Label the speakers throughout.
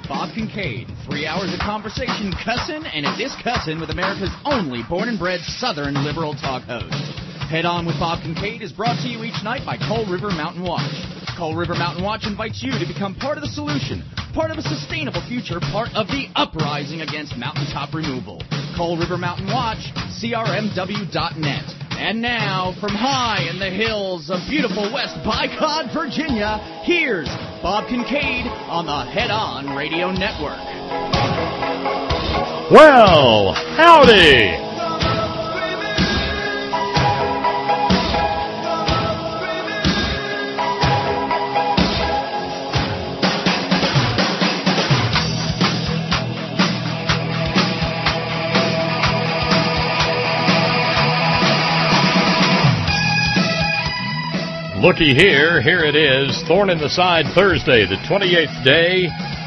Speaker 1: with Bob Kincaid. 3 hours of conversation, cussin' and a discussin' with America's only born and bred Southern liberal talk host. Head On with Bob Kincaid is brought to you each night by Coal River Mountain Watch. Coal River Mountain Watch invites you to become part of the solution, part of a sustainable future, part of the uprising against mountaintop removal. Coal River Mountain Watch, crmw.net. And now, from high in the hills of beautiful West Bicod, Virginia, here's Bob Kincaid on the Head On Radio Network.
Speaker 2: Well, howdy! Looky here it is, Thorn in the Side Thursday, the 28th day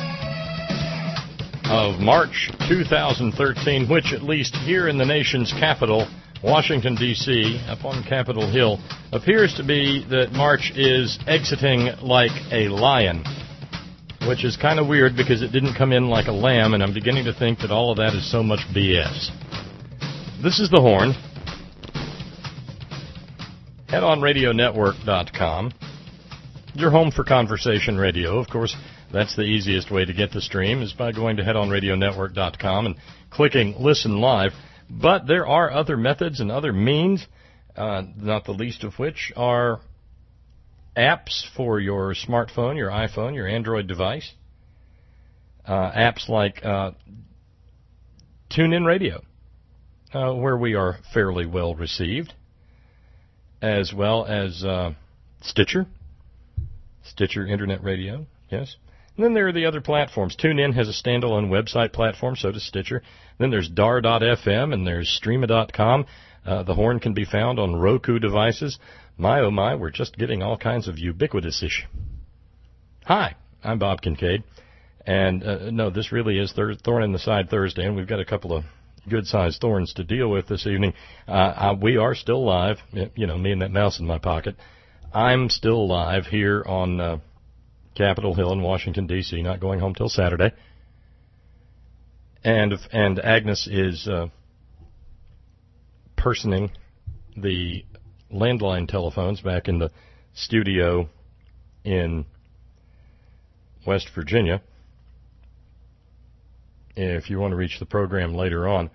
Speaker 2: of March 2013, which at least here in the nation's capital, Washington, D.C., up on Capitol Hill, appears to be that March is exiting like a lion, which is kind of weird because it didn't come in like a lamb, and I'm beginning to think that all of that is so much BS. This is The Horn. HeadOnRadioNetwork.com. Your home for conversation radio. Of course, that's the easiest way to get the stream is by going to HeadOnRadioNetwork.com and clicking Listen Live. But there are other methods and other means, not the least of which are apps for your smartphone, your iPhone, your Android device. Apps like TuneIn Radio, where we are fairly well received, as well as Stitcher Internet Radio, yes. And then there are the other platforms. TuneIn has a standalone website platform, so does Stitcher. Then there's Dar.fm, and there's Streama.com. The Horn can be found on Roku devices. My, oh my, we're just getting all kinds of ubiquitous-ish. Hi, I'm Bob Kincaid. And, no, this really is Thorn in the Side Thursday, and we've got a couple of good-sized thorns to deal with this evening. We are still live, you know, me and that mouse in my pocket. I'm still live here on Capitol Hill in Washington, D.C., not going home till Saturday. And Agnes is personing the landline telephones back in the studio in West Virginia. If you want to reach the program later on,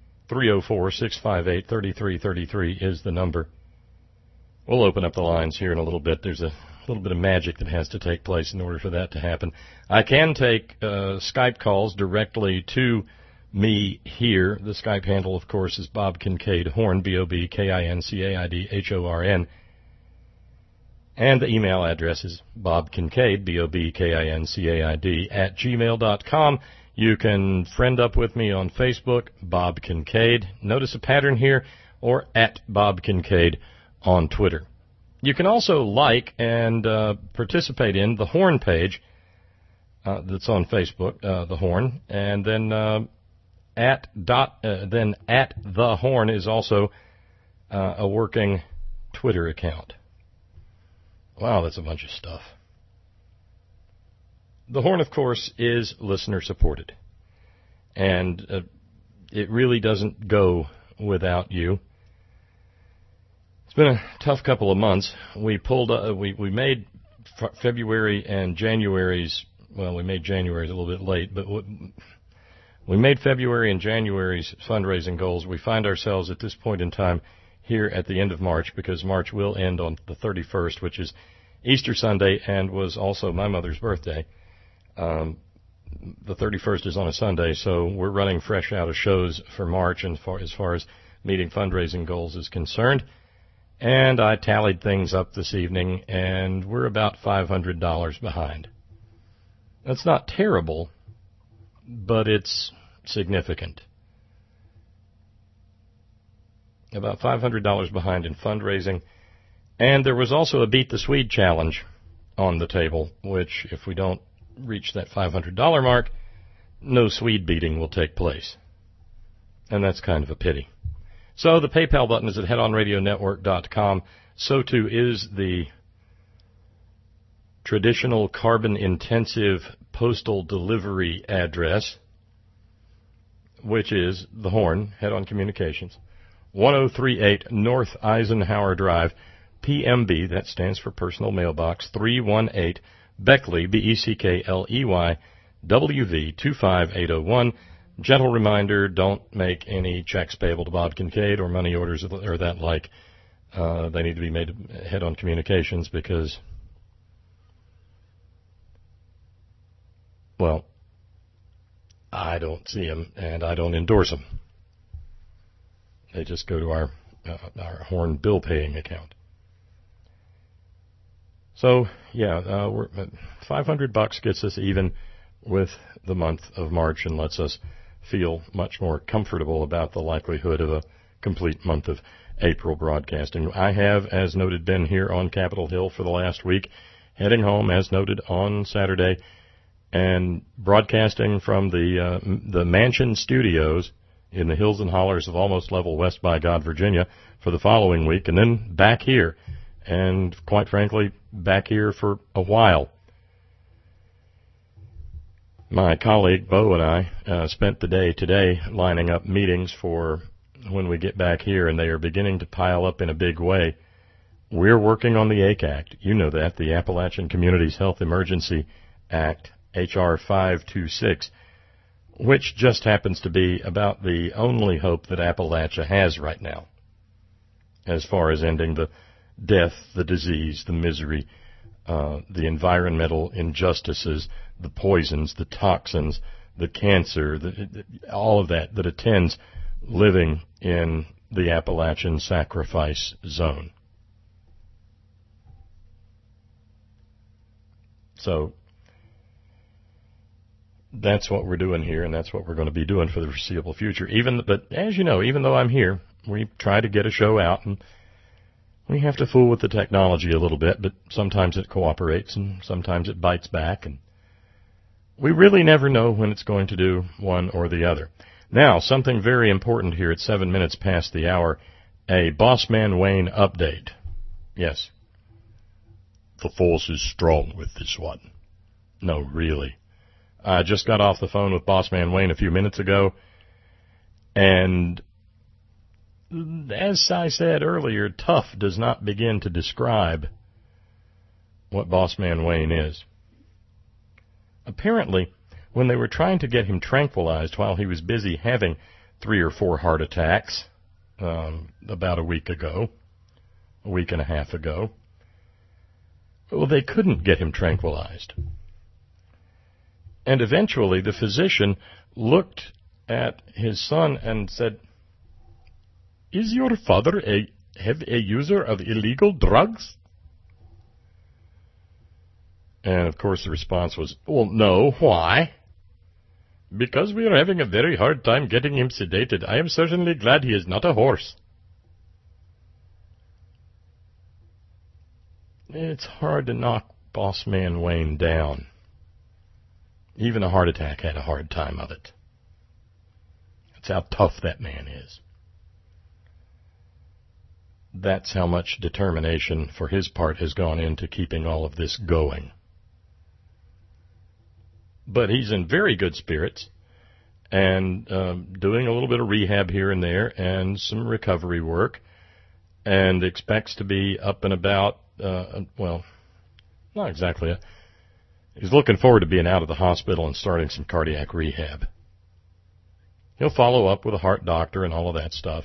Speaker 2: 304-658-3333 is the number. We'll open up the lines here in a little bit. There's a little bit of magic that has to take place in order for that to happen. I can take Skype calls directly to me here. The Skype handle, of course, is Bob Kincaid Horn, BOBKINCAIDHORN. And the email address is bobkincaid, BOBKINCAID, @gmail.com. You can friend up with me on Facebook, Bob Kincaid. Notice a pattern here, or @Bob Kincaid on Twitter. You can also like and participate in the Horn page that's on Facebook, the Horn, and then at the Horn is also a working Twitter account. Wow, that's a bunch of stuff. The Horn, of course, is listener-supported, and it really doesn't go without you. It's been a tough couple of months. We made February and January's, well, we made January's a little bit late, but we made February and January's fundraising goals. We find ourselves at this point in time here at the end of March, because March will end on the 31st, which is Easter Sunday and was also my mother's birthday. The 31st is on a Sunday, so we're running fresh out of shows for March as far as meeting fundraising goals is concerned. And I tallied things up this evening, and we're about $500 behind. That's not terrible, but it's significant. About $500 behind in fundraising. And there was also a Beat the Swede challenge on the table, which if we don't reach that $500 mark, no Swede beating will take place. And that's kind of a pity. So the PayPal button is at HeadOnRadioNetwork.com. So too is the traditional carbon-intensive postal delivery address, which is the Horn, Head-On Communications, 1038 North Eisenhower Drive, PMB, that stands for Personal Mailbox, 318, Beckley, Beckley, WV 25801. Gentle reminder, don't make any checks payable to Bob Kincaid or money orders or that like. They need to be made Head-On Communications because, well, I don't see them and I don't endorse them. They just go to our Horn bill paying account. So, yeah, we're $500 gets us even with the month of March and lets us feel much more comfortable about the likelihood of a complete month of April broadcasting. I have, as noted, been here on Capitol Hill for the last week, heading home, as noted, on Saturday, and broadcasting from the Mansion Studios in the hills and hollers of Almost Level West by God, Virginia, for the following week, and then back here, and quite frankly, back here for a while. My colleague, Bo, and I spent the day today lining up meetings for when we get back here, and they are beginning to pile up in a big way. We're working on the ACE Act. You know that, the Appalachian Communities Health Emergency Act, H.R. 526, which just happens to be about the only hope that Appalachia has right now as far as ending the death, the disease, the misery, the environmental injustices, the poisons, the toxins, the cancer, all of that attends living in the Appalachian Sacrifice Zone. So that's what we're doing here, and that's what we're going to be doing for the foreseeable future. But as you know, even though I'm here, we try to get a show out, and we have to fool with the technology a little bit, but sometimes it cooperates, and sometimes it bites back, and we really never know when it's going to do one or the other. Now, something very important here at 7 minutes past the hour, a Bossman Wayne update. Yes, the force is strong with this one. No, really. I just got off the phone with Bossman Wayne a few minutes ago, and as I said earlier, tough does not begin to describe what Bossman Wayne is. Apparently, when they were trying to get him tranquilized while he was busy having 3 or 4 heart attacks about a week and a half ago, well, they couldn't get him tranquilized. And eventually the physician looked at his son and said, "Is your father a user of illegal drugs?" And, of course, the response was, "Well, no. Why?" "Because we are having a very hard time getting him sedated. I am certainly glad he is not a horse." It's hard to knock Bossman Wayne down. Even a heart attack had a hard time of it. That's how tough that man is. That's how much determination for his part has gone into keeping all of this going. But he's in very good spirits and doing a little bit of rehab here and there and some recovery work, and expects to be up and about, well, not exactly. He's looking forward to being out of the hospital and starting some cardiac rehab. He'll follow up with a heart doctor and all of that stuff.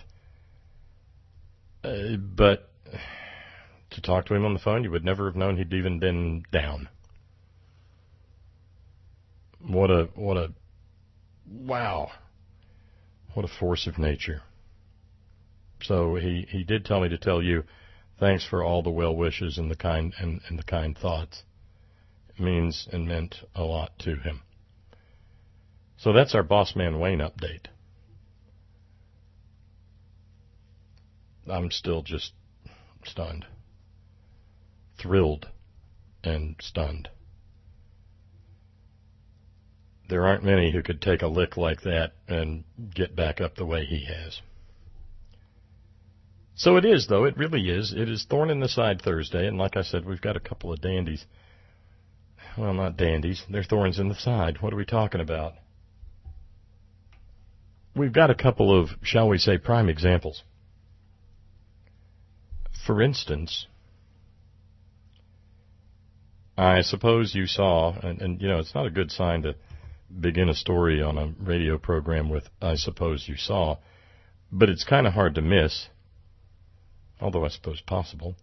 Speaker 2: But to talk to him on the phone, you would never have known he'd even been down. What a force of nature. So he did tell me to tell you, thanks for all the well wishes and the kind thoughts. It means and meant a lot to him. So that's our Bossman Wayne update. I'm still just stunned. Thrilled and stunned. There aren't many who could take a lick like that and get back up the way he has. So it is, though. It really is. It is Thorn in the Side Thursday, and like I said, we've got a couple of dandies well, not dandies. They're thorns in the side. What are we talking about? We've got a couple of, shall we say, prime examples. For instance, I suppose you saw, and you know, it's not a good sign to begin a story on a radio program with I suppose you saw, but it's kind of hard to miss, although I suppose possible.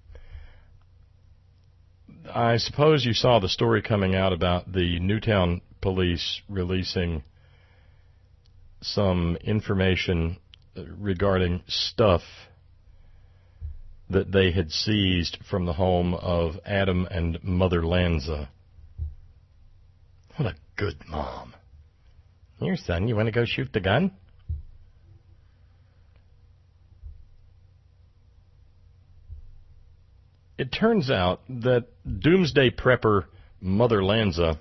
Speaker 2: I suppose you saw the story coming out about the Newtown police releasing some information regarding stuff that they had seized from the home of Adam and Mother Lanza. What a good mom. Here, son, you want to go shoot the gun? It turns out that doomsday prepper Mother Lanza,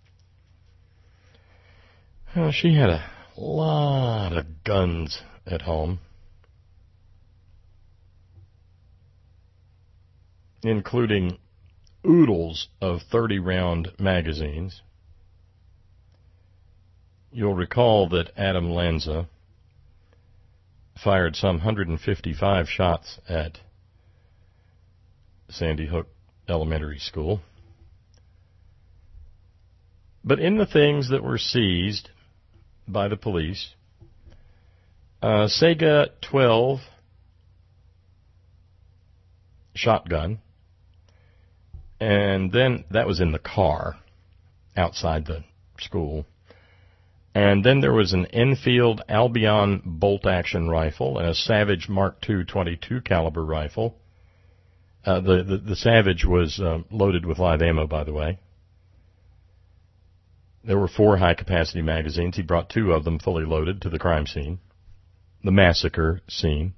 Speaker 2: she had a lot of guns at home, including oodles of 30-round magazines. You'll recall that Adam Lanza fired some 155 shots at Sandy Hook Elementary School. But in the things that were seized by the police, Sega 12 shotgun, and then that was in the car outside the school. And then there was an Enfield Albion bolt-action rifle and a Savage Mark II .22 caliber rifle. The Savage was loaded with live ammo, by the way. There were 4 high-capacity magazines. He brought 2 of them fully loaded to the crime scene, the massacre scene.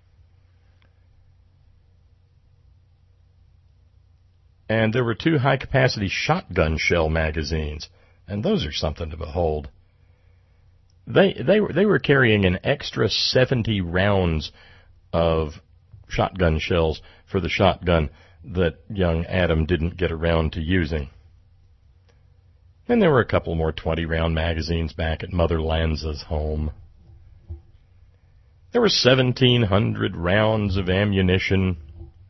Speaker 2: And there were 2 high-capacity shotgun shell magazines, and those are something to behold. They were carrying an extra 70 rounds of shotgun shells for the shotgun that young Adam didn't get around to using. And there were a couple more 20-round magazines back at Mother Lanza's home. There were 1,700 rounds of ammunition.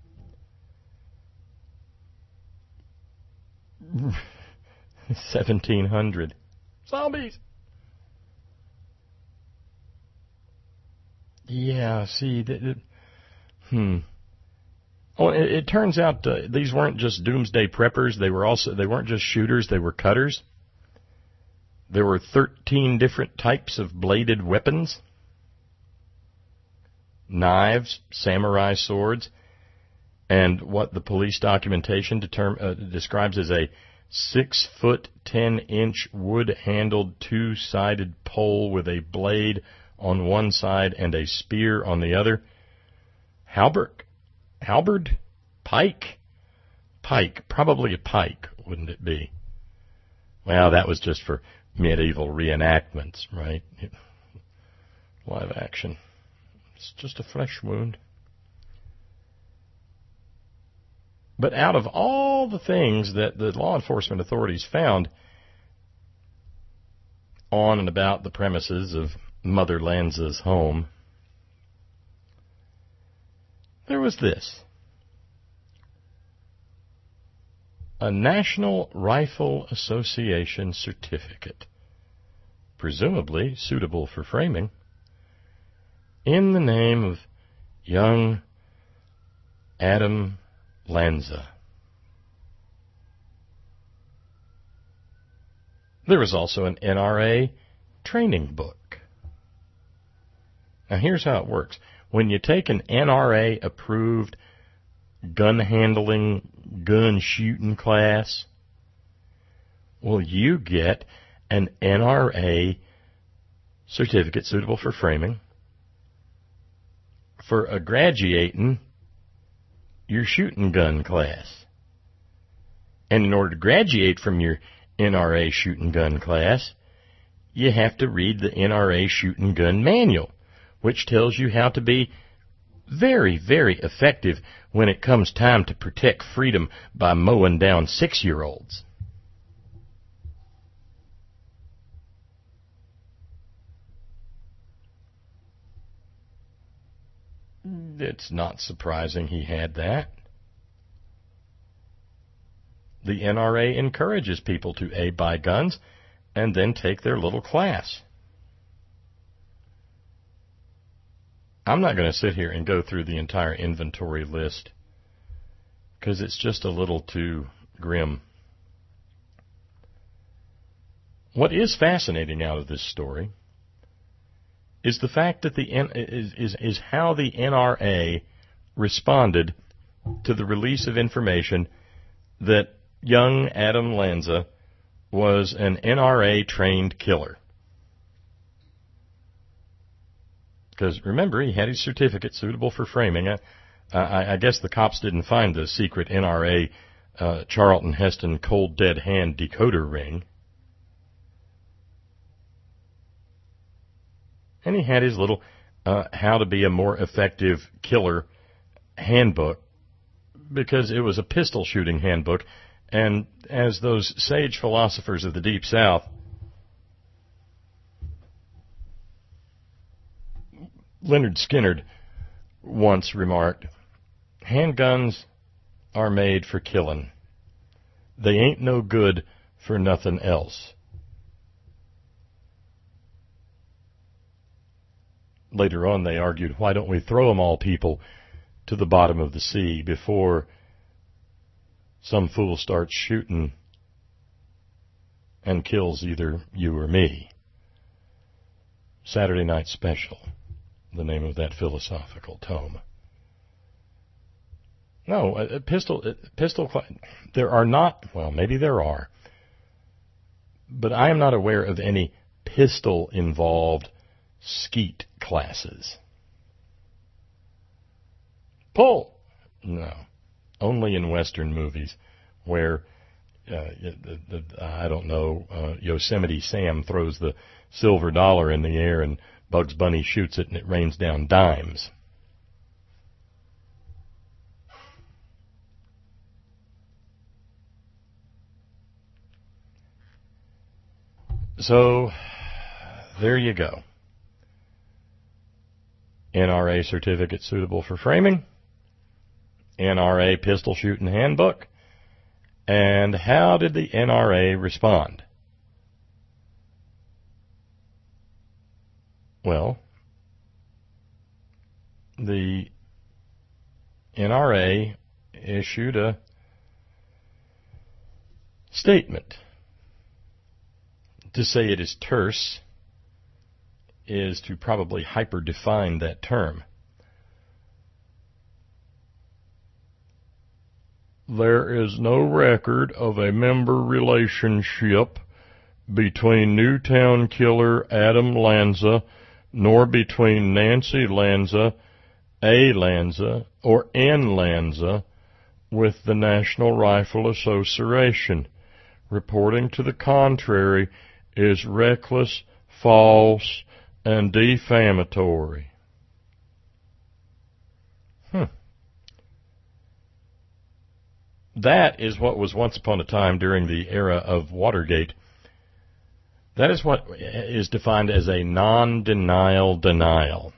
Speaker 2: 1,700 zombies. Yeah, see, Oh, it turns out these weren't just doomsday preppers. They weren't just shooters. They were cutters. There were 13 different types of bladed weapons, knives, samurai swords, and what the police documentation describes as a 6-foot 10-inch wood-handled 2-sided pole with a blade on one side and a spear on the other. Halberd? Pike, probably a pike, wouldn't it be? Well, that was just for medieval reenactments, right? Live action. It's just a flesh wound. But out of all the things that the law enforcement authorities found on and about the premises of Mother Lanza's home, there was this. A National Rifle Association certificate, presumably suitable for framing, in the name of young Adam Lanza. There was also an NRA training book. Now here's how it works. When you take an NRA-approved gun handling, gun shooting class, well, you get an NRA certificate suitable for framing for a graduating your shooting gun class. And in order to graduate from your NRA shooting gun class, you have to read the NRA shooting gun manual, which tells you how to be very, very effective when it comes time to protect freedom by mowing down 6-year-olds. It's not surprising he had that. The NRA encourages people to A, buy guns, and then take their little class. I'm not going to sit here and go through the entire inventory list because it's just a little too grim. What is fascinating out of this story is the fact that is how the NRA responded to the release of information that young Adam Lanza was an NRA-trained killer. Because, remember, he had his certificate suitable for framing. I guess the cops didn't find the secret NRA Charlton Heston cold dead hand decoder ring. And he had his little how to be a more effective killer handbook, because it was a pistol shooting handbook. And as those sage philosophers of the Deep South, Leonard Skinner once remarked, handguns are made for killing. They ain't no good for nothing else. Later on, they argued, why don't we throw them all, people, to the bottom of the sea before some fool starts shooting and kills either you or me? Saturday Night Special, the name of that philosophical tome. No, pistol, there are not, well, maybe there are, but I am not aware of any pistol-involved skeet classes. Pull! No. Only in Western movies where, I don't know, Yosemite Sam throws the silver dollar in the air and Bugs Bunny shoots it and it rains down dimes. So, there you go. NRA certificate suitable for framing, NRA pistol shooting handbook, and how did the NRA respond? Well, the NRA issued a statement. To say it is terse is to probably hyper-define that term. There is no record of a member relationship between Newtown killer Adam Lanza, nor between Nancy Lanza, A. Lanza, or N. Lanza with the National Rifle Association. Reporting to the contrary is reckless, false, and defamatory. That is what was once upon a time during the era of Watergate. That is what is defined as a non-denial denial.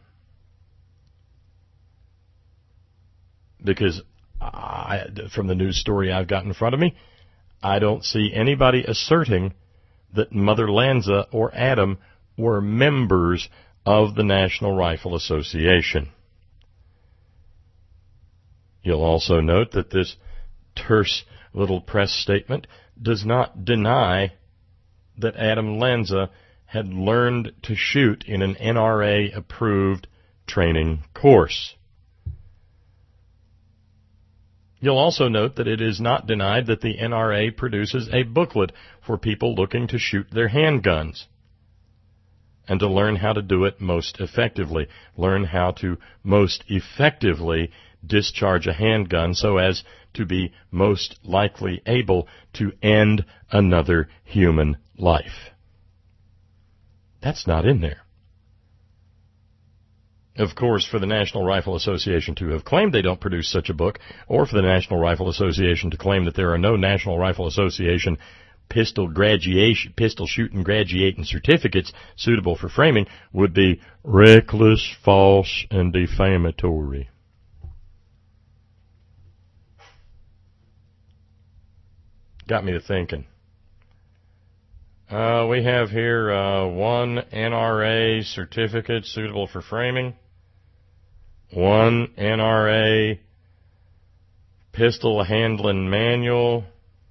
Speaker 2: Because from the news story I've got in front of me, I don't see anybody asserting that Mother Lanza or Adam were members of the National Rifle Association. You'll also note that this terse little press statement does not deny that Adam Lanza had learned to shoot in an NRA-approved training course. You'll also note that it is not denied that the NRA produces a booklet for people looking to shoot their handguns and to learn how to do it most effectively, learn how to most effectively discharge a handgun so as to be most likely able to end another human life. That's not in there. Of course, for the National Rifle Association to have claimed they don't produce such a book, or for the National Rifle Association to claim that there are no National Rifle Association pistol shooting graduating certificates suitable for framing would be reckless, false, and defamatory. Got me to thinking. We have here one NRA certificate suitable for framing, one NRA pistol handling manual,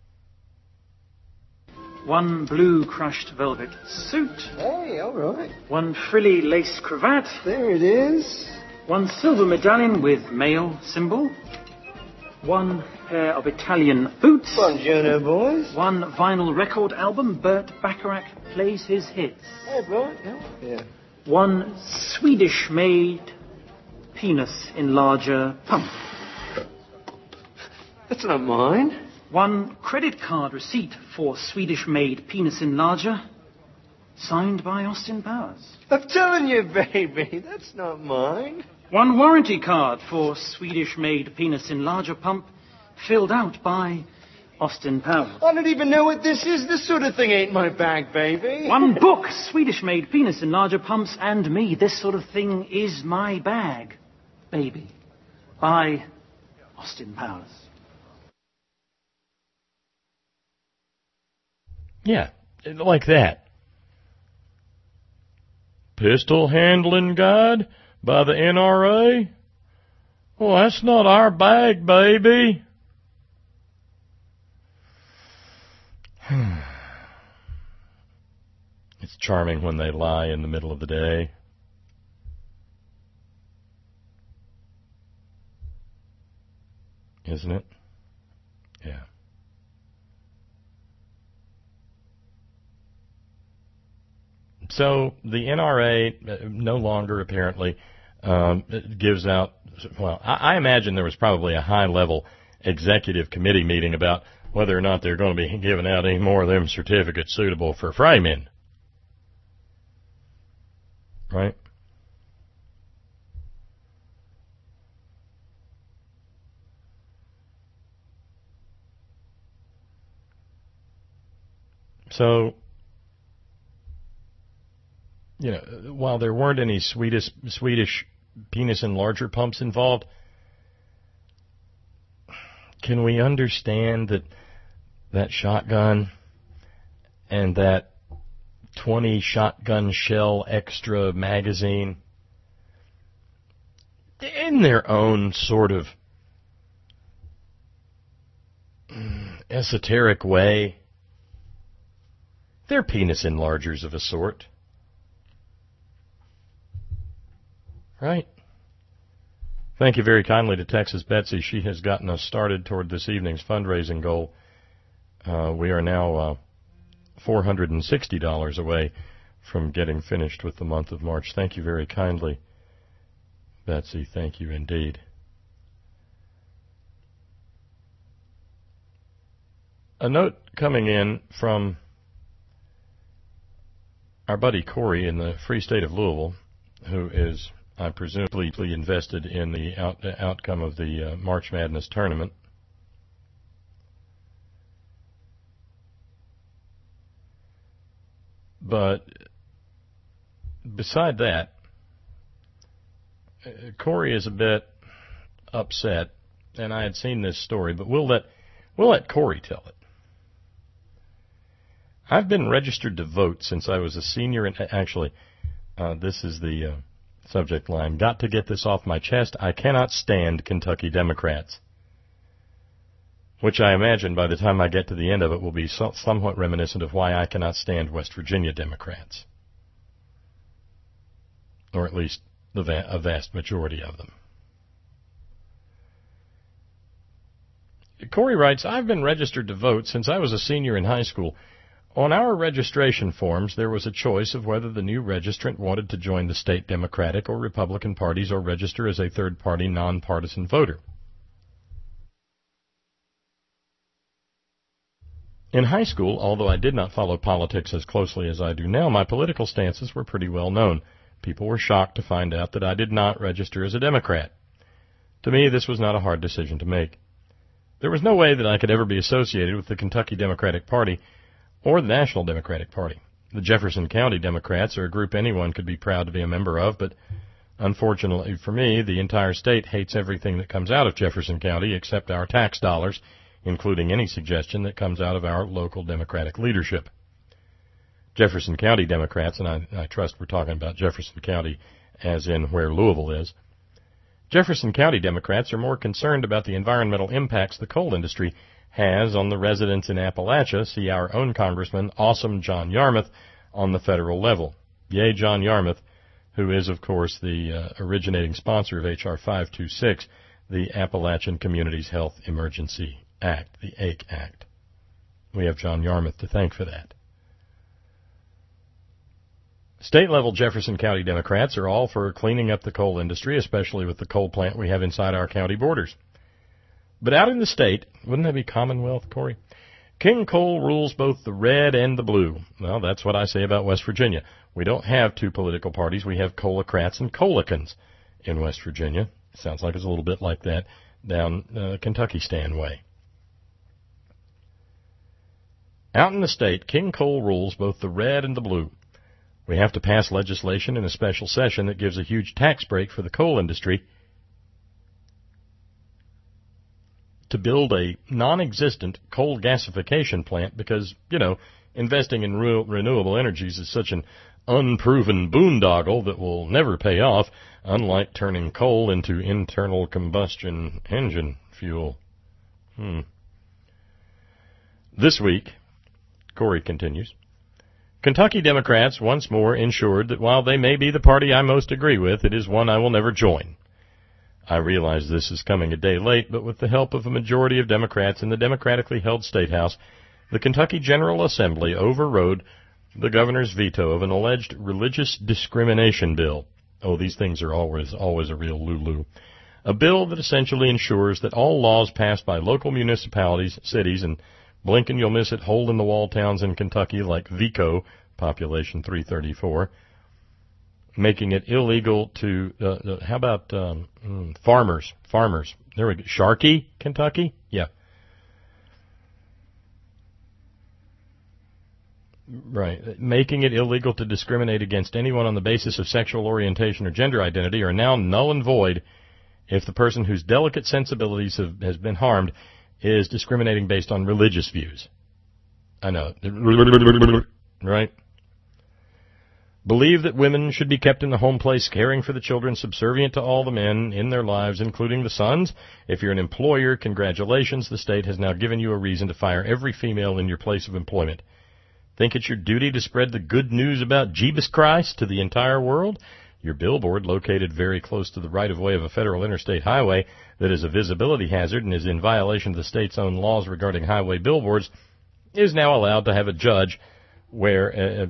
Speaker 3: one blue crushed velvet suit.
Speaker 4: Hey, all right.
Speaker 3: One frilly lace cravat.
Speaker 4: There it is.
Speaker 3: One silver medallion with male symbol. One pair of Italian boots.
Speaker 4: Buongiorno, boys.
Speaker 3: One vinyl record album, Burt Bacharach Plays His Hits.
Speaker 4: Hey, bro. Yeah.
Speaker 3: One Swedish-made penis enlarger pump.
Speaker 4: That's not mine.
Speaker 3: One credit card receipt for Swedish-made penis enlarger, signed by Austin Powers.
Speaker 4: I'm telling you, baby, that's not mine.
Speaker 3: One warranty card for Swedish-made penis enlarger pump, filled out by Austin Powers.
Speaker 4: I don't even know what this is. This sort of thing ain't my bag, baby.
Speaker 3: One book, Swedish-made penis enlarger pumps and me. This sort of thing is my bag, baby, by Austin Powers.
Speaker 2: Yeah, like that. Pistol handling guide by the NRA? Well, that's not our bag, baby. It's charming when they lie in the middle of the day. Isn't it? Yeah. So the NRA no longer apparently gives out, well, I imagine there was probably a high-level executive committee meeting about whether or not they're going to be giving out any more of them certificates suitable for framing. Right? So, you know, while there weren't any Swedish penis enlarger pumps involved, can we understand that shotgun and that 20 shotgun shell extra magazine, in their own sort of esoteric way, they're penis enlargers of a sort. Right? Thank you very kindly to Texas Betsy. She has gotten us started toward this evening's fundraising goal. We are now $460 away from getting finished with the month of March. Thank you very kindly, Betsy. Thank you indeed. A note coming in from our buddy Corey in the Free State of Louisville, who is, I presume, completely invested in the outcome of the March Madness tournament. But beside that, Corey is a bit upset, and I had seen this story, but we'll let Corey tell it. I've been registered to vote since I was a senior in, actually, this is the subject line. Got to get this off my chest. I cannot stand Kentucky Democrats. Which I imagine by the time I get to the end of it will be somewhat reminiscent of why I cannot stand West Virginia Democrats. Or at least a vast majority of them. Corey writes, I've been registered to vote since I was a senior in high school. On our registration forms, there was a choice of whether the new registrant wanted to join the state Democratic or Republican parties or register as a third-party, nonpartisan voter. In high school, although I did not follow politics as closely as I do now, my political stances were pretty well known. People were shocked to find out that I did not register as a Democrat. To me, this was not a hard decision to make. There was no way that I could ever be associated with the Kentucky Democratic Party. or the National Democratic Party. The Jefferson County Democrats are a group anyone could be proud to be a member of, but unfortunately for me, the entire state hates everything that comes out of Jefferson County except our tax dollars, including any suggestion that comes out of our local Democratic leadership. Jefferson County Democrats, and I trust we're talking about Jefferson County as in where Louisville is, Jefferson County Democrats are more concerned about the environmental impacts the coal industry has on the residents in Appalachia. See our own Congressman, Awesome John Yarmuth, on the federal level. Yay, John Yarmuth, who is, of course, the originating sponsor of H.R. 526, the Appalachian Communities Health Emergency Act, the AIC Act. We have John Yarmuth to thank for that. State-level Jefferson County Democrats are all for cleaning up the coal industry, especially with the coal plant we have inside our county borders. But out in the state, wouldn't that be Commonwealth, Corey? King Coal rules both the red and the blue. Well, that's what I say about West Virginia. We don't have two political parties. We have Coalocrats and Coalicans in West Virginia. Sounds like it's a little bit like that down Kentucky Stan way. Out in the state, King Coal rules both the red and the blue. We have to pass legislation in a special session that gives a huge tax break for the coal industry to build a non-existent coal gasification plant because, investing in renewable energies is such an unproven boondoggle that will never pay off, unlike turning coal into internal combustion engine fuel. This week, Corey continues, Kentucky Democrats once more ensured that while they may be the party I most agree with, it is one I will never join. I realize this is coming a day late, but with the help of a majority of Democrats in the democratically held State House, the Kentucky General Assembly overrode the governor's veto of an alleged religious discrimination bill. Oh, these things are always a real lulu. A bill that essentially ensures that all laws passed by local municipalities, cities, and blink and you'll miss it, hole-in-the-wall towns in Kentucky like Vico, population 334, making it illegal to, how about farmers? There we go. Sharkey, Kentucky? Yeah. Right. Making it illegal to discriminate against anyone on the basis of sexual orientation or gender identity are now null and void if the person whose delicate sensibilities has been harmed is discriminating based on religious views. I know. Right? Believe that women should be kept in the home place, caring for the children, subservient to all the men in their lives, including the sons. If you're an employer, congratulations. The state has now given you a reason to fire every female in your place of employment. Think it's your duty to spread the good news about Jeebus Christ to the entire world? Your billboard, located very close to the right-of-way of a federal interstate highway that is a visibility hazard and is in violation of the state's own laws regarding highway billboards, is now allowed to have a judge where,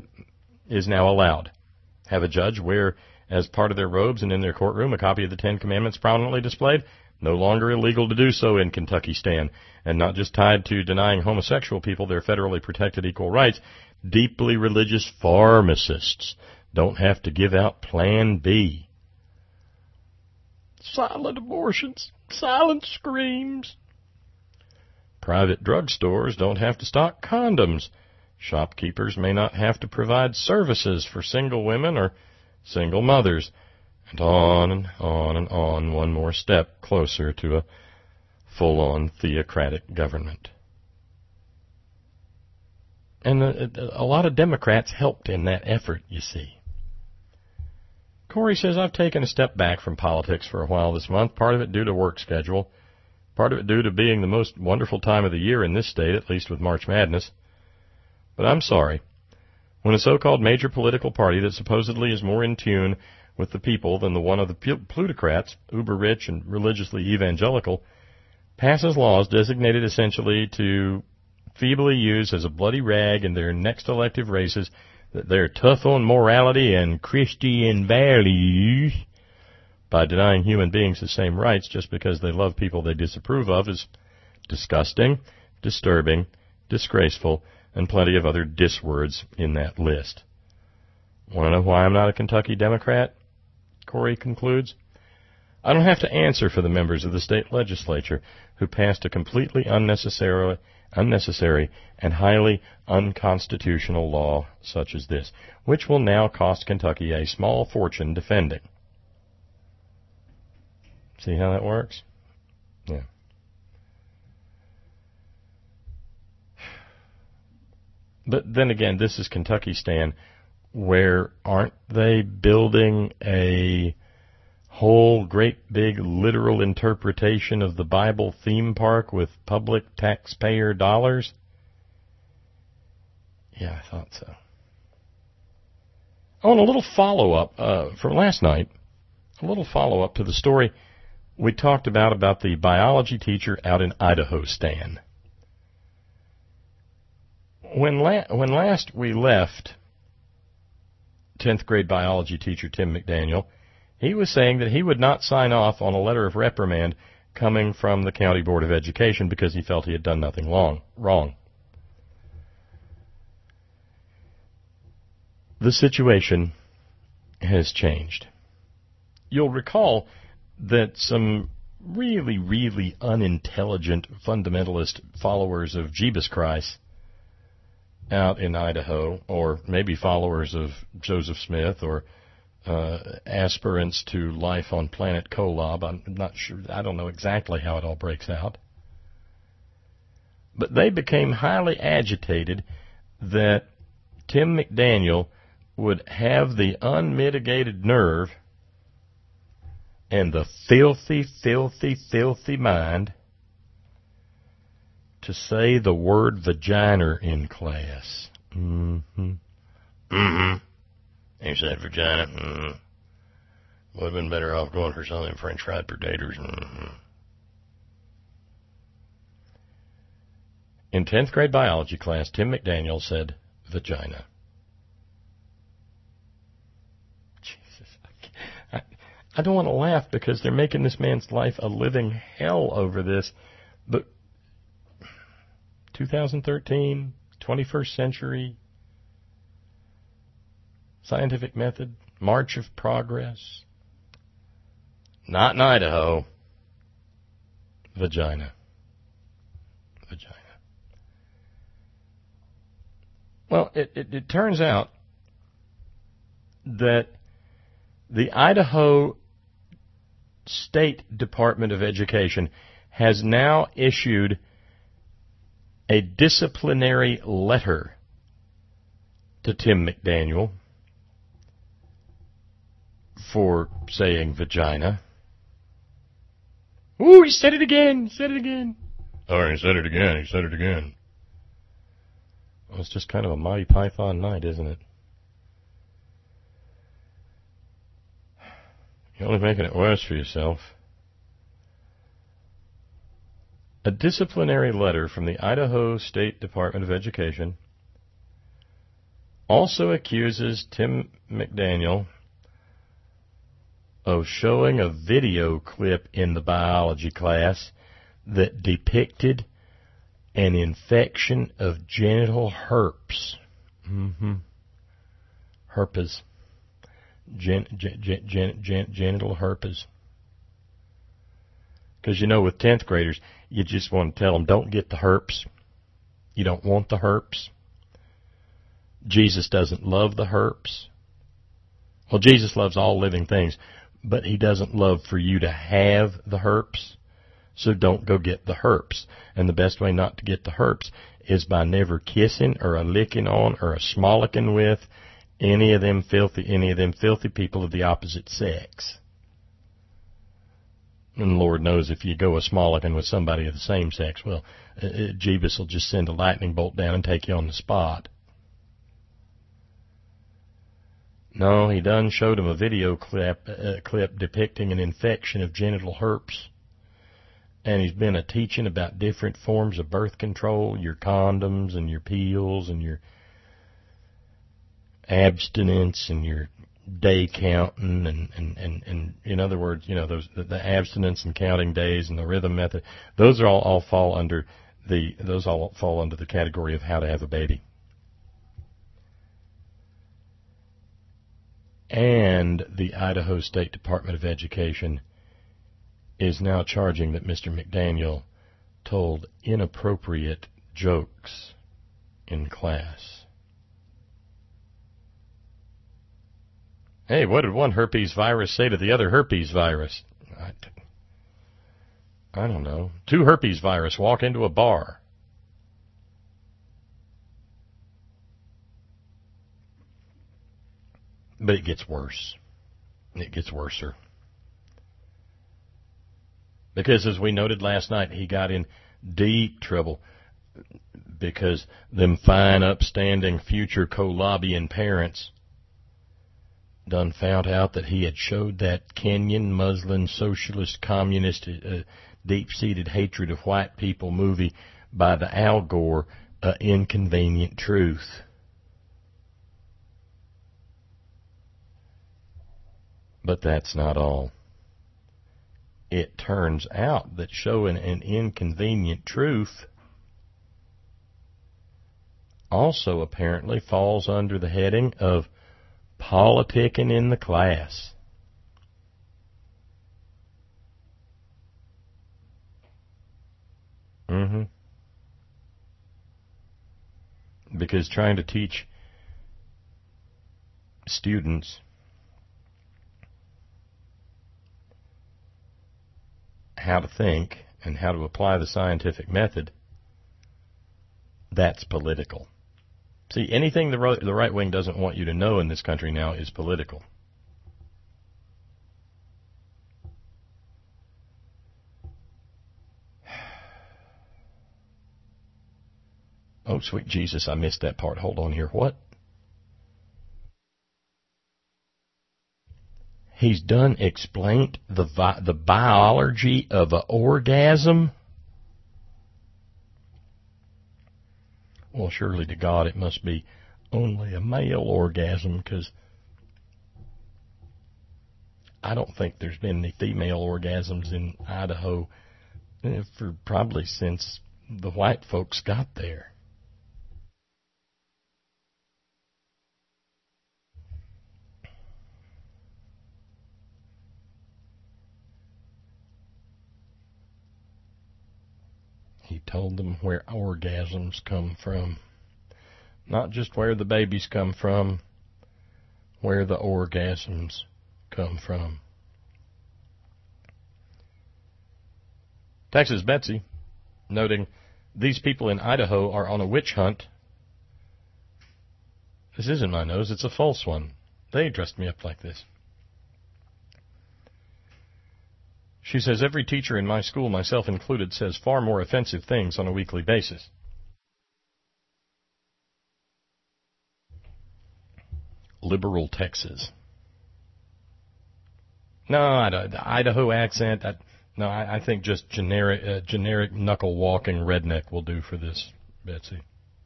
Speaker 2: as part of their robes and in their courtroom, a copy of the Ten Commandments prominently displayed. No longer illegal to do so in Kentucky Stan, and not just tied to denying homosexual people their federally protected equal rights. Deeply religious pharmacists don't have to give out Plan B. Silent abortions, silent screams. Private drugstores don't have to stock condoms. Shopkeepers may not have to provide services for single women or single mothers. And on and on and on, one more step closer to a full-on theocratic government. And a lot of Democrats helped in that effort, you see. Corey says, I've taken a step back from politics for a while this month, part of it due to work schedule, part of it due to being the most wonderful time of the year in this state, at least with March Madness. But I'm sorry. When a so-called major political party that supposedly is more in tune with the people than the one of the plutocrats, uber-rich and religiously evangelical, passes laws designated essentially to feebly use as a bloody rag in their next elective races that they're tough on morality and Christian values by denying human beings the same rights just because they love people they disapprove of is disgusting, disturbing, disgraceful, and plenty of other words in that list. Want to know why I'm not a Kentucky Democrat? Corey concludes. I don't have to answer for the members of the state legislature who passed a completely unnecessary unnecessary, and highly unconstitutional law such as this, which will now cost Kentucky a small fortune defending. See how that works? Yeah. But then again, this is Kentucky, Stan, where aren't they building a whole great big literal interpretation of the Bible theme park with public taxpayer dollars? Yeah, I thought so. Oh, and a little follow-up from last night, a little follow-up to the story we talked about the biology teacher out in Idaho, Stan. When last we left 10th grade biology teacher Tim McDaniel, he was saying that he would not sign off on a letter of reprimand coming from the County Board of Education because he felt he had done nothing wrong. The situation has changed. You'll recall that some really, really unintelligent fundamentalist followers of Jeebus Christ out in Idaho, or maybe followers of Joseph Smith, or aspirants to life on planet Kolob. I'm not sure. I don't know exactly how it all breaks out. But they became highly agitated that Tim McDaniel would have the unmitigated nerve and the filthy, filthy, filthy mind to say the word vagina in class. Mm-hmm. Mm-hmm. He said vagina. Mm-hmm. Would have been better off going for some of them French fried potatoes. Mm-hmm. In 10th grade biology class, Tim McDaniel said vagina. I don't want to laugh because they're making this man's life a living hell over this. But 2013, 21st century, scientific method, march of progress. Not in Idaho. Vagina. Vagina. Well, it turns out that the Idaho State Department of Education has now issued a disciplinary letter to Tim McDaniel for saying vagina. Ooh, he said it again. He said it again. Oh, he said it again. He said it again. Well, it's just kind of a Monty Python night, isn't it? You're only making it worse for yourself. A disciplinary letter from the Idaho State Department of Education also accuses Tim McDaniel of showing a video clip in the biology class that depicted an infection of genital herpes. Mm-hmm. Herpes. Genital herpes. Because, with 10th graders, you just want to tell them, don't get the herpes. You don't want the herpes. Jesus doesn't love the herpes. Well, Jesus loves all living things, but he doesn't love for you to have the herpes. So don't go get the herpes. And the best way not to get the herpes is by never kissing or a licking on or a smolicking with any of them filthy people of the opposite sex. And Lord knows if you go a smolicking with somebody of the same sex, well, Jeebus will just send a lightning bolt down and take you on the spot. No, he done showed him a video clip depicting an infection of genital herpes. And he's been teaching about different forms of birth control, your condoms and your pills and your abstinence and your day counting and in other words, the abstinence and counting days and the rhythm method, those all fall under the category of how to have a baby. And the Idaho State Department of Education is now charging that Mr. McDaniel told inappropriate jokes in class. Hey, what did one herpes virus say to the other herpes virus? I don't know. Two herpes virus walk into a bar. But it gets worse. It gets worser. Because as we noted last night, he got in deep trouble because them fine, upstanding, future co-lobbying parents done found out that he had showed that Kenyan, Muslim, socialist, communist, deep-seated hatred of white people movie by the Al Gore, Inconvenient Truth. But that's not all. It turns out that showing an inconvenient truth also apparently falls under the heading of politicking in the class. Because trying to teach students how to think and how to apply the scientific method, that's political. See, anything the right wing doesn't want you to know in this country now is political. Oh, sweet Jesus, I missed that part. Hold on here. What? He's done explained the biology of an orgasm? Well, surely to God it must be only a male orgasm, because I don't think there's been any female orgasms in Idaho for probably since the white folks got there. He told them where orgasms come from. Not just where the babies come from, where the orgasms come from. Texas Betsy, noting, these people in Idaho are on a witch hunt. This isn't my nose, it's a false one. They dressed me up like this. She says, every teacher in my school, myself included, says far more offensive things on a weekly basis. Liberal Texas. No, the Idaho accent, I think just generic knuckle-walking redneck will do for this, Betsy.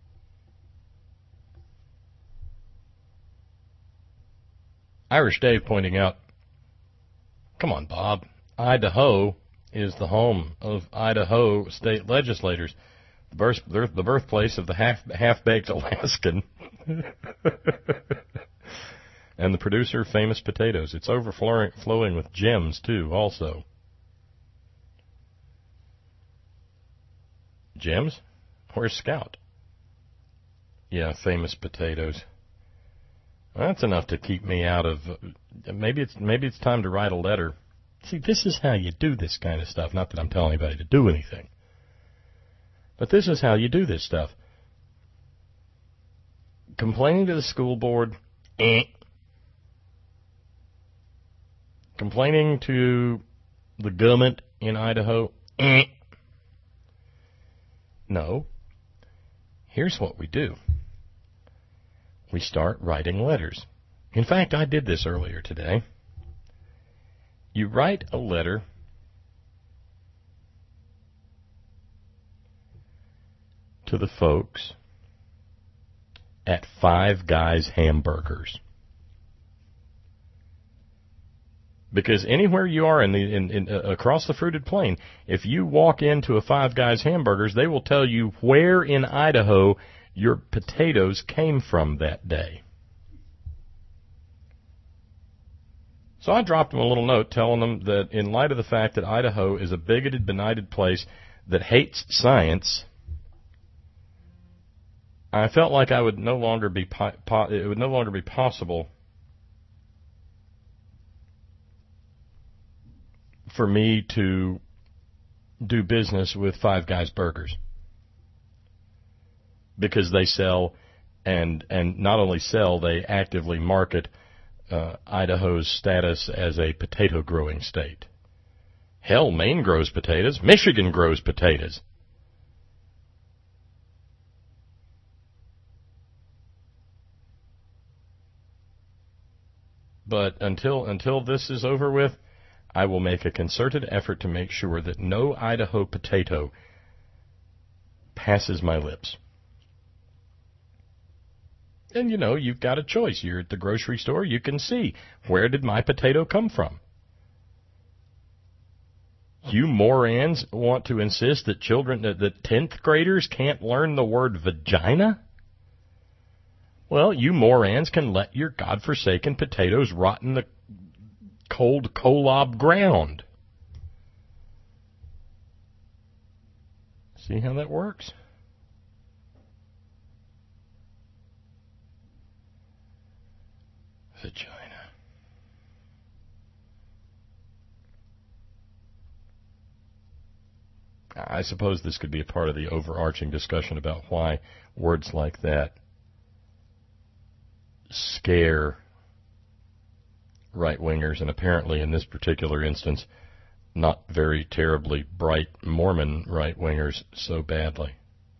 Speaker 2: Irish Dave pointing out, come on, Bob. Idaho is the home of Idaho state legislators, the birthplace of the half-baked Alaskan, and the producer of famous potatoes. It's overflowing with gems, too, also. Gems? Where's Scout? Yeah, famous potatoes. That's enough to keep me out of... Maybe it's time to write a letter. See, this is how you do this kind of stuff. Not that I'm telling anybody to do anything. But this is how you do this stuff. Complaining to the school board, Complaining to the government in Idaho, No. Here's what we do. We start writing letters. In fact, I did this earlier today. You write a letter to the folks at Five Guys Hamburgers. Because anywhere you are across the fruited plain, if you walk into a Five Guys Hamburgers, they will tell you where in Idaho your potatoes came from that day. So I dropped them a little note telling them that in light of the fact that Idaho is a bigoted, benighted place that hates science, I felt like I would no longer be it would no longer be possible for me to do business with Five Guys Burgers, because they sell and not only sell, they actively market Idaho's status as a potato growing state. Hell, Maine grows potatoes. Michigan grows potatoes. But until this is over with, I will make a concerted effort to make sure that no Idaho potato passes my lips. And, you know, you've got a choice. You're at the grocery store. You can see, where did my potato come from? You morons want to insist that that 10th graders can't learn the word vagina? Well, you morons can let your godforsaken potatoes rot in the cold Kolob ground. See how that works? Vagina. I suppose this could be a part of the overarching discussion about why words like that scare right-wingers, and apparently in this particular instance, not very terribly bright Mormon right-wingers so badly.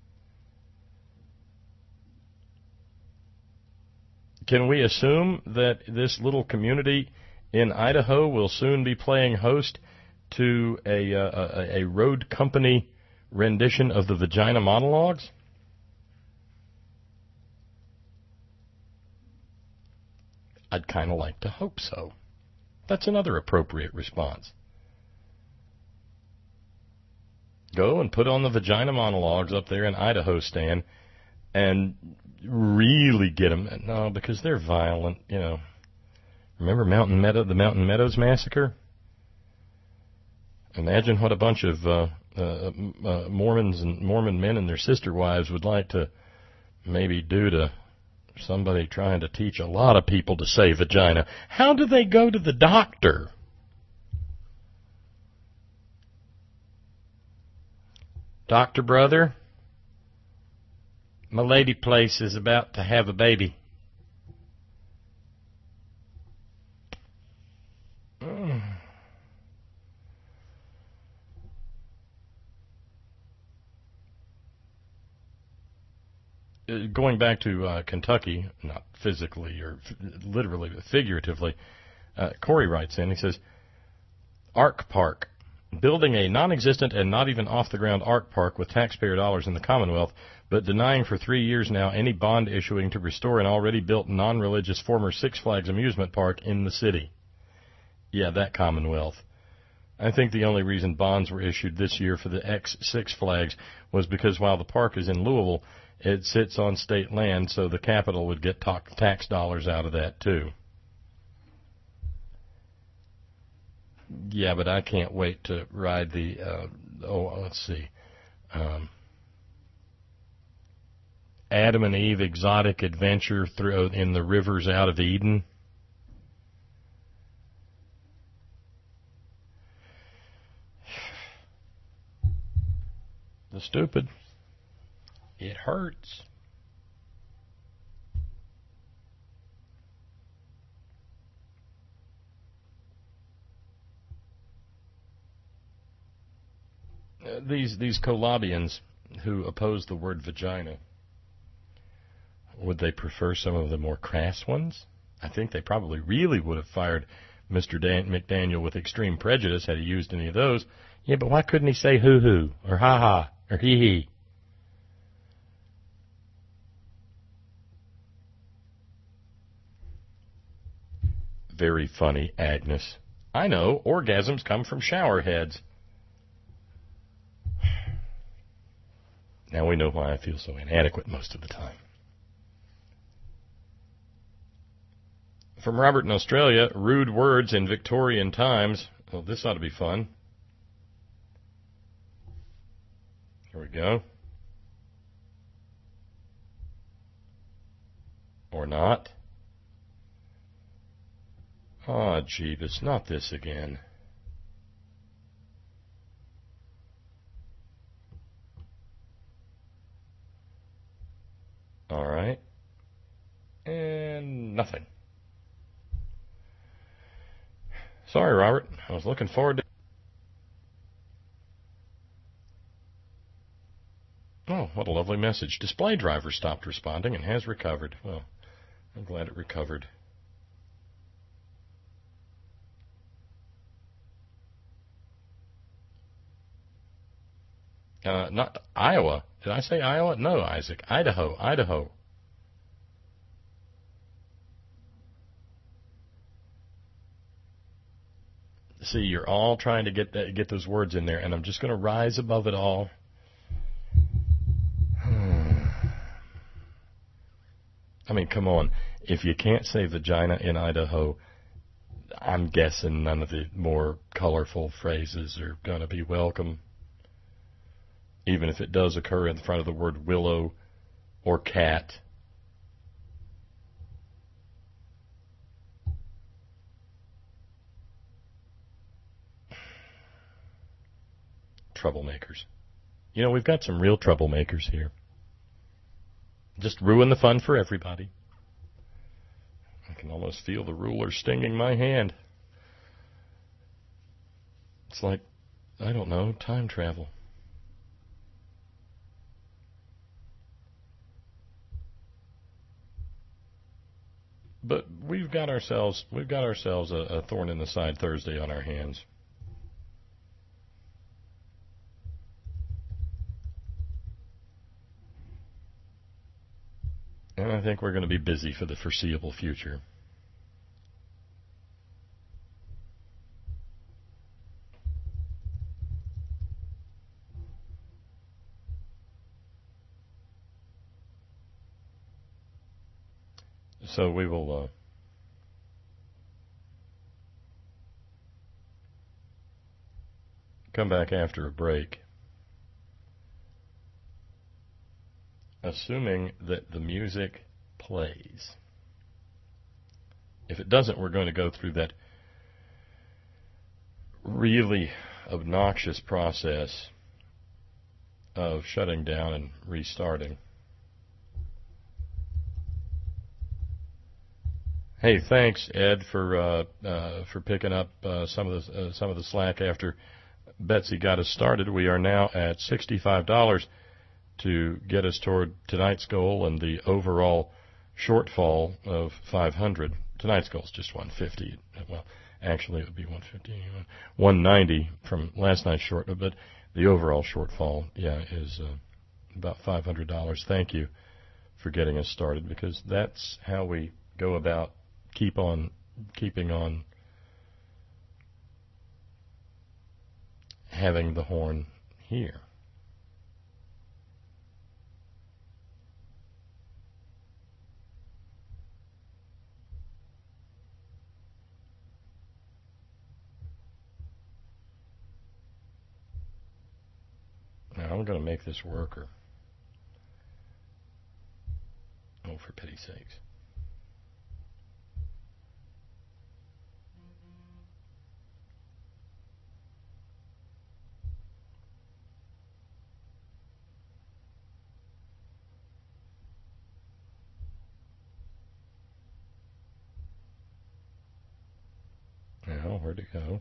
Speaker 2: Can we assume that this little community in Idaho will soon be playing host to a road company rendition of the Vagina monologues? I'd kind of like to hope so. That's another appropriate response. Go and put on the Vagina monologues up there in Idaho, Stan, and really get them. No, because they're violent, you know. Remember the Mountain Meadows Massacre? Imagine what a bunch of Mormons and Mormon men and their sister wives would like to maybe do to somebody trying to teach a lot of people to say vagina. How do they go to the doctor? Doctor brother, my lady place is about to have a baby. Going back to Kentucky, not physically or literally, but figuratively, Corey writes in, he says, Ark Park. Building a non-existent and not even off-the-ground Ark Park with taxpayer dollars in the Commonwealth, but denying for 3 years now any bond issuing to restore an already built non-religious former Six Flags amusement park in the city. Yeah, that Commonwealth. I think the only reason bonds were issued this year for the ex-Six Flags was because while the park is in Louisville, it sits on state land, so the capital would get tax dollars out of that, too. Yeah, but I can't wait to ride the, Adam and Eve exotic adventure through in the rivers out of Eden. The stupid. It hurts. These Kolobians who oppose the word vagina, would they prefer some of the more crass ones? I think they probably really would have fired Mr. McDaniel with extreme prejudice had he used any of those. Yeah, but why couldn't he say hoo-hoo or ha-ha or hee-hee? Very funny, Agnes. I know, orgasms come from shower heads. Now we know why I feel so inadequate most of the time. From Robert in Australia, rude words in Victorian times. Well, this ought to be fun. Here we go. Or not. Ah, Jeebus, not this again. All right. And nothing. Sorry, Robert. I was looking forward to... Oh, what a lovely message. Display driver stopped responding and has recovered. Well, I'm glad it recovered. Not Iowa. Did I say Iowa? No, Isaac. Idaho. See, you're all trying to get those words in there, and I'm just going to rise above it all. I mean, come on. If you can't say vagina in Idaho, I'm guessing none of the more colorful phrases are going to be welcome. Even if it does occur in front of the word willow or cat. Troublemakers. You know, we've got some real troublemakers here. Just ruin the fun for everybody. I can almost feel the ruler stinging my hand. It's like, I don't know, time travel. But we've got ourselves a thorn in the side Thursday on our hands. And I think we're going to be busy for the foreseeable future. So we will come back after a break, assuming that the music plays. If it doesn't, we're going to go through that really obnoxious process of shutting down and restarting. Hey, thanks, Ed, for picking up some of the slack after Betsy got us started. We are now at $65 to get us toward tonight's goal and the overall shortfall of 500. Tonight's goal is just 150. Well, actually, it would be 150, 190 from last night's short, but the overall shortfall, is about $500. Thank you for getting us started, because that's how we go about keeping on having the horn here. Now I'm going to make this worker. Oh, for pity's sakes. Now, where'd it go?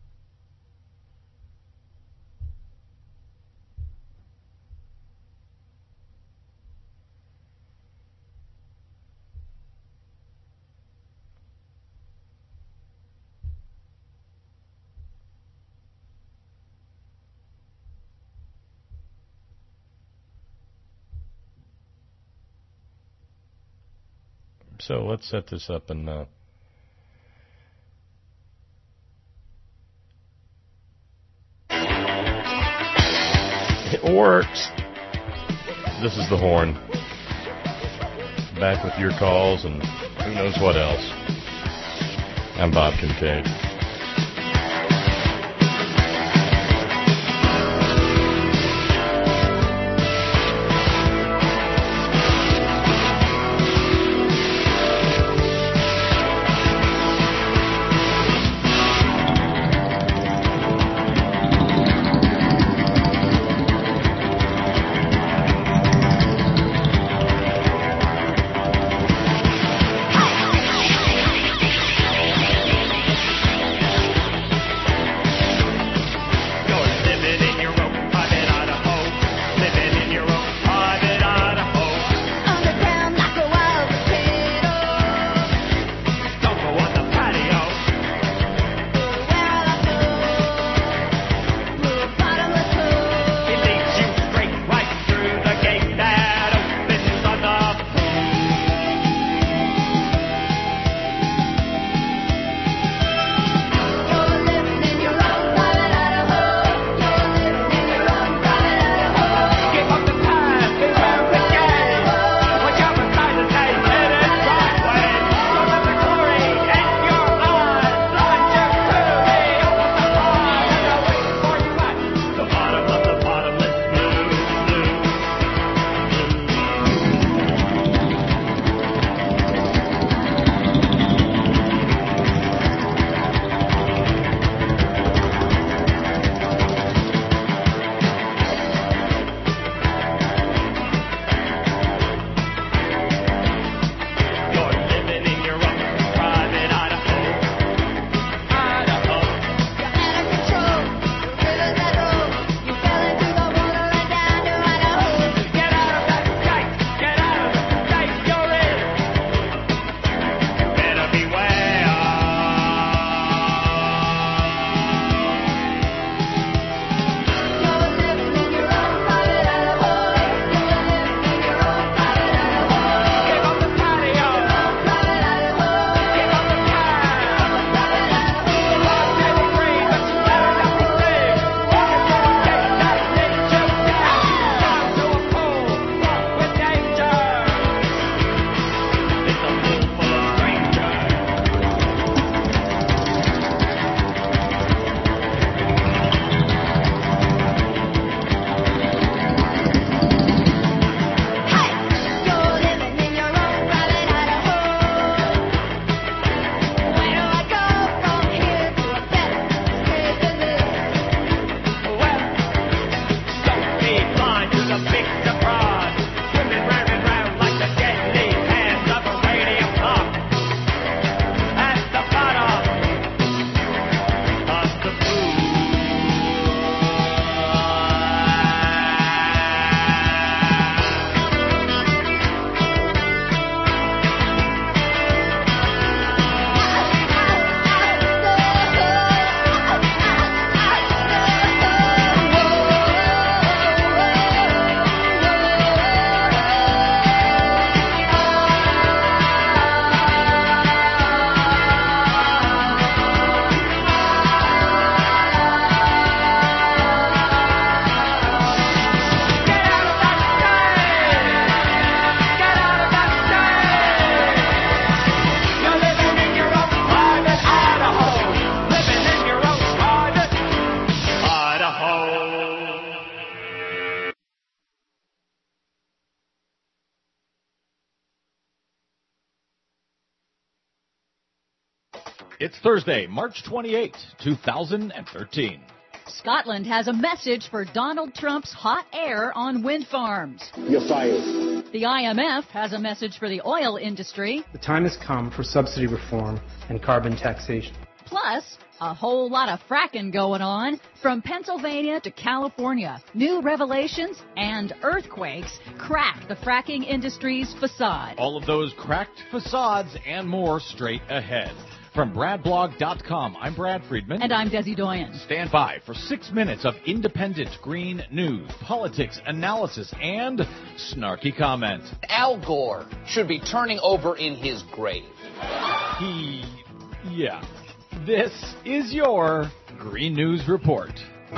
Speaker 2: So let's set this up and it works. This is the horn. Back with your calls and who knows what else. I'm Bob Kincaid.
Speaker 5: It's Thursday, March 28, 2013.
Speaker 6: Scotland has a message for Donald Trump's hot air on wind farms.
Speaker 4: You're fired.
Speaker 6: The IMF has a message for the oil industry.
Speaker 7: The time has come for subsidy reform and carbon taxation.
Speaker 6: Plus, a whole lot of fracking going on from Pennsylvania to California. New revelations and earthquakes crack the fracking industry's facade.
Speaker 5: All of those cracked facades and more straight ahead. From BradBlog.com, I'm Brad Friedman.
Speaker 6: And I'm Desi Doyen.
Speaker 5: Stand by for 6 minutes of independent green news, politics, analysis, and snarky comment.
Speaker 8: Al Gore should be turning over in his grave.
Speaker 5: Yeah. This is your Green News Report.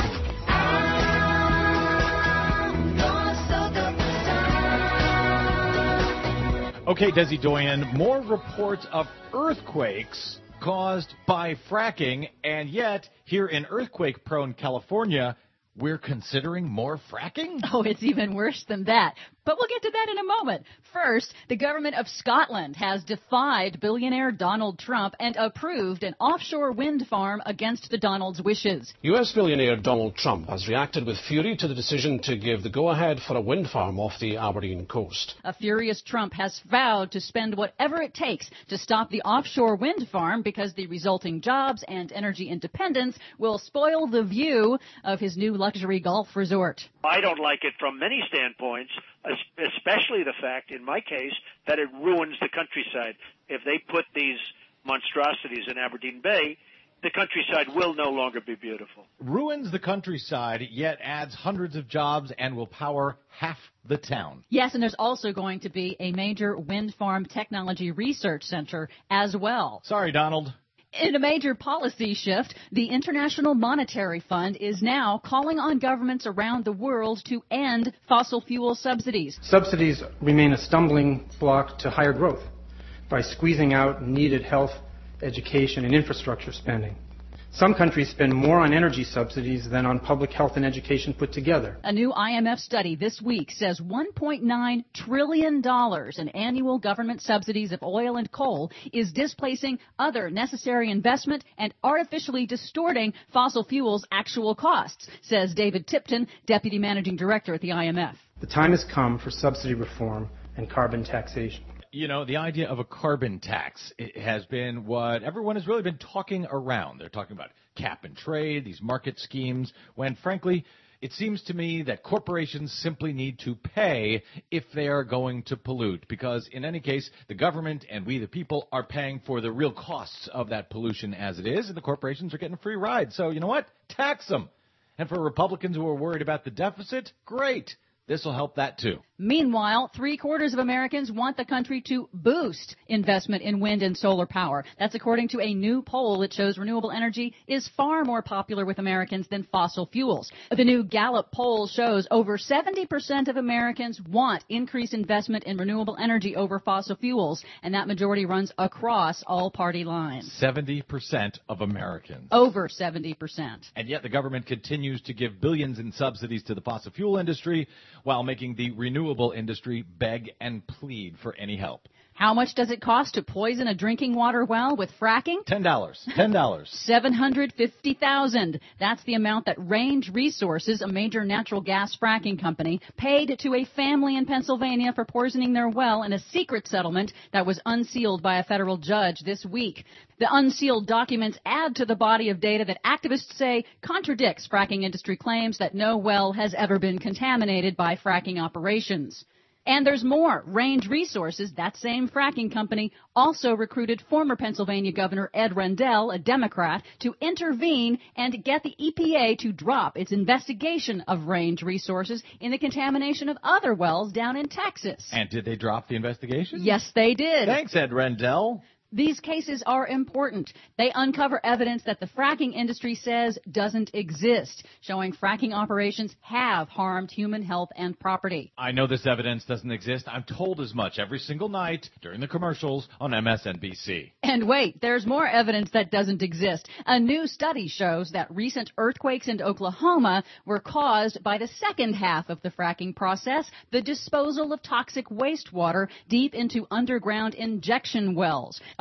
Speaker 5: Okay, Desi Doyen, more reports of earthquakes caused by fracking, and yet here in earthquake-prone California, we're considering more fracking?
Speaker 6: Oh, it's even worse than that. But we'll get to that in a moment. First, the government of Scotland has defied billionaire Donald Trump and approved an offshore wind farm against the Donald's wishes.
Speaker 9: U.S. billionaire Donald Trump has reacted with fury to the decision to give the go-ahead for a wind farm off the Aberdeen coast.
Speaker 6: A furious Trump has vowed to spend whatever it takes to stop the offshore wind farm because the resulting jobs and energy independence will spoil the view of his new luxury golf resort.
Speaker 10: I don't like it from many standpoints, especially the fact, in my case, that it ruins the countryside. If they put these monstrosities in Aberdeen Bay, the countryside will no longer be beautiful.
Speaker 5: Ruins the countryside, yet adds hundreds of jobs and will power half the town.
Speaker 6: Yes, and there's also going to be a major wind farm technology research center as well.
Speaker 5: Sorry, Donald.
Speaker 6: In a major policy shift, the International Monetary Fund is now calling on governments around the world to end fossil fuel subsidies.
Speaker 7: Subsidies remain a stumbling block to higher growth by squeezing out needed health, education, and infrastructure spending. Some countries spend more on energy subsidies than on public health and education put together.
Speaker 6: A new IMF study this week says $1.9 trillion in annual government subsidies of oil and coal is displacing other necessary investment and artificially distorting fossil fuels' actual costs, says David Tipton, Deputy Managing Director at the IMF.
Speaker 7: The time has come for subsidy reform and carbon taxation.
Speaker 5: You know, the idea of a carbon tax has been what everyone has really been talking around. They're talking about cap and trade, these market schemes, when, frankly, it seems to me that corporations simply need to pay if they are going to pollute, because in any case, the government and we, the people, are paying for the real costs of that pollution as it is, and the corporations are getting a free ride. So, you know what? Tax them. And for Republicans who are worried about the deficit, great. This will help that, too.
Speaker 6: Meanwhile, 3/4 of Americans want the country to boost investment in wind and solar power. That's according to a new poll that shows renewable energy is far more popular with Americans than fossil fuels. The new Gallup poll shows over 70% of Americans want increased investment in renewable energy over fossil fuels, and that majority runs across all party lines.
Speaker 5: 70% of Americans.
Speaker 6: Over 70%.
Speaker 5: And yet the government continues to give billions in subsidies to the fossil fuel industry, while making the renewable industry beg and plead for any help.
Speaker 6: How much does it cost to poison a drinking water well with fracking?
Speaker 5: $10.
Speaker 6: $750,000. That's the amount that Range Resources, a major natural gas fracking company, paid to a family in Pennsylvania for poisoning their well in a secret settlement that was unsealed by a federal judge this week. The unsealed documents add to the body of data that activists say contradicts fracking industry claims that no well has ever been contaminated by fracking operations. And there's more. Range Resources, that same fracking company, also recruited former Pennsylvania Governor Ed Rendell, a Democrat, to intervene and get the EPA to drop its investigation of Range Resources in the contamination of other wells down in Texas.
Speaker 5: And did they drop the investigation?
Speaker 6: Yes, they did.
Speaker 5: Thanks, Ed Rendell.
Speaker 6: These cases are important. They uncover evidence that the fracking industry says doesn't exist, showing fracking operations have harmed human health and property.
Speaker 5: I know this evidence doesn't exist. I'm told as much every single night during the commercials on MSNBC.
Speaker 6: And wait, there's more evidence that doesn't exist. A new study shows that recent earthquakes in Oklahoma were caused by the second half of the fracking process, the disposal of toxic wastewater deep into underground injection wells. A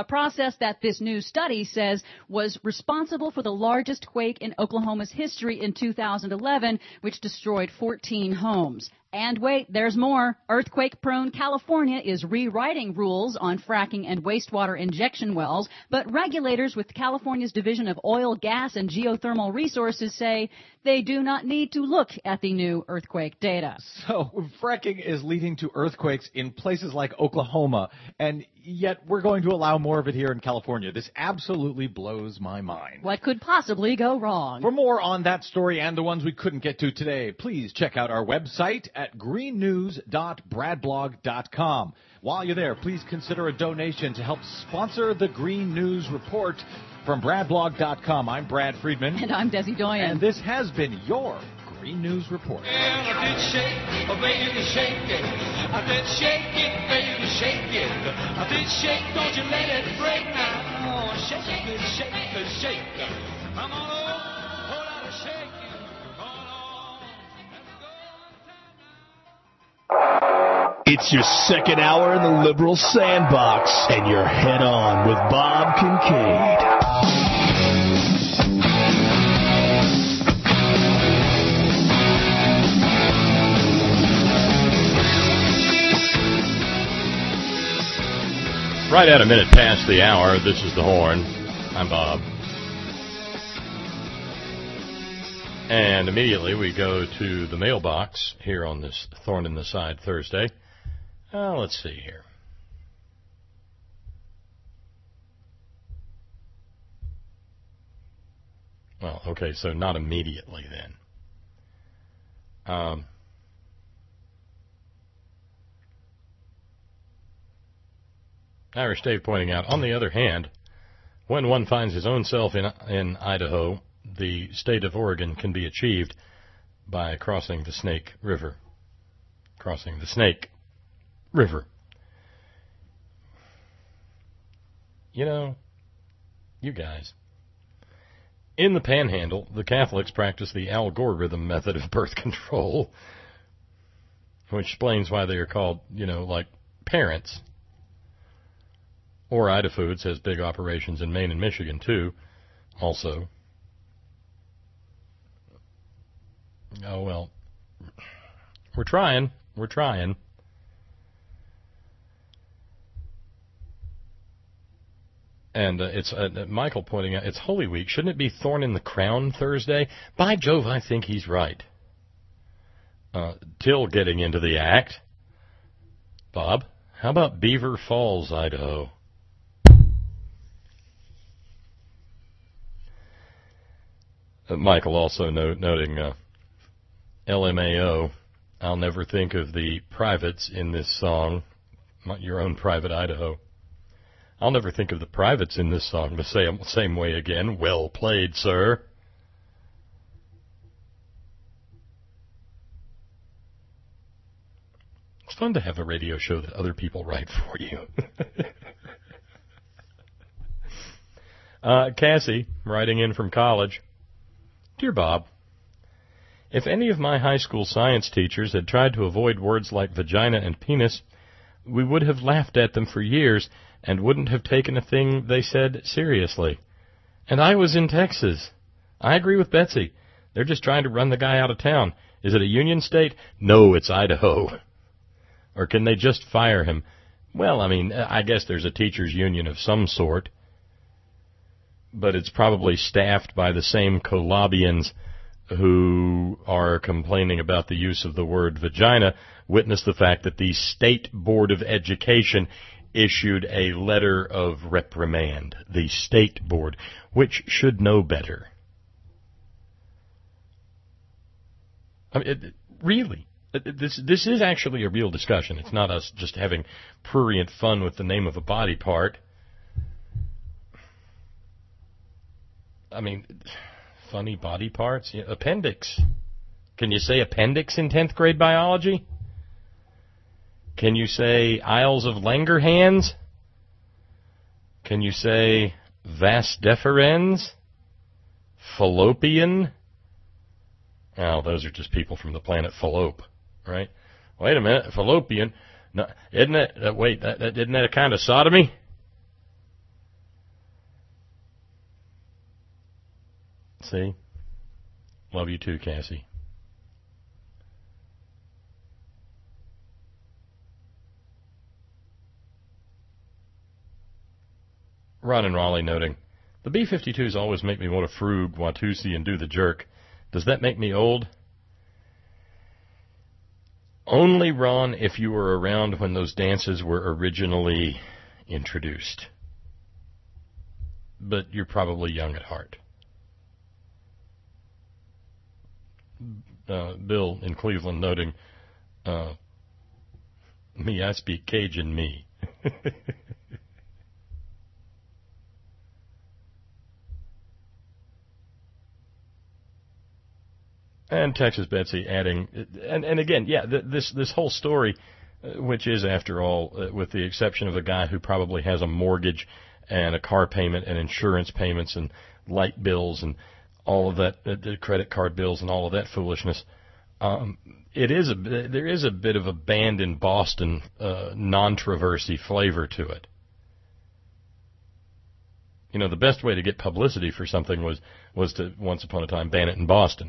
Speaker 6: a process that this new study says was responsible for the largest quake in Oklahoma's history in 2011, which destroyed 14 homes. And wait, there's more. Earthquake-prone California is rewriting rules on fracking and wastewater injection wells, but regulators with California's Division of Oil, Gas, and Geothermal Resources say they do not need to look at the new earthquake data.
Speaker 5: So fracking is leading to earthquakes in places like Oklahoma, and yet we're going to allow more of it here in California. This absolutely blows my mind.
Speaker 6: What could possibly go wrong?
Speaker 5: For more on that story and the ones we couldn't get to today, please check out our website at greennews.bradblog.com. While you're there, please consider a donation to help sponsor the Green News Report from bradblog.com. I'm Brad Friedman.
Speaker 6: And I'm Desi Doyen.
Speaker 5: And this has been your Green News Report.
Speaker 11: Well, I did shake, oh baby, shake it. I did shake it, baby, shake it. I did shake, don't you let it break now. Oh, shake it, shake it, shake it. I'm on a whole lot of shaking.
Speaker 12: It's your second hour in the Liberal Sandbox, and you're head on with Bob Kincaid.
Speaker 2: Right at a minute past the hour, this is The Horn. I'm Bob. And immediately we go to the mailbox here on this Thorn in the Side Thursday. Let's see here. Well, okay, so not immediately then. Irish Dave pointing out, on the other hand, when one finds his own self in Idaho, the state of Oregon can be achieved by crossing the Snake River. Crossing the Snake River. You know, you guys. In the Panhandle, the Catholics practice the algorithm method of birth control, which explains why they are called, like parents. Or Ida Foods has big operations in Maine and Michigan, too, also. Oh, well, we're trying. And it's Michael pointing out, it's Holy Week. Shouldn't it be Thorn in the Crown Thursday? By Jove, I think he's right. Till getting into the act. Bob, how about Beaver Falls, Idaho? Michael also noting LMAO, I'll never think of the privates in this song, Your Own Private Idaho. I'll never think of the privates in this song the same way again. Well played, sir. It's fun to have a radio show that other people write for you. Cassie, writing in from college. Dear Bob, if any of my high school science teachers had tried to avoid words like vagina and penis, we would have laughed at them for years and wouldn't have taken a thing they said seriously. And I was in Texas. I agree with Betsy. They're just trying to run the guy out of town. Is it a union state? No, it's Idaho. Or can they just fire him? Well, I guess there's a teachers' union of some sort. But it's probably staffed by the same Colabians who are complaining about the use of the word vagina. Witness the fact that the State Board of Education issued a letter of reprimand. The State Board, which should know better. Really, this is actually a real discussion. It's not us just having prurient fun with the name of a body part. Funny body parts. Appendix. Can you say appendix in 10th grade biology? Can you say Isles of Langerhans? Can you say vas deferens? Fallopian? Oh, those are just people from the planet Fallope, right? Wait a minute, fallopian. No, isn't it? Isn't that a kind of sodomy? See? Love you too, Cassie. Ron and Raleigh noting, the B-52s always make me want to frug, Watusi, and do the jerk. Does that make me old? Only, Ron, if you were around when those dances were originally introduced. But you're probably young at heart. Bill in Cleveland noting, me, I speak Cajun, me. And Texas Betsy adding, and again, yeah, this whole story, which is, after all, with the exception of a guy who probably has a mortgage and a car payment and insurance payments and light bills and all of that, the credit card bills and all of that foolishness, there is a bit of a band in Boston non-traversy flavor to it. You know, the best way to get publicity for something was to, once upon a time, ban it in Boston.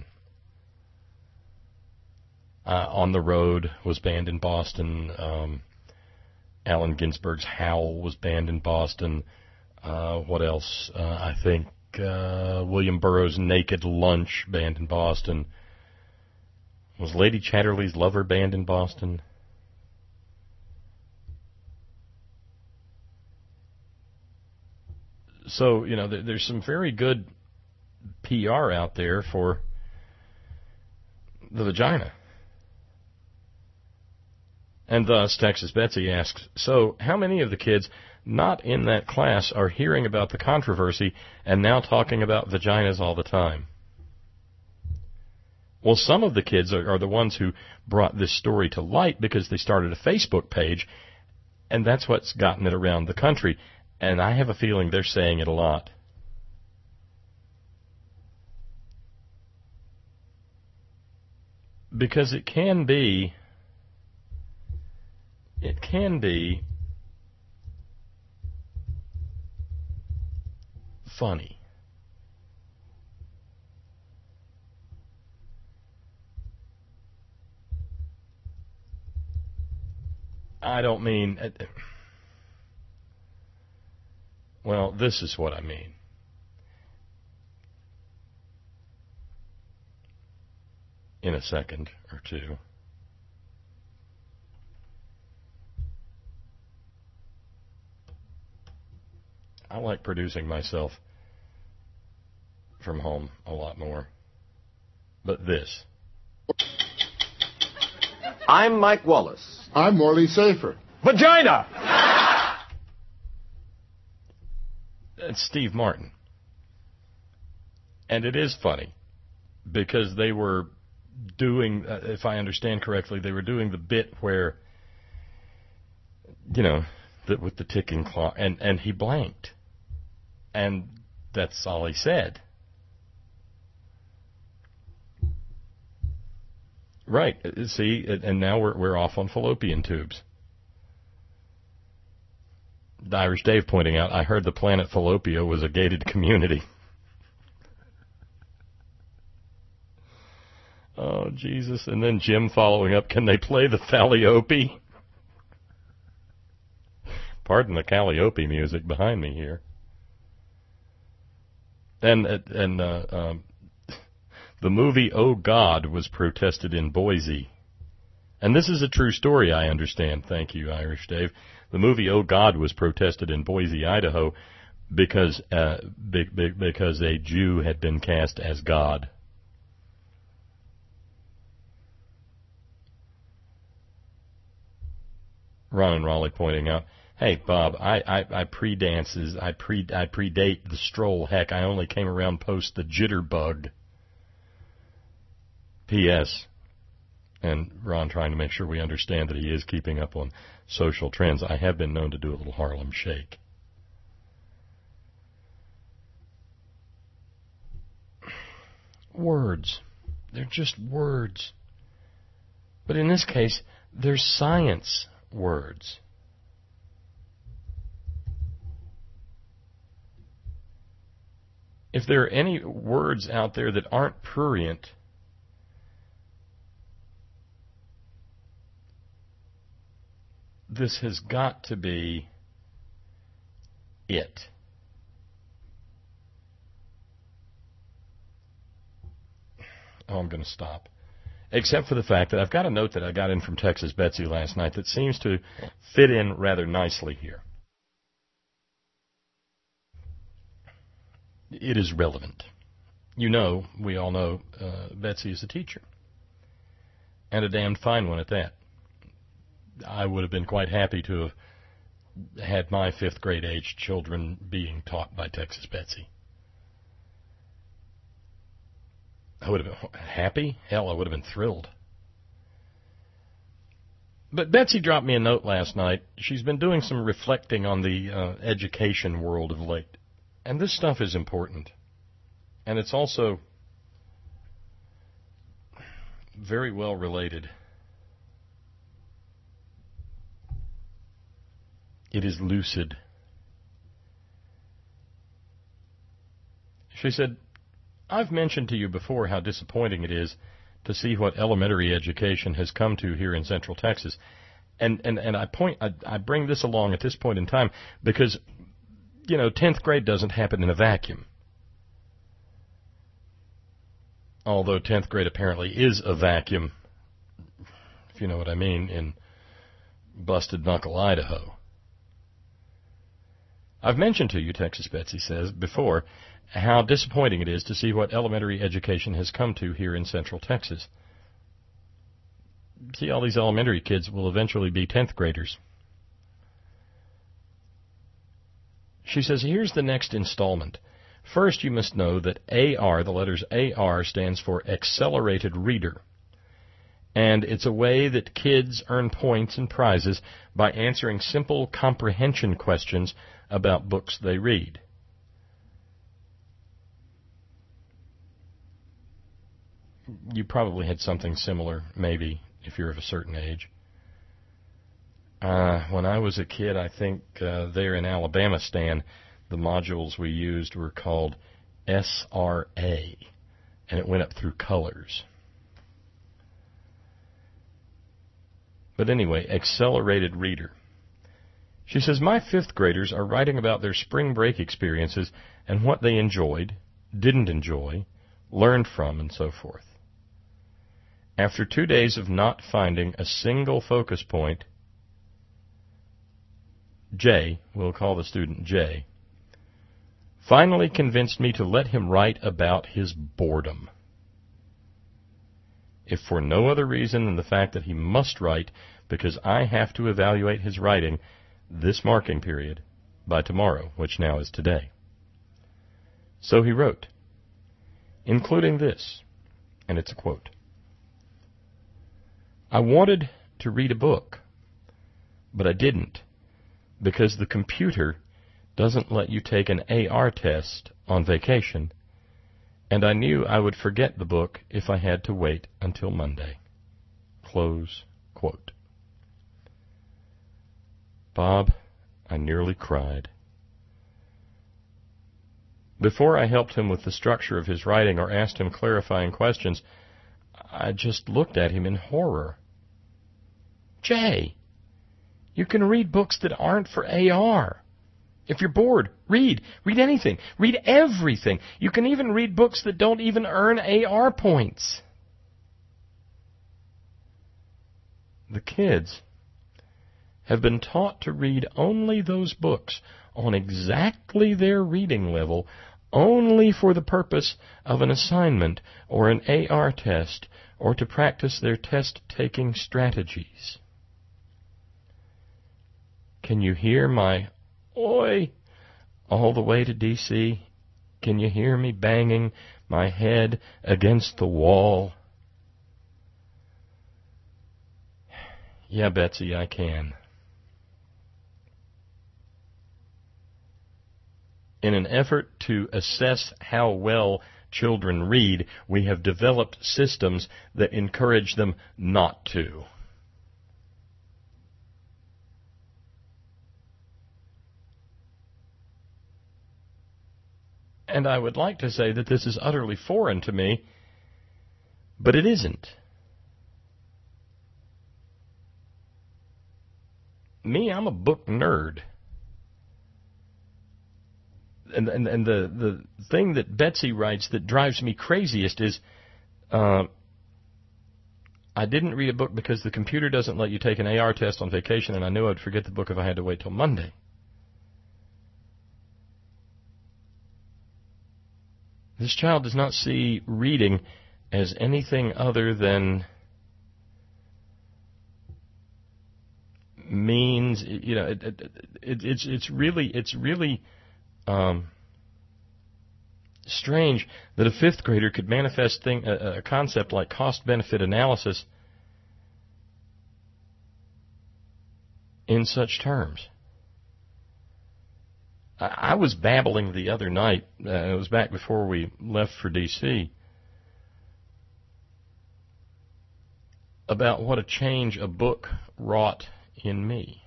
Speaker 2: On the Road was banned in Boston. Allen Ginsberg's Howl was banned in Boston. What else? I think William Burroughs' Naked Lunch banned in Boston. Was Lady Chatterley's Lover banned in Boston? So, you know, there's some very good PR out there for the vagina. And thus, Texas Betsy asks, so how many of the kids not in that class are hearing about the controversy and now talking about vaginas all the time? Well, some of the kids are the ones who brought this story to light because they started a Facebook page, and that's what's gotten it around the country. And I have a feeling they're saying it a lot. Because it can be funny. I don't mean... Well, this is what I mean. In a second or two. I like producing myself from home a lot more. But this.
Speaker 13: I'm Mike Wallace.
Speaker 14: I'm Morley Safer.
Speaker 13: Vagina!
Speaker 2: It's Steve Martin. And it is funny because they were doing, if I understand correctly, they were doing the bit where, you know, with the ticking clock, and he blanked. And that's all he said. Right. See, and now we're off on fallopian tubes. The Irish Dave pointing out, I heard the planet Fallopia was a gated community. Oh, Jesus. And then Jim following up, can they play the Falliope? Pardon the Calliope music behind me here. And the movie Oh God was protested in Boise. And this is a true story, I understand. Thank you, Irish Dave. The movie Oh God was protested in Boise, Idaho, because a Jew had been cast as God. Ron and Raleigh pointing out, hey, Bob, I pre-dances, I predate the stroll. Heck, I only came around post the jitterbug. P.S. And Ron trying to make sure we understand that he is keeping up on social trends. I have been known to do a little Harlem Shake. Words. They're just words. But in this case, they're science words. if there are any words out there that aren't prurient, this has got to be it. Oh, I'm going to stop. Except for the fact that I've got a note that I got in from Texas Betsy last night that seems to fit in rather nicely here. It is relevant. You know, we all know, Betsy is a teacher. And a damned fine one at that. I would have been quite happy to have had my 5th grade age children being taught by Texas Betsy. I would have been happy? Hell, I would have been thrilled. But Betsy dropped me a note last night. She's been doing some reflecting on the education world of late. And this stuff is important. And it's also very well related. It is lucid. She said, I've mentioned to you before how disappointing it is to see what elementary education has come to here in Central Texas. And I bring this along at this point in time because, you know, 10th grade doesn't happen in a vacuum. Although 10th grade apparently is a vacuum, if you know what I mean, in Busted Knuckle, Idaho. I've mentioned to you, Texas Betsy says, before, how disappointing it is to see what elementary education has come to here in Central Texas. See, all these elementary kids will eventually be 10th graders. She says, here's the next installment. First, you must know that AR, the letters AR, stands for Accelerated Reader. And it's a way that kids earn points and prizes by answering simple comprehension questions about books they read. You probably had something similar, maybe, if you're of a certain age. When I was a kid, I think there in Alabama, Stan, the modules we used were called SRA, and it went up through colors. But anyway, Accelerated Reader. She says, my 5th graders are writing about their spring break experiences and what they enjoyed, didn't enjoy, learned from, and so forth. After 2 days of not finding a single focus point, Jay, we'll call the student Jay, finally convinced me to let him write about his boredom. If for no other reason than the fact that he must write because I have to evaluate his writing this marking period by tomorrow, which now is today. So he wrote, including this, and it's a quote, I wanted to read a book, but I didn't because the computer doesn't let you take an AR test on vacation, and I knew I would forget the book if I had to wait until Monday. Close quote. Bob, I nearly cried. Before I helped him with the structure of his writing or asked him clarifying questions, I just looked at him in horror. Jay, you can read books that aren't for AR. If you're bored, read. Read anything. Read everything. You can even read books that don't even earn AR points. The kids have been taught to read only those books on exactly their reading level, only for the purpose of an assignment or an AR test, or to practice their test-taking strategies. Can you hear my oi all the way to D.C.? Can you hear me banging my head against the wall? Yeah, Betsy, I can. In an effort to assess how well children read, we have developed systems that encourage them not to. And I would like to say that this is utterly foreign to me, but it isn't. Me, I'm a book nerd. And the thing that Betsy writes that drives me craziest is I didn't read a book because the computer doesn't let you take an AR test on vacation, and I knew I'd forget the book if I had to wait till Monday. This child does not see reading as anything other than means, it's really strange that a fifth grader could manifest a concept like cost-benefit analysis in such terms. I was babbling the other night, it was back before we left for D.C., about what a change a book wrought in me.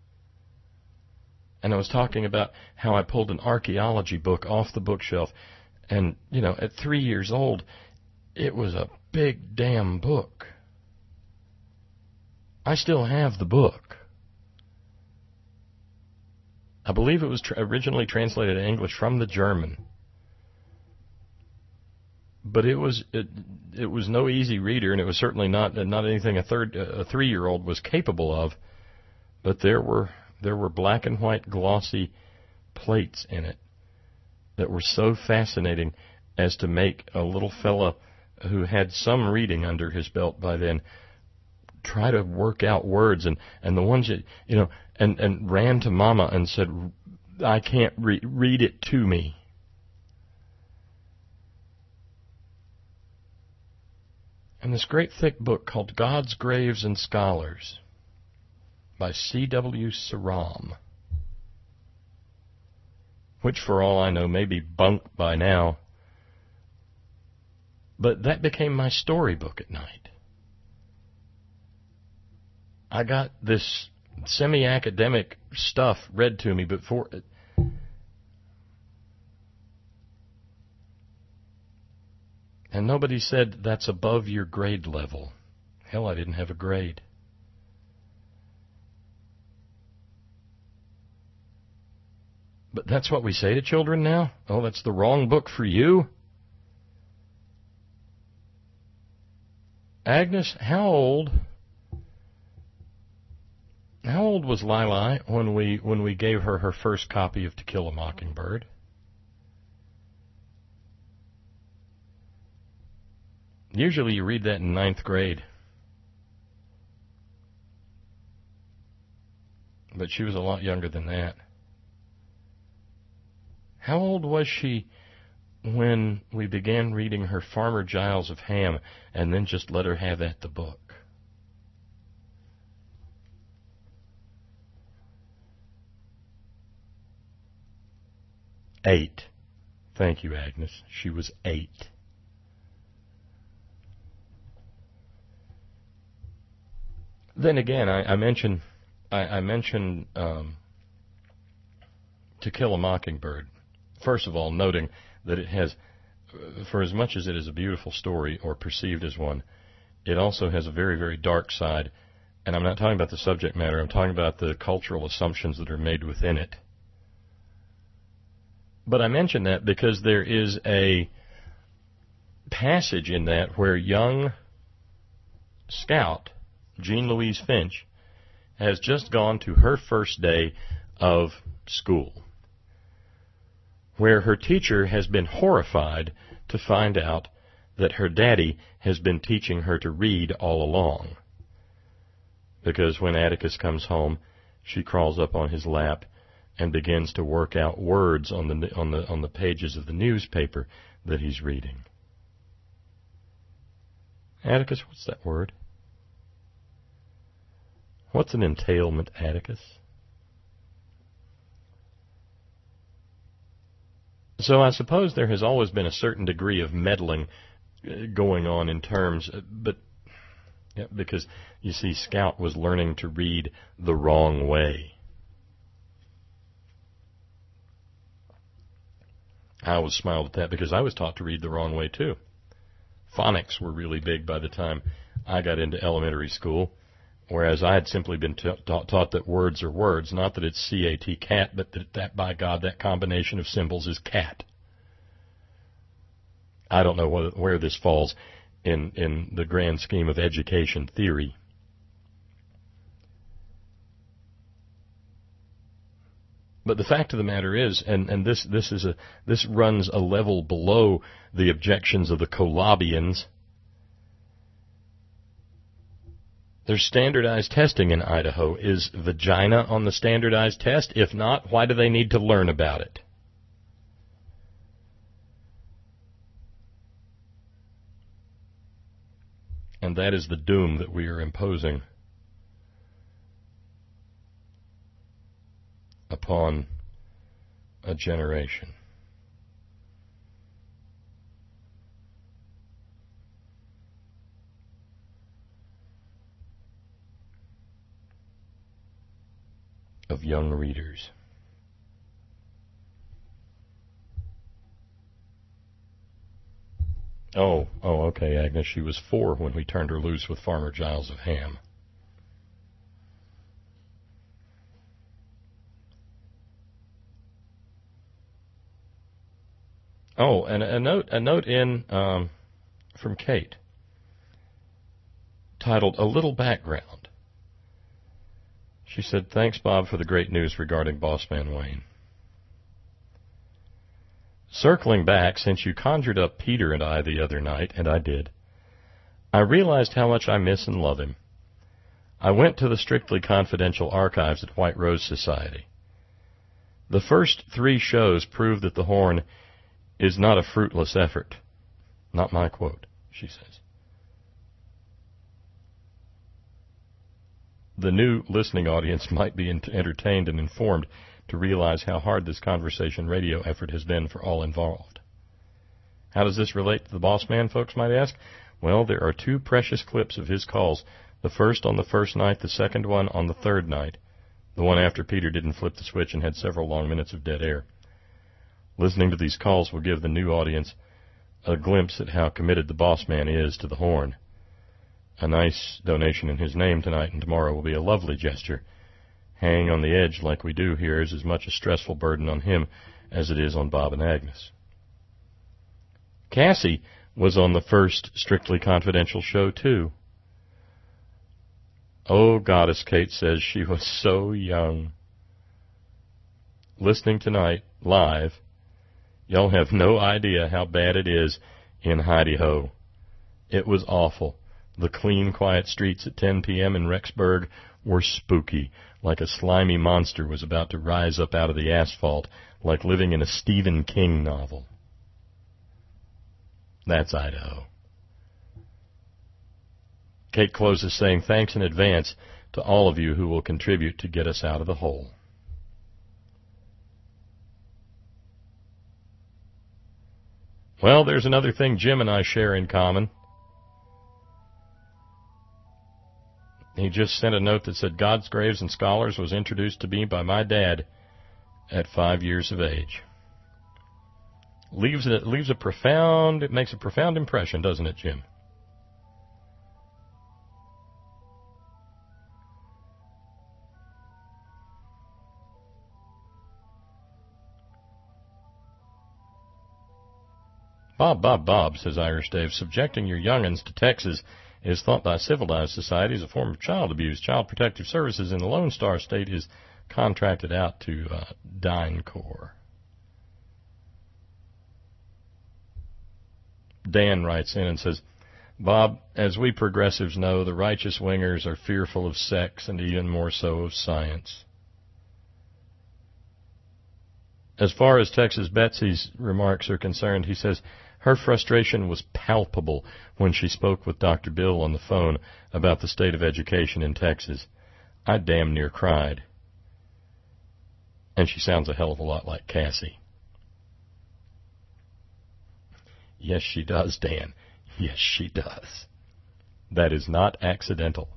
Speaker 2: And I was talking about how I pulled an archaeology book off the bookshelf, and, at 3 years old, it was a big damn book. I still have the book. I believe it was originally translated in English from the German. But it was no easy reader, and it was certainly not anything a 3-year-old was capable of. But there were black and white glossy plates in it that were so fascinating as to make a little fella who had some reading under his belt by then try to work out words, and the ones that, and ran to Mama and said, I can't read it to me. And this great thick book called God's Graves and Scholars by C.W. Saram, which for all I know may be bunk by now, but that became my storybook at night. I got this semi-academic stuff read to me before. And nobody said that's above your grade level. Hell, I didn't have a grade. But that's what we say to children now? Oh, that's the wrong book for you? Agnes, how old was Lili when we gave her first copy of To Kill a Mockingbird? Usually you read that in 9th grade. But she was a lot younger than that. How old was she when we began reading her Farmer Giles of Ham and then just let her have at the book? Eight. Thank you, Agnes. She was 8. Then again, I mentioned To Kill a Mockingbird. First of all, noting that it has, for as much as it is a beautiful story, or perceived as one, it also has a very, very dark side. And I'm not talking about the subject matter. I'm talking about the cultural assumptions that are made within it. But I mention that because there is a passage in that where young Scout Jean Louise Finch has just gone to her first day of school, where her teacher has been horrified to find out that her daddy has been teaching her to read all along. Because when Atticus comes home, she crawls up on his lap and begins to work out words on the pages of the newspaper that he's reading. Atticus, what's that word? What's an entailment, Atticus? So I suppose there has always been a certain degree of meddling going on in terms, but because, you see, Scout was learning to read the wrong way. I always smiled at that because I was taught to read the wrong way, too. Phonics were really big by the time I got into elementary school, whereas I had simply been taught that words are words, not that it's C-A-T, cat, but that, by God, that combination of symbols is cat. I don't know where this falls in the grand scheme of education theory. But the fact of the matter is, and this runs a level below the objections of the Colabians. There's standardized testing in Idaho. Is vagina on the standardized test? If not, why do they need to learn about it? And that is the doom that we are imposing upon a generation. Of young readers. Oh, okay, Agnes. She was 4 when we turned her loose with Farmer Giles of Ham. Oh, and a note in from Kate, titled "A Little Background." She said, "Thanks, Bob, for the great news regarding Bossman Wayne. Circling back, since you conjured up Peter and I the other night, and I did, I realized how much I miss and love him. I went to the Strictly Confidential archives at White Rose Society. The first 3 shows prove that the Horn is not a fruitless effort." Not my quote, she says. The new listening audience might be entertained and informed to realize how hard this conversation radio effort has been for all involved. How does this relate to the boss man, folks might ask? Well, there are 2 precious clips of his calls, the first on the first night, the second one on the third night, the one after Peter didn't flip the switch and had several long minutes of dead air. Listening to these calls will give the new audience a glimpse at how committed the boss man is to the Horn. A nice donation in his name tonight and tomorrow will be a lovely gesture. Hanging on the edge like we do here is as much a stressful burden on him as it is on Bob and Agnes. Cassie was on the first Strictly Confidential show, too. Oh, Goddess, Kate says she was so young. Listening tonight, live, y'all have no idea how bad it is in Idaho. It was awful. The clean, quiet streets at 10 p.m. in Rexburg were spooky, like a slimy monster was about to rise up out of the asphalt, like living in a Stephen King novel. That's Idaho. Kate closes saying thanks in advance to all of you who will contribute to get us out of the hole. Well, there's another thing Jim and I share in common. He just sent a note that said God's Graves and Scholars was introduced to me by my dad at 5 years of age. It makes a profound impression, doesn't it, Jim? Bob, says Irish Dave, subjecting your young'uns to Texas is thought by civilized society as a form of child abuse. Child Protective Services in the Lone Star State is contracted out to DynCorp. Dan writes in and says, Bob, as we progressives know, the righteous wingers are fearful of sex and even more so of science. As far as Texas Betsy's remarks are concerned, he says, her frustration was palpable when she spoke with Dr. Bill on the phone about the state of education in Texas. I damn near cried. And she sounds a hell of a lot like Cassie. Yes, she does, Dan. Yes, she does. That is not accidental.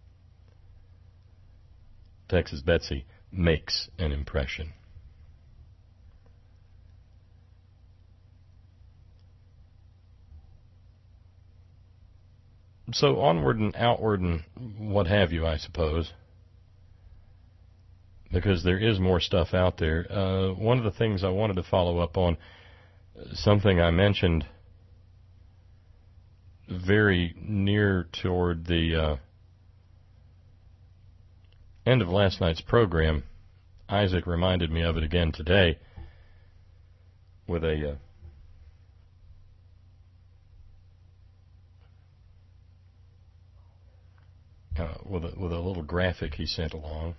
Speaker 2: Texas Betsy makes an impression. So onward and outward and what have you, I suppose, because there is more stuff out there. One of the things I wanted to follow up on, something I mentioned very near toward the end of last night's program. Isaac reminded me of it again today with a with a little graphic he sent along.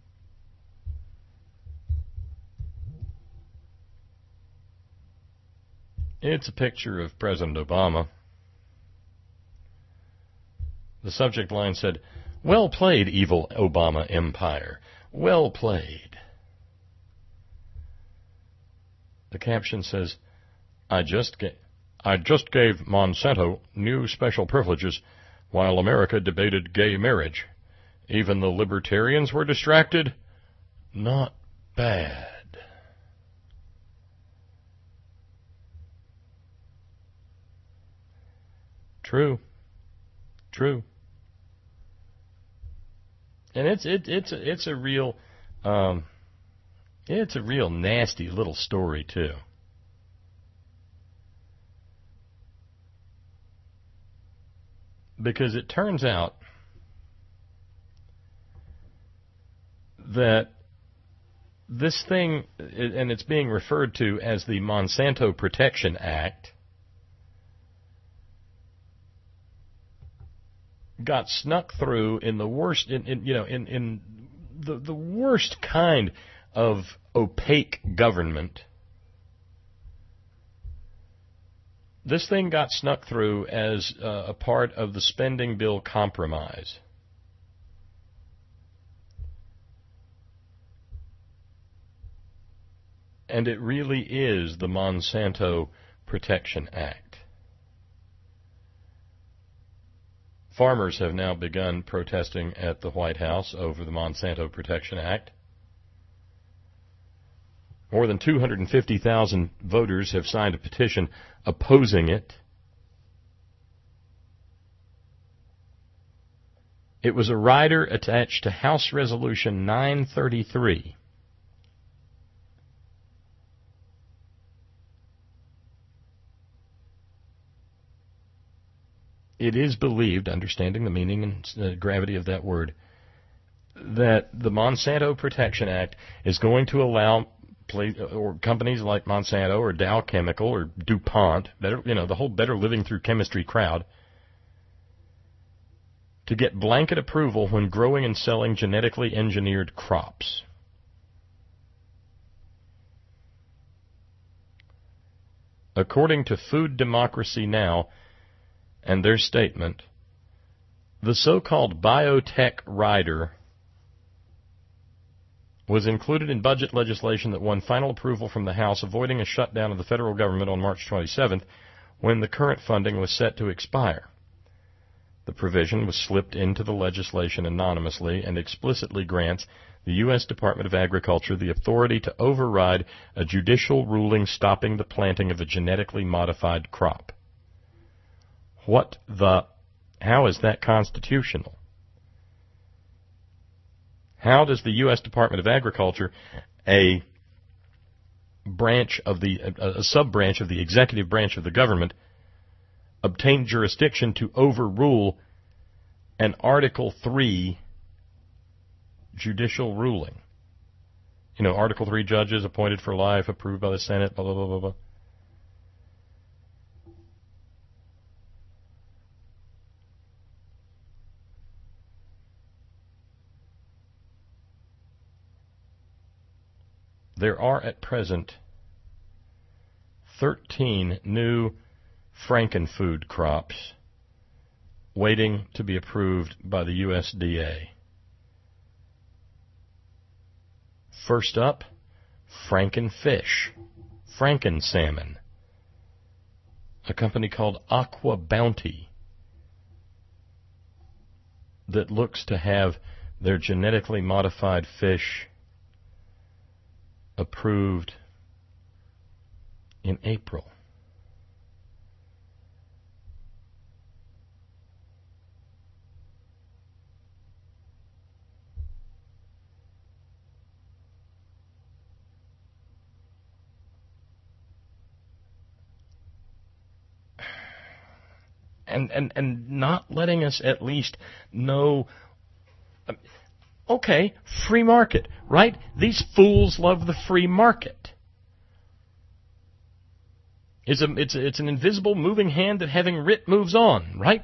Speaker 2: It's a picture of President Obama. The subject line said, "Well played, evil Obama empire. Well played." The caption says, I just gave Monsanto new special privileges while America debated gay marriage. Even the libertarians were distracted. Not bad. True. And it's a real nasty little story too. Because it turns out that this thing, and it's being referred to as the Monsanto Protection Act, got snuck through in the worst, in the worst kind of opaque government. This thing got snuck through as a part of the spending bill compromise. And it really is the Monsanto Protection Act. Farmers have now begun protesting at the White House over the Monsanto Protection Act. More than 250,000 voters have signed a petition opposing it. It was a rider attached to House Resolution 933. It is believed, understanding the meaning and the gravity of that word, that the Monsanto Protection Act is going to allow companies like Monsanto or Dow Chemical or DuPont, the whole Better Living Through Chemistry crowd, to get blanket approval when growing and selling genetically engineered crops. According to Food Democracy Now! And their statement, the so-called biotech rider was included in budget legislation that won final approval from the House, avoiding a shutdown of the federal government on March 27th, when the current funding was set to expire. The provision was slipped into the legislation anonymously and explicitly grants the U.S. Department of Agriculture the authority to override a judicial ruling stopping the planting of a genetically modified crop. How is that constitutional? How does the U.S. Department of Agriculture, a sub-branch of the executive branch of the government, obtain jurisdiction to overrule an Article 3 judicial ruling? Article 3 judges appointed for life, approved by the Senate, blah, blah, blah, blah, blah. There are at present 13 new Frankenfood crops waiting to be approved by the USDA. First up, Frankenfish, Frankensalmon, a company called Aqua Bounty that looks to have their genetically modified fish approved in April. and not letting us at least know. Okay, free market, right? These fools love the free market. It's an invisible moving hand that, having writ, moves on, right?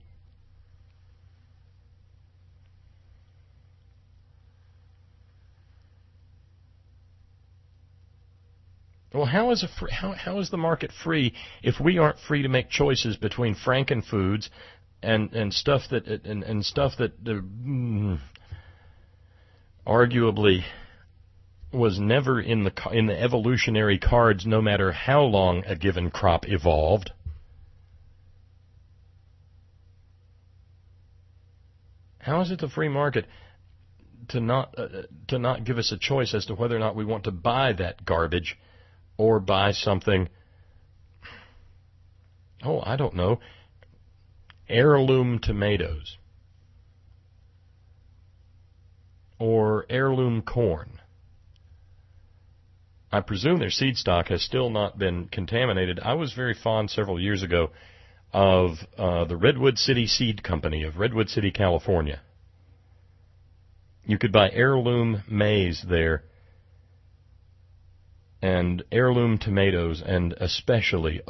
Speaker 2: Well, how is the market free if we aren't free to make choices between Frankenfoods and stuff that arguably was never in the evolutionary cards, no matter how long a given crop evolved? How is it the free market to not give us a choice as to whether or not we want to buy that garbage or buy something, I don't know, heirloom tomatoes or heirloom corn? I presume their seed stock has still not been contaminated. I was very fond several years ago of the Redwood City Seed Company of Redwood City, California. You could buy heirloom maize there and heirloom tomatoes, and especially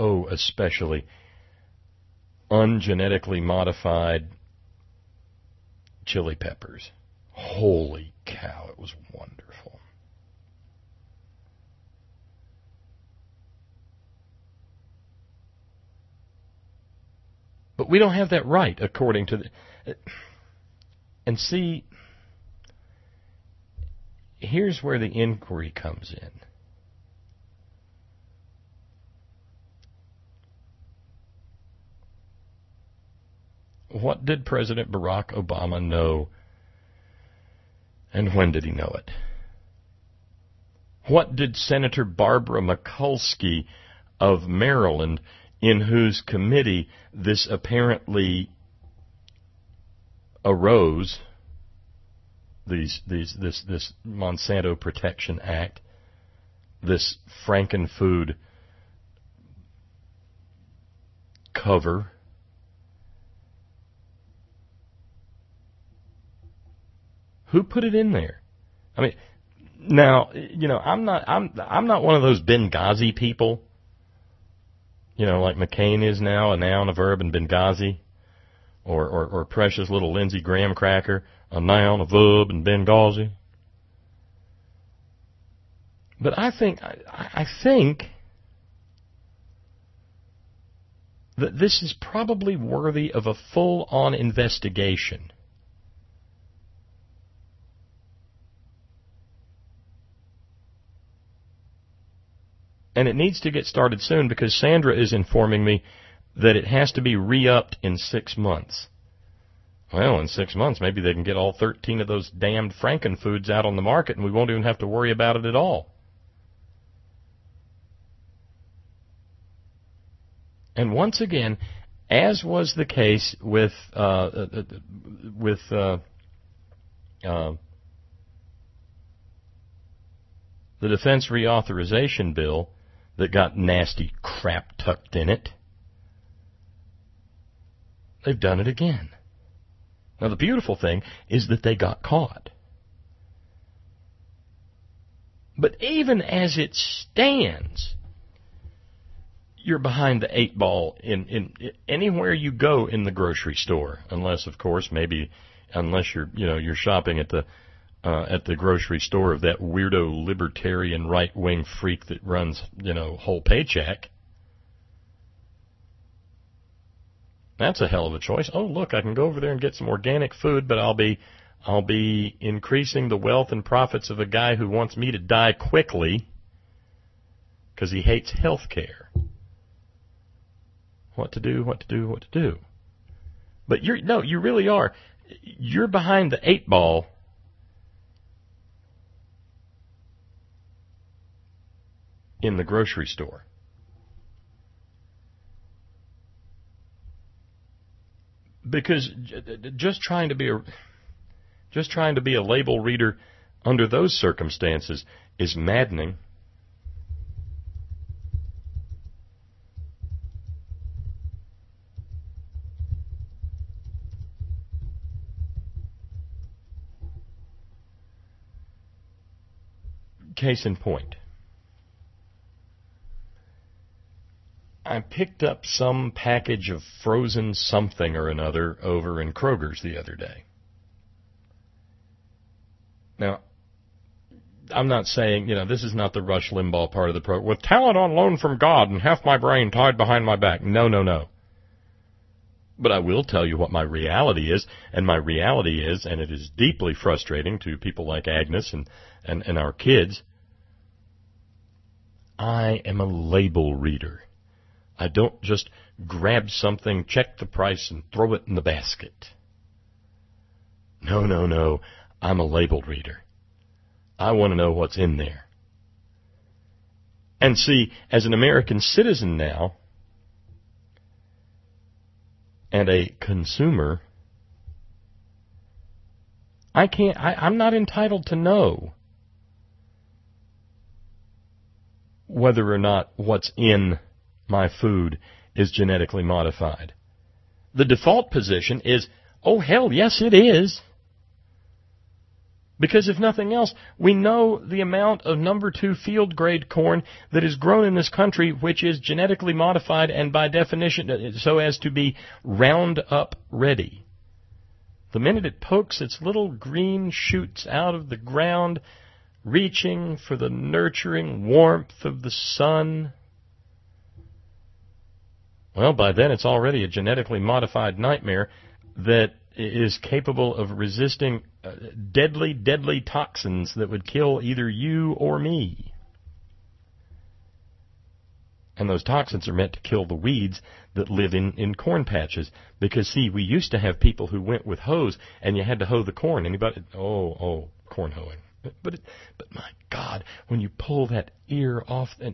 Speaker 2: ungenetically modified chili peppers. Holy cow, it was wonderful. But we don't have that right, according to the... And see, here's where the inquiry comes in. What did President Barack Obama know, and when did he know it? What did Senator Barbara Mikulski of Maryland, in whose committee this apparently arose, this Monsanto Protection Act, this Frankenfood cover, who put it in there? I mean, now, I'm not one of those Benghazi people, like McCain is now, a noun, a verb, and Benghazi, or precious little Lindsey Graham cracker, a noun, a verb, and Benghazi. But I think that this is probably worthy of a full-on investigation. And it needs to get started soon, because Sandra is informing me that it has to be re-upped in 6 months. Well, in 6 months, maybe they can get all 13 of those damned Frankenfoods out on the market, and we won't even have to worry about it at all. And once again, as was the case with the Defense Reauthorization Bill that got nasty crap tucked in it, they've done it again. Now, the beautiful thing is that they got caught. But even as it stands, you're behind the 8 ball in anywhere you go in the grocery store, unless, of course, unless you're shopping at the grocery store of that weirdo libertarian right-wing freak that runs, Whole Paycheck. That's a hell of a choice. Oh, look, I can go over there and get some organic food, but I'll be increasing the wealth and profits of a guy who wants me to die quickly because he hates health care. What to do. But you really are. You're behind the 8 ball in the grocery store. Because just trying to be a label reader under those circumstances is maddening. Case in point. I picked up some package of frozen something or another over in Kroger's the other day. Now, I'm not saying, this is not the Rush Limbaugh part of the program. With talent on loan from God and half my brain tied behind my back. No. But I will tell you what my reality is, and my reality is, and it is deeply frustrating to people like Agnes and our kids, I am a label reader. I don't just grab something, check the price, and throw it in the basket. No. I'm a label reader. I want to know what's in there. And see, as an American citizen now, and a consumer, I'm not entitled to know whether or not what's in my food is genetically modified. The default position is, oh, hell, yes, it is. Because if nothing else, we know the amount of number 2 field grade corn that is grown in this country, which is genetically modified and by definition so as to be Roundup ready. The minute it pokes its little green shoots out of the ground, reaching for the nurturing warmth of the sun, well, by then it's already a genetically modified nightmare that is capable of resisting deadly toxins that would kill either you or me. And those toxins are meant to kill the weeds that live in corn patches. Because, see, we used to have people who went with hoes, and you had to hoe the corn. Anybody? Oh, corn hoeing. But my God, when you pull that ear off, and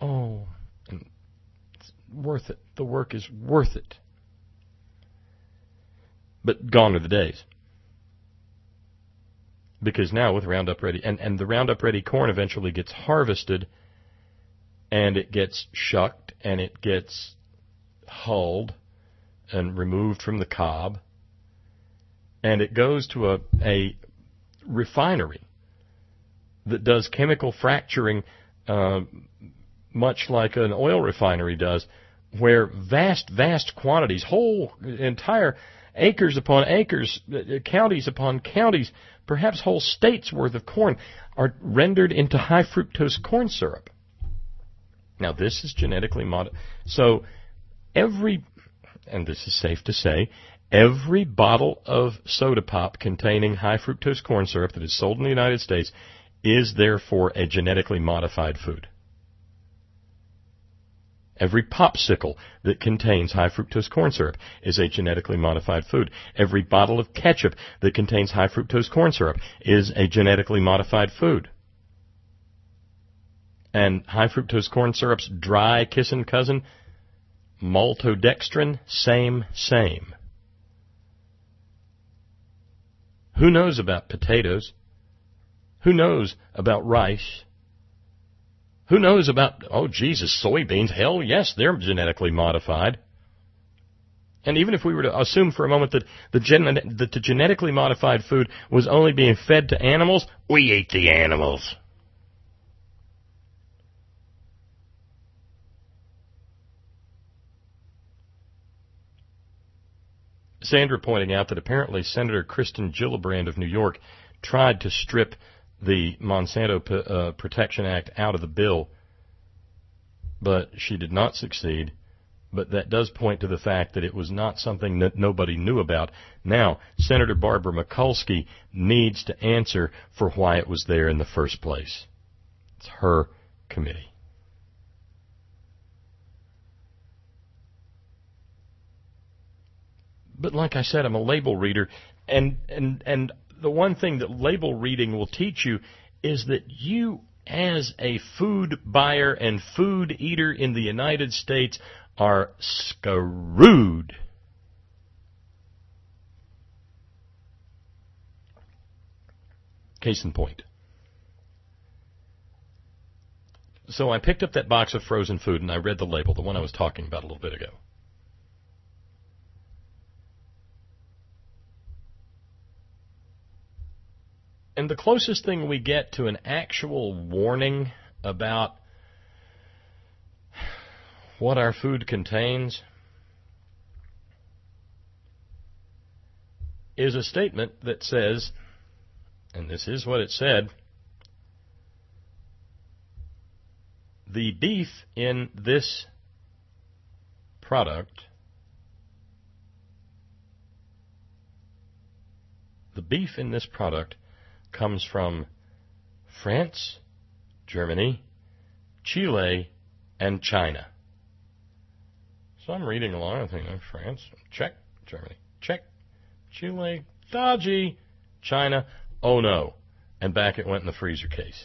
Speaker 2: it's worth it. The work is worth it. But gone are the days. Because now with Roundup Ready, and the Roundup Ready corn eventually gets harvested, and it gets shucked, and it gets hulled and removed from the cob, and it goes to a refinery that does chemical fracturing much like an oil refinery does, where vast quantities, whole entire acres upon acres, counties upon counties, perhaps whole states worth of corn are rendered into high fructose corn syrup. Now this is genetically modified. So and this is safe to say, every bottle of soda pop containing high fructose corn syrup that is sold in the United States is therefore a genetically modified food. Every popsicle that contains high fructose corn syrup is a genetically modified food. Every bottle of ketchup that contains high fructose corn syrup is a genetically modified food. And high fructose corn syrup's dry kissing cousin, maltodextrin, same. Who knows about potatoes? Who knows about rice? Who knows about, soybeans? Hell yes, they're genetically modified. And even if we were to assume for a moment that the genetically modified food was only being fed to animals, we ate the animals. Sandra pointing out that apparently Senator Kristen Gillibrand of New York tried to strip the Monsanto Protection Act out of the bill, but she did not succeed. But that does point to the fact that it was not something that nobody knew about. Now, Senator Barbara Mikulski needs to answer for why it was there in the first place. It's her committee. But like I said, I'm a label reader, and the one thing that label reading will teach you is that you, as a food buyer and food eater in the United States, are screwed. Case in point. So I picked up that box of frozen food and I read the label, the one I was talking about a little bit ago. And the closest thing we get to an actual warning about what our food contains is a statement that says, and this is what it said, the beef in this product, comes from France, Germany, Chile, and China. So I'm reading along, I think, France, check, Germany, check, Chile, dodgy, China, oh no. And back it went in the freezer case.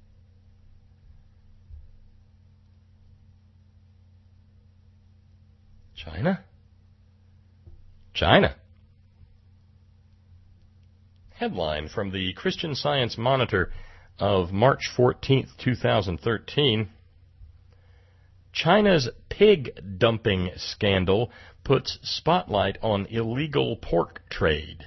Speaker 2: China? China. Headline from the Christian Science Monitor of March 14th, 2013. China's pig dumping scandal puts spotlight on illegal pork trade.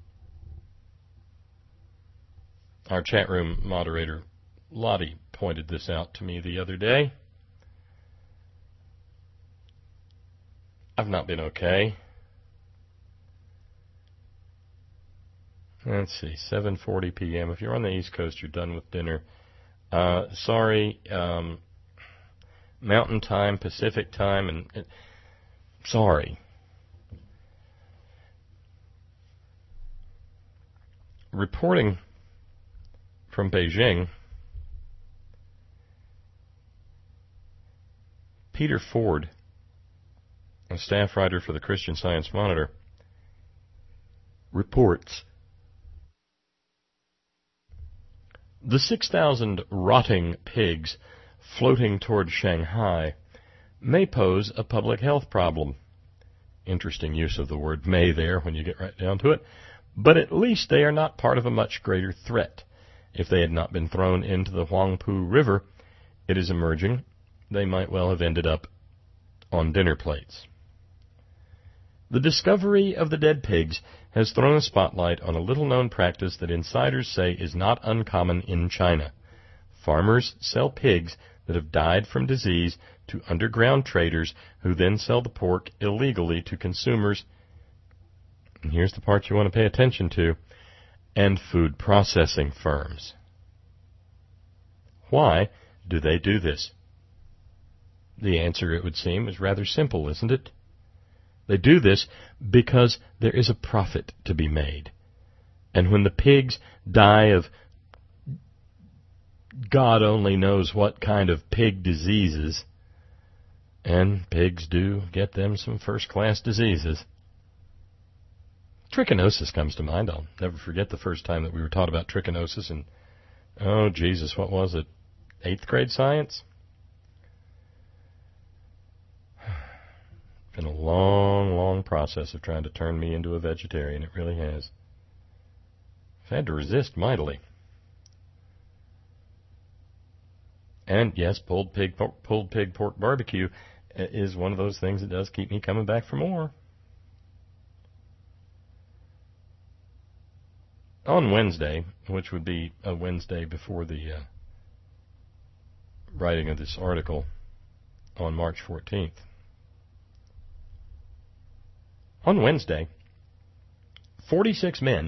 Speaker 2: Our chat room moderator, Lottie, pointed this out to me the other day. I've not been okay. Let's see, 7:40 p.m. If you're on the East Coast, you're done with dinner. Sorry, Mountain Time, Pacific Time, and sorry. Reporting from Beijing, Peter Ford, a staff writer for the Christian Science Monitor, reports the 6,000 rotting pigs floating toward Shanghai may pose a public health problem. Interesting use of the word may there when you get right down to it. But at least they are not part of a much greater threat. If they had not been thrown into the Huangpu River, it is emerging, they might well have ended up on dinner plates. The discovery of the dead pigs has thrown a spotlight on a little-known practice that insiders say is not uncommon in China. Farmers sell pigs that have died from disease to underground traders who then sell the pork illegally to consumers. And here's the part you want to pay attention to, and food processing firms. Why do they do this? The answer, it would seem, is rather simple, isn't it? They do this because there is a profit to be made. And when the pigs die of God only knows what kind of pig diseases, and pigs do get them some first-class diseases. Trichinosis comes to mind. I'll never forget the first time that we were taught about trichinosis in, oh, Jesus, what was it, 8th grade science? It's been a long, long process of trying to turn me into a vegetarian. It really has. I've had to resist mightily. And, yes, pulled pig pork barbecue is one of those things that does keep me coming back for more. On Wednesday, which would be a Wednesday before the writing of this article on March 14th. On Wednesday, 46 men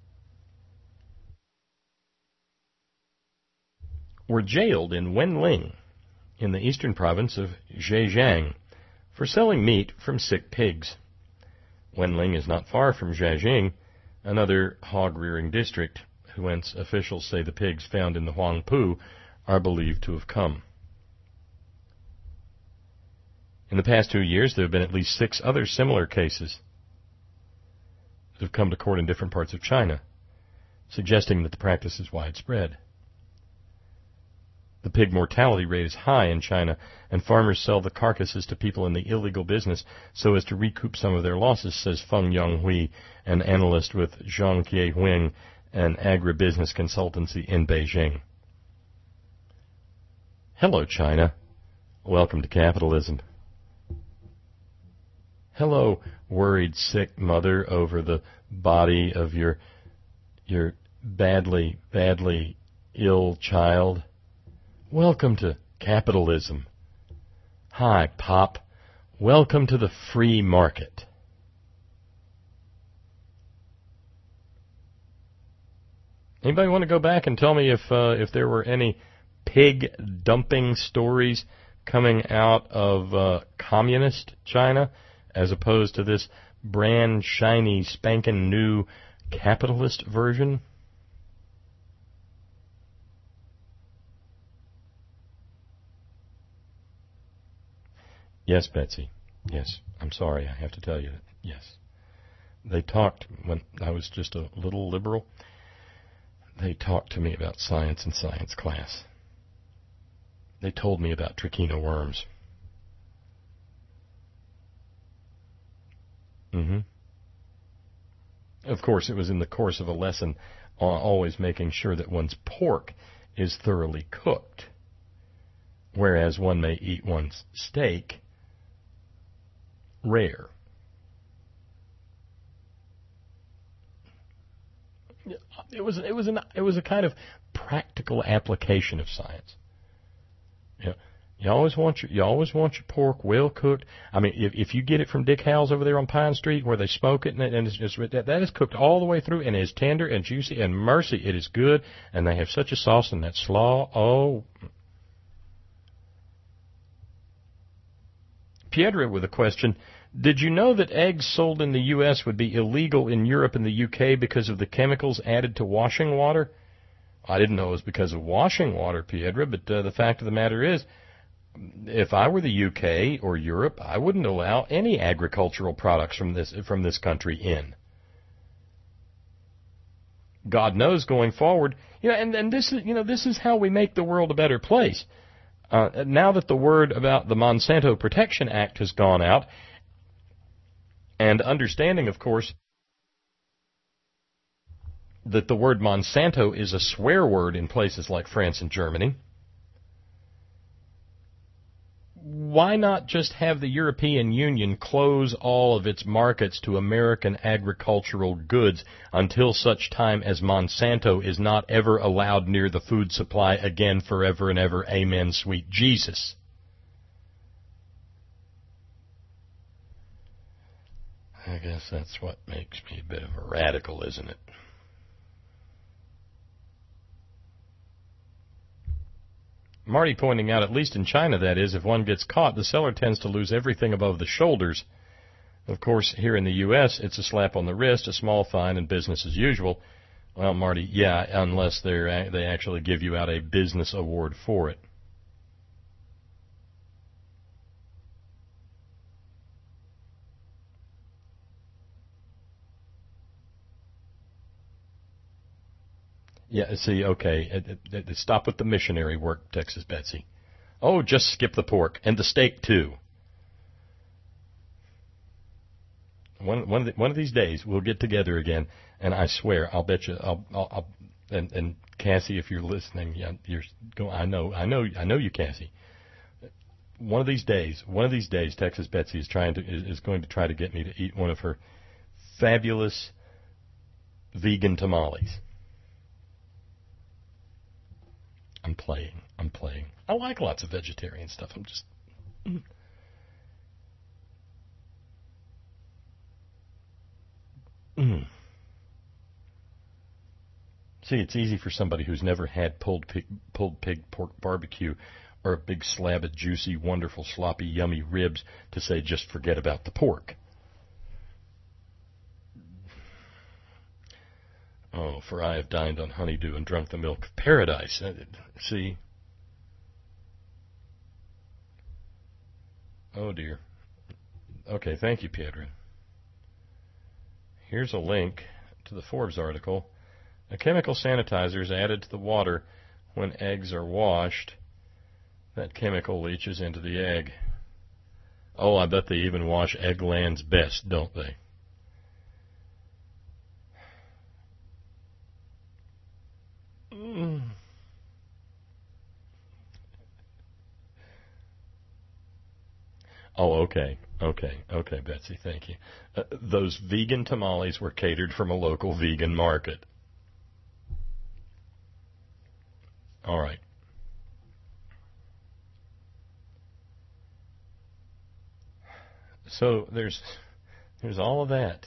Speaker 2: were jailed in Wenling in the eastern province of Zhejiang for selling meat from sick pigs. Wenling is not far from Jiaxing, another hog-rearing district, whence officials say the pigs found in the Huangpu are believed to have come. In the past 2 years, there have been at least 6 other similar cases that have come to court in different parts of China, suggesting that the practice is widespread. The pig mortality rate is high in China, and farmers sell the carcasses to people in the illegal business so as to recoup some of their losses, says Feng Yonghui, an analyst with Zhangkie Huang, an agribusiness consultancy in Beijing. Hello, China. Welcome to capitalism. Hello, worried sick mother over the body of your badly, badly ill child. Welcome to capitalism. Hi, Pop. Welcome to the free market. Anybody want to go back and tell me if there were any pig dumping stories coming out of communist China as opposed to this brand shiny spanking new capitalist version? Yes, Betsy. Yes. I'm sorry. I have to tell you that. Yes. They talked, when I was just a little liberal, they talked to me about science in science class. They told me about trichina worms. Of course, it was in the course of a lesson always making sure that one's pork is thoroughly cooked, whereas one may eat one's steak rare. It was a kind of practical application of science. You always want your pork well cooked. I mean, if you get it from Dick Howell's over there on Pine Street where they smoke it and it's just that is cooked all the way through and is tender and juicy and mercy, it is good. And they have such a sauce in that slaw. Oh. Piedra with a question. Did you know that eggs sold in the U.S. would be illegal in Europe and the U.K. because of the chemicals added to washing water? I didn't know it was because of washing water, Piedra, but the fact of the matter is, if I were the U.K. or Europe, I wouldn't allow any agricultural products from this country in. God knows going forward, and this is how we make the world a better place. Now that the word about the Monsanto Protection Act has gone out, and understanding, of course, that the word Monsanto is a swear word in places like France and Germany, why not just have the European Union close all of its markets to American agricultural goods until such time as Monsanto is not ever allowed near the food supply again forever and ever? Amen, sweet Jesus. I guess that's what makes me a bit of a radical, isn't it? Marty pointing out, at least in China, that is, if one gets caught, the seller tends to lose everything above the shoulders. Of course, here in the U.S., it's a slap on the wrist, a small fine, and business as usual. Well, Marty, yeah, unless they actually give you out a business award for it. Yeah, see, okay, stop with the missionary work, Texas Betsy. Oh, just skip the pork, and the steak, too. One of these days, we'll get together again, and I swear, I'll bet you, and Cassie, if you're listening, yeah, I know you, Cassie. One of these days, Texas Betsy is going to try to get me to eat one of her fabulous vegan tamales. I'm playing. I like lots of vegetarian stuff. I'm just... See, it's easy for somebody who's never had pulled pig pork barbecue or a big slab of juicy, wonderful, sloppy, yummy ribs to say just forget about the pork. Oh, for I have dined on honeydew and drunk the milk of paradise. See? Oh, dear. Okay, thank you, Piedra. Here's a link to the Forbes article. A chemical sanitizer is added to the water when eggs are washed. That chemical leaches into the egg. Oh, I bet they even wash Eggland's Best, don't they? Oh, okay, Betsy, thank you. Those vegan tamales were catered from a local vegan market. All right. So there's all of that.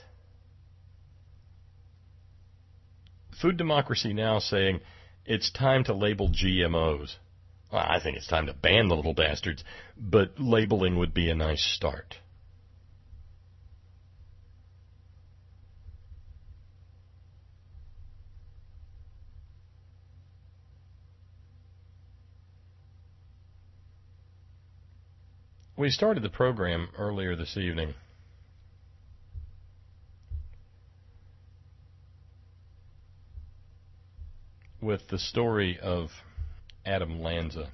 Speaker 2: Food Democracy Now! Saying it's time to label GMOs. Well, I think it's time to ban the little bastards, but labeling would be a nice start. We started the program earlier this evening with the story of Adam Lanza.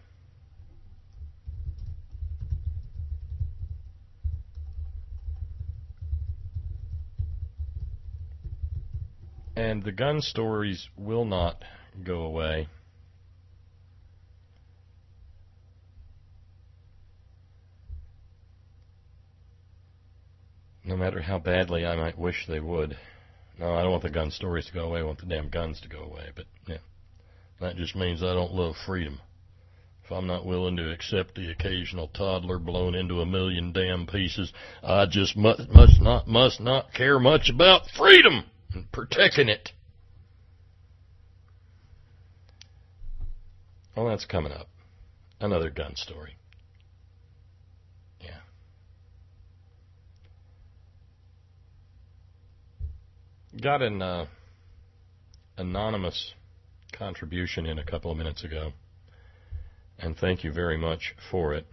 Speaker 2: And the gun stories will not go away. No matter how badly I might wish they would. No, I don't want the gun stories to go away. I want the damn guns to go away. But, yeah, that just means I don't love freedom. If I'm not willing to accept the occasional toddler blown into a million damn pieces, I just must not care much about freedom and protecting it. Well, that's coming up. Another gun story. Got an anonymous contribution in a couple of minutes ago, and thank you very much for it.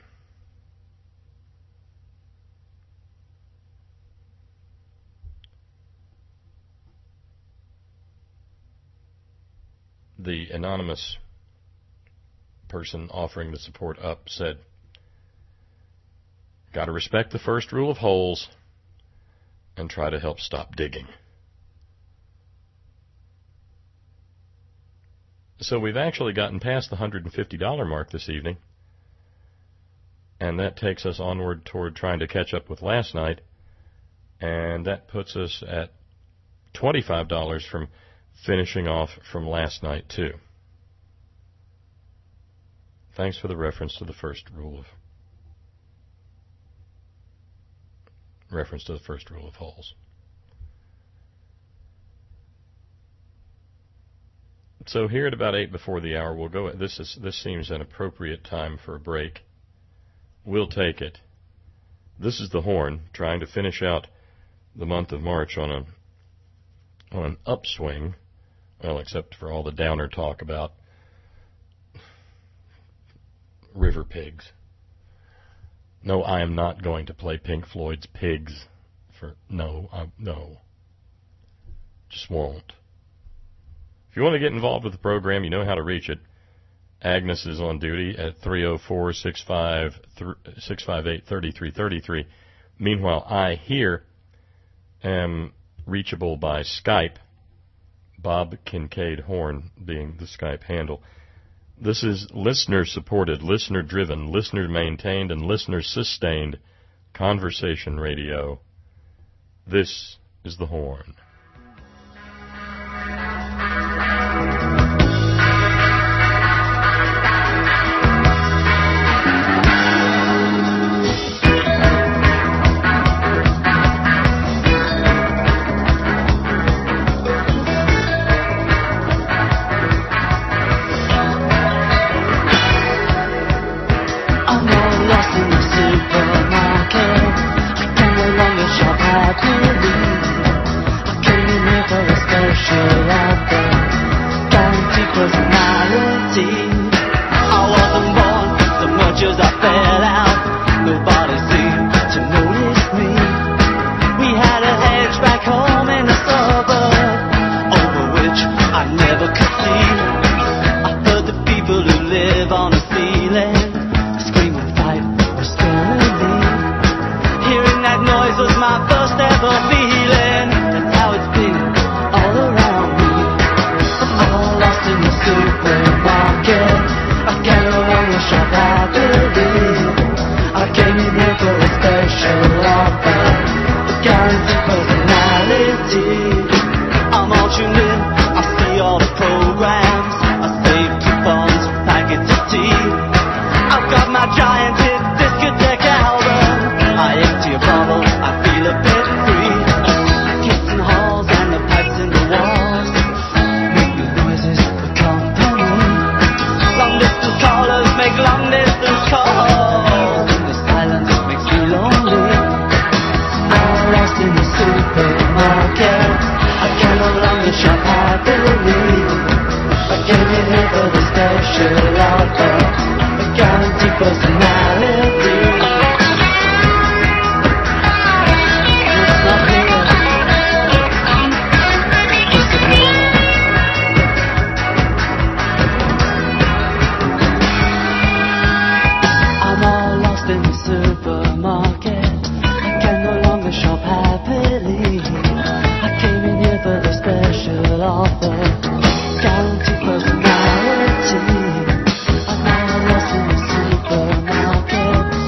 Speaker 2: The anonymous person offering the support up said, "Got to respect the first rule of holes and try to help stop digging." So we've actually gotten past the $150 mark this evening, and that takes us onward toward trying to catch up with last night, and that puts us at $25 from finishing off from last night, too. Thanks for the reference to the first rule of holes. So here at about 8 before the hour, we'll go. This seems an appropriate time for a break. We'll take it. This is the Horn, trying to finish out the month of March on an upswing. Well, except for all the downer talk about river pigs. No, I am not going to play Pink Floyd's Pigs. No. Just won't. If you want to get involved with the program, you know how to reach it. Agnes is on duty at 304-658-3333. Meanwhile, I here am reachable by Skype, Bob Kincaid Horn being the Skype handle. This is listener-supported, listener-driven, listener-maintained, and listener-sustained conversation radio. This is the Horn.
Speaker 11: Supermarket. special offer, a guaranteed personality. It's not real. I'm all lost in the supermarket. I can no longer shop happily. I came in here for the special offer, guaranteed personality. I'm all lost in the supermarket.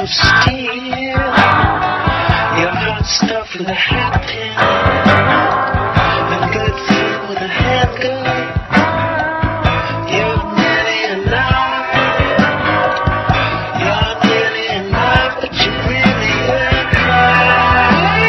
Speaker 11: of steel. Your heart stuffed with a hat pin. A good foot with a handgun. You're nearly alive. You're nearly alive, but you really will cry.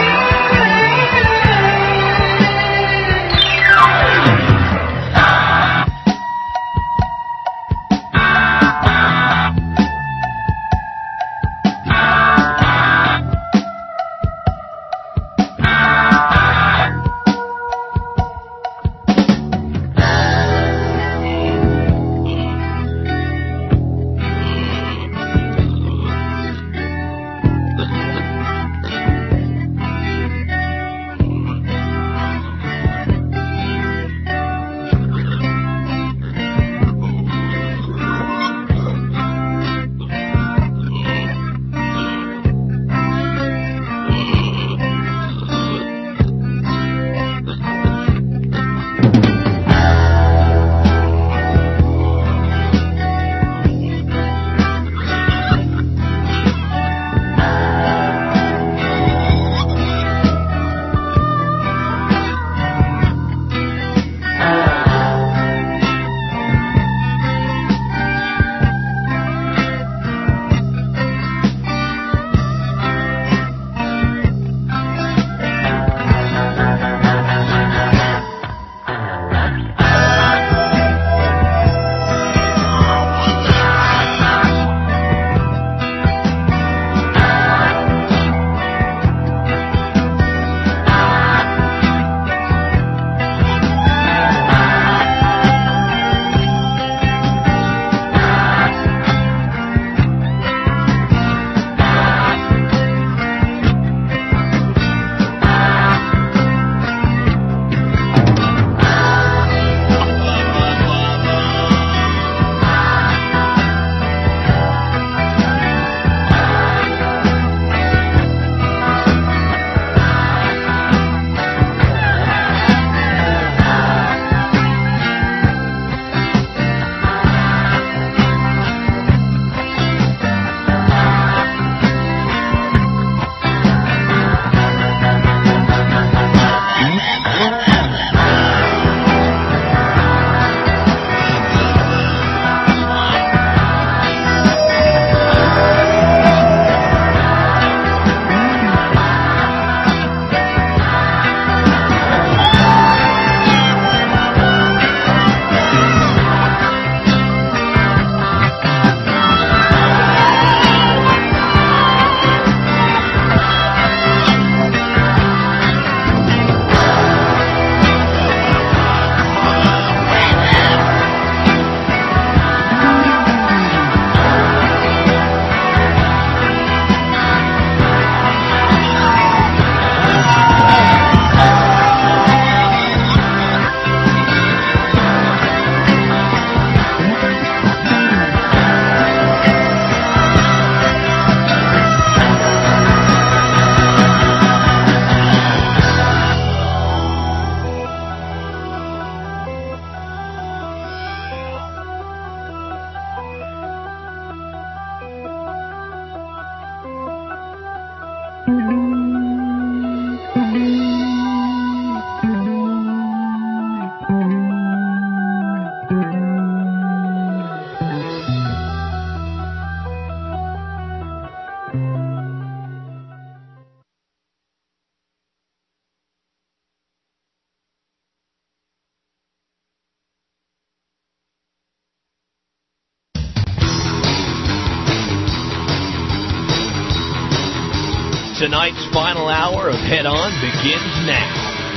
Speaker 12: Tonight's final hour of Head On begins now.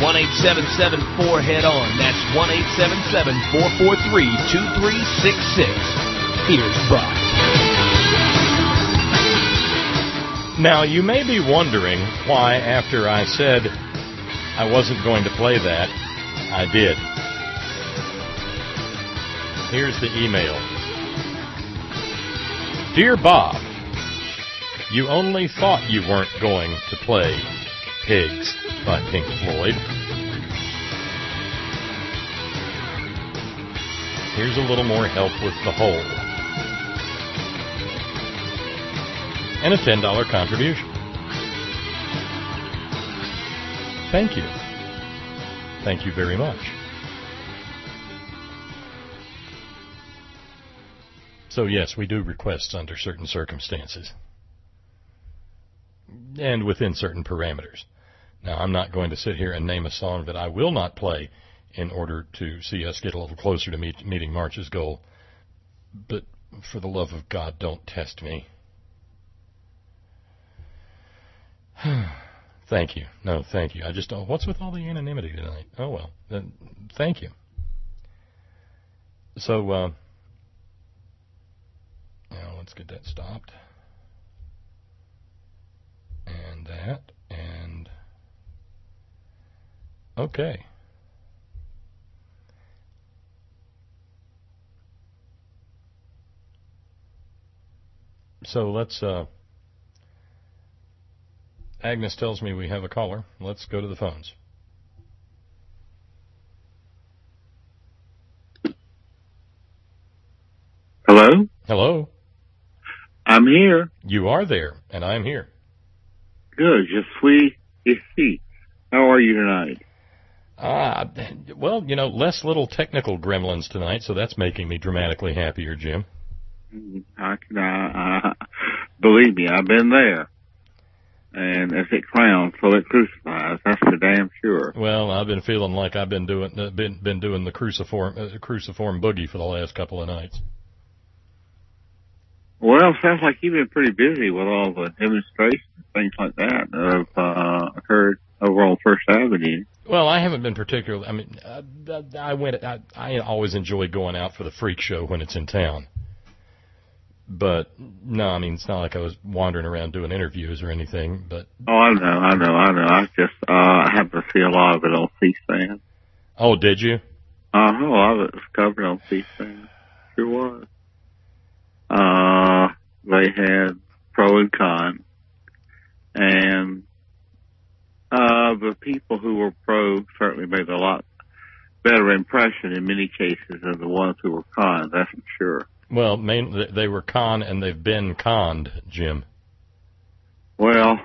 Speaker 12: 1-877-4-HEAD-ON. That's 1-877-443-2366. Here's Buck.
Speaker 2: Now, you may be wondering why, after I said I wasn't going to play that, I did. Here's the email. Dear Bob, you only thought you weren't going to play Pigs by Pink Floyd. Here's a little more help with the whole. and a $10 contribution. Thank you. Thank you very much. So yes, we do requests under certain circumstances and within certain parameters. Now, I'm not going to sit here and name a song that I will not play in order to see us get a little closer to meeting March's goal. But for the love of God, don't test me. Thank you. No, thank you. I just don't. What's with all the anonymity tonight? Oh, well. Then, thank you. So, now let's get that stopped. And that. And. Okay. So let's, Agnes tells me we have a caller. Let's go to the phones.
Speaker 14: Hello?
Speaker 2: Hello?
Speaker 14: I'm here.
Speaker 2: You are there, and I'm here.
Speaker 14: Good. Je suis ici. How are you tonight?
Speaker 2: Well, you know, less little technical gremlins tonight, so that's making me dramatically happier, Jim.
Speaker 14: Believe me, I've been there. And if it crowns, so it crucifies. That's for damn sure.
Speaker 2: Well, I've been feeling like I've been doing the cruciform boogie for the last couple of nights.
Speaker 14: Well, sounds like you've been pretty busy with all the demonstrations and things like that have occurred over on First Avenue.
Speaker 2: Well, I haven't been particularly. I mean, I always enjoy going out for the freak show when it's in town. But no, I mean, it's not like I was wandering around doing interviews or anything. But
Speaker 14: oh, I know. I just happened to see a lot of it on C-SPAN.
Speaker 2: Oh, did you?
Speaker 14: A lot of it was covered on C-SPAN. Sure was. They had pro and con, and the people who were pro certainly made a lot better impression in many cases than the ones who were con. That's for sure.
Speaker 2: Well, mainly they were con and they've been conned, Jim.
Speaker 14: Well,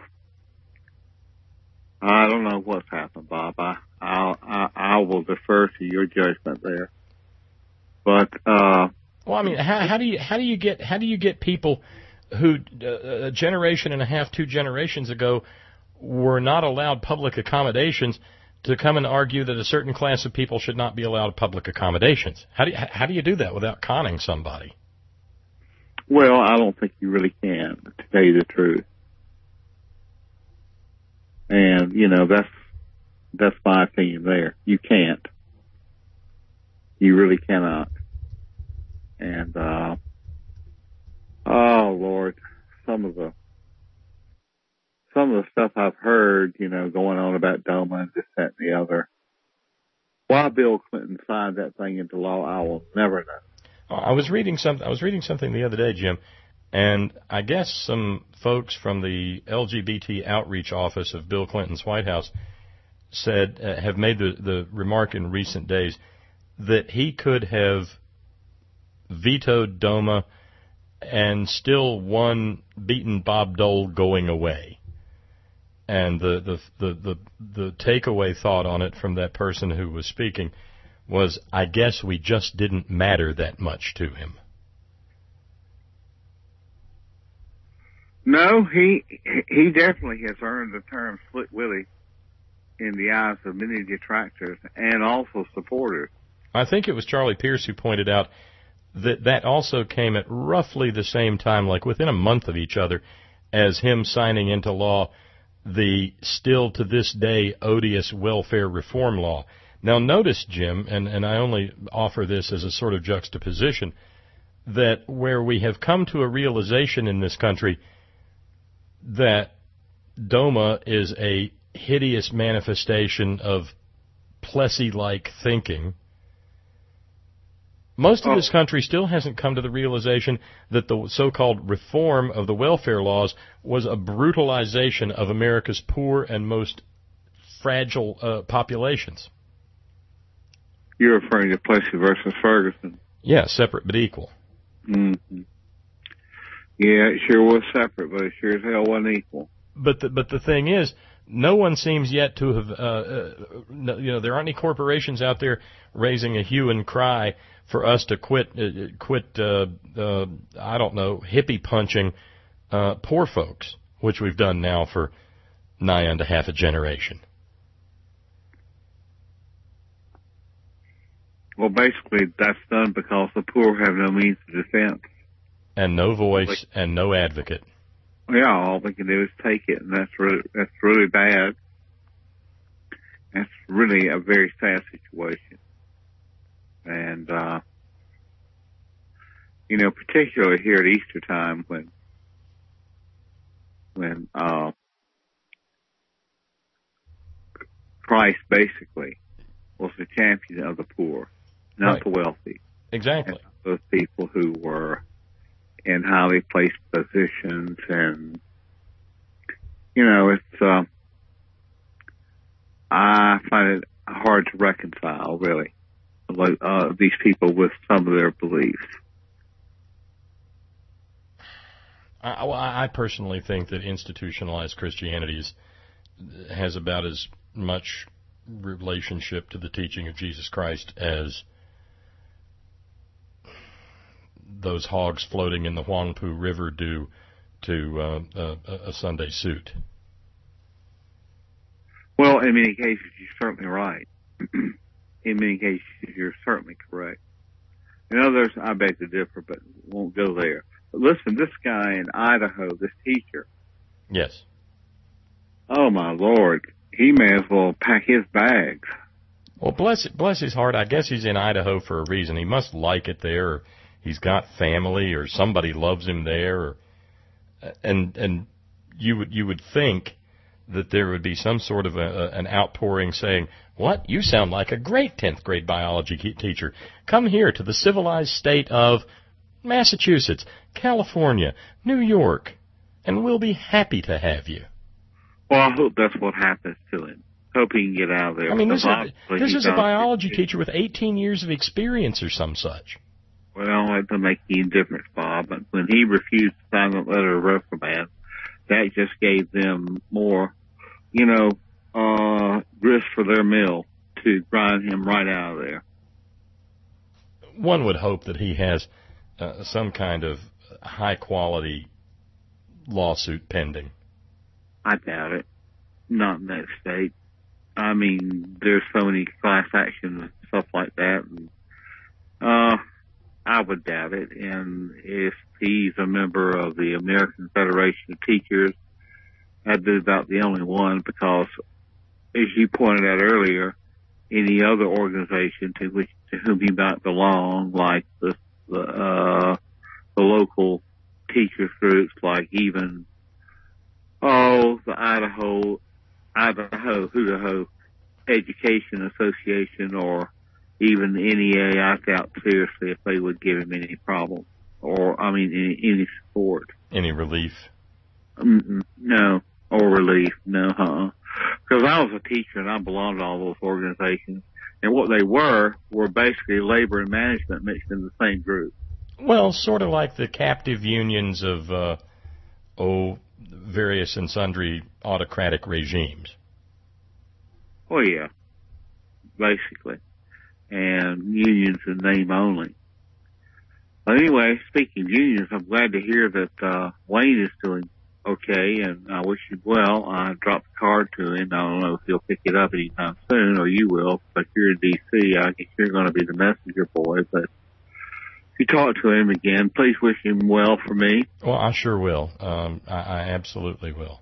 Speaker 14: I don't know what's happened, Bob. I will defer to your judgment there. But
Speaker 2: well, I mean, how do you get people who a generation and a half, 2 generations ago were not allowed public accommodations to come and argue that a certain class of people should not be allowed public accommodations? How do you do that without conning somebody?
Speaker 14: Well, I don't think you really can, to tell you the truth. And, you know, that's my opinion there. You can't. You really cannot. And, oh Lord, some of the stuff I've heard, you know, going on about DOMA and this, that, and the other. Why Bill Clinton signed that thing into law, I will never know.
Speaker 2: I was reading something the other day, Jim, and I guess some folks from the LGBT outreach office of Bill Clinton's White House said have made the remark in recent days that he could have vetoed DOMA and still won beaten Bob Dole going away. And the takeaway thought on it from that person who was speaking was, I guess we just didn't matter that much to him.
Speaker 14: No, he definitely has earned the term Split Willie in the eyes of many detractors and also supporters.
Speaker 2: I think it was Charlie Pierce who pointed out that also came at roughly the same time, like within a month of each other, as him signing into law the still to this day odious welfare reform law. Now notice, Jim, and I only offer this as a sort of juxtaposition, that where we have come to a realization in this country that DOMA is a hideous manifestation of Plessy-like thinking, most of this country still hasn't come to the realization that the so-called reform of the welfare laws was a brutalization of America's poor and most fragile populations.
Speaker 14: You're referring to Plessy versus Ferguson.
Speaker 2: Yeah, separate but equal.
Speaker 14: Mm-hmm. Yeah, it sure was separate, but it sure as hell wasn't equal.
Speaker 2: But the thing is, no one seems yet to have, there aren't any corporations out there raising a hue and cry for us to quit, I don't know, hippie punching poor folks, which we've done now for nigh unto half a generation.
Speaker 14: Well, basically, that's done because the poor have no means of defense.
Speaker 2: And no voice and no advocate.
Speaker 14: Yeah, all they can do is take it, and that's really bad. That's really a very sad situation. And, particularly here at Easter time when Christ basically was the champion of the poor, not the wealthy.
Speaker 2: Exactly.
Speaker 14: And those people who were in highly placed positions, and it's I find it hard to reconcile, really, these people with some of their beliefs.
Speaker 2: I personally think that institutionalized Christianity has about as much relationship to the teaching of Jesus Christ as those hogs floating in the Huangpu River do to a Sunday suit.
Speaker 14: Well, in many cases, you're certainly right. In many cases, you're certainly correct. In others, I beg to differ, but won't go there. But listen, this guy in Idaho, this teacher.
Speaker 2: Yes.
Speaker 14: Oh, my Lord. He may as well pack his bags.
Speaker 2: Well, bless his heart. I guess he's in Idaho for a reason. He must like it there, or he's got family, or somebody loves him there, and you would think that there would be some sort of an outpouring saying, "What? You sound like a great 10th grade biology teacher. Come here to the civilized state of Massachusetts, California, New York, and we'll be happy to have you."
Speaker 14: Well, I hope that's what happens to him. Hope he can get out of there.
Speaker 2: I mean, this is a biology teacher with 18 years of experience or some such.
Speaker 14: Well, it doesn't make any difference, Bob. But when he refused to sign the letter of reprimand, that just gave them more, grist for their mill to grind him right out of there.
Speaker 2: One would hope that he has some kind of high-quality lawsuit pending.
Speaker 14: I doubt it. Not in that state. I mean, there's so many class actions and stuff like that. And, I would doubt it. And if he's a member of the American Federation of Teachers, that'd be about the only one, because, as you pointed out earlier, any other organization to whom he might belong, like the local teachers groups, like even the Idaho Education Association, or even the NEA, I doubt seriously if they would give him any problem, any support.
Speaker 2: Any relief?
Speaker 14: No. Or relief, no, Because I was a teacher and I belonged to all those organizations, and what they were basically labor and management mixed in the same group.
Speaker 2: Well, sort of like the captive unions of, various and sundry autocratic regimes.
Speaker 14: Oh, yeah, basically. And unions in name only. But anyway, speaking of unions, I'm glad to hear that Wayne is doing okay, and I wish him well. I dropped a card to him. I don't know if he'll pick it up anytime soon, or you will. But you're in D.C., I guess you're going to be the messenger boy. But if you talk to him again, please wish him well for me.
Speaker 2: Well, I sure will. I absolutely will.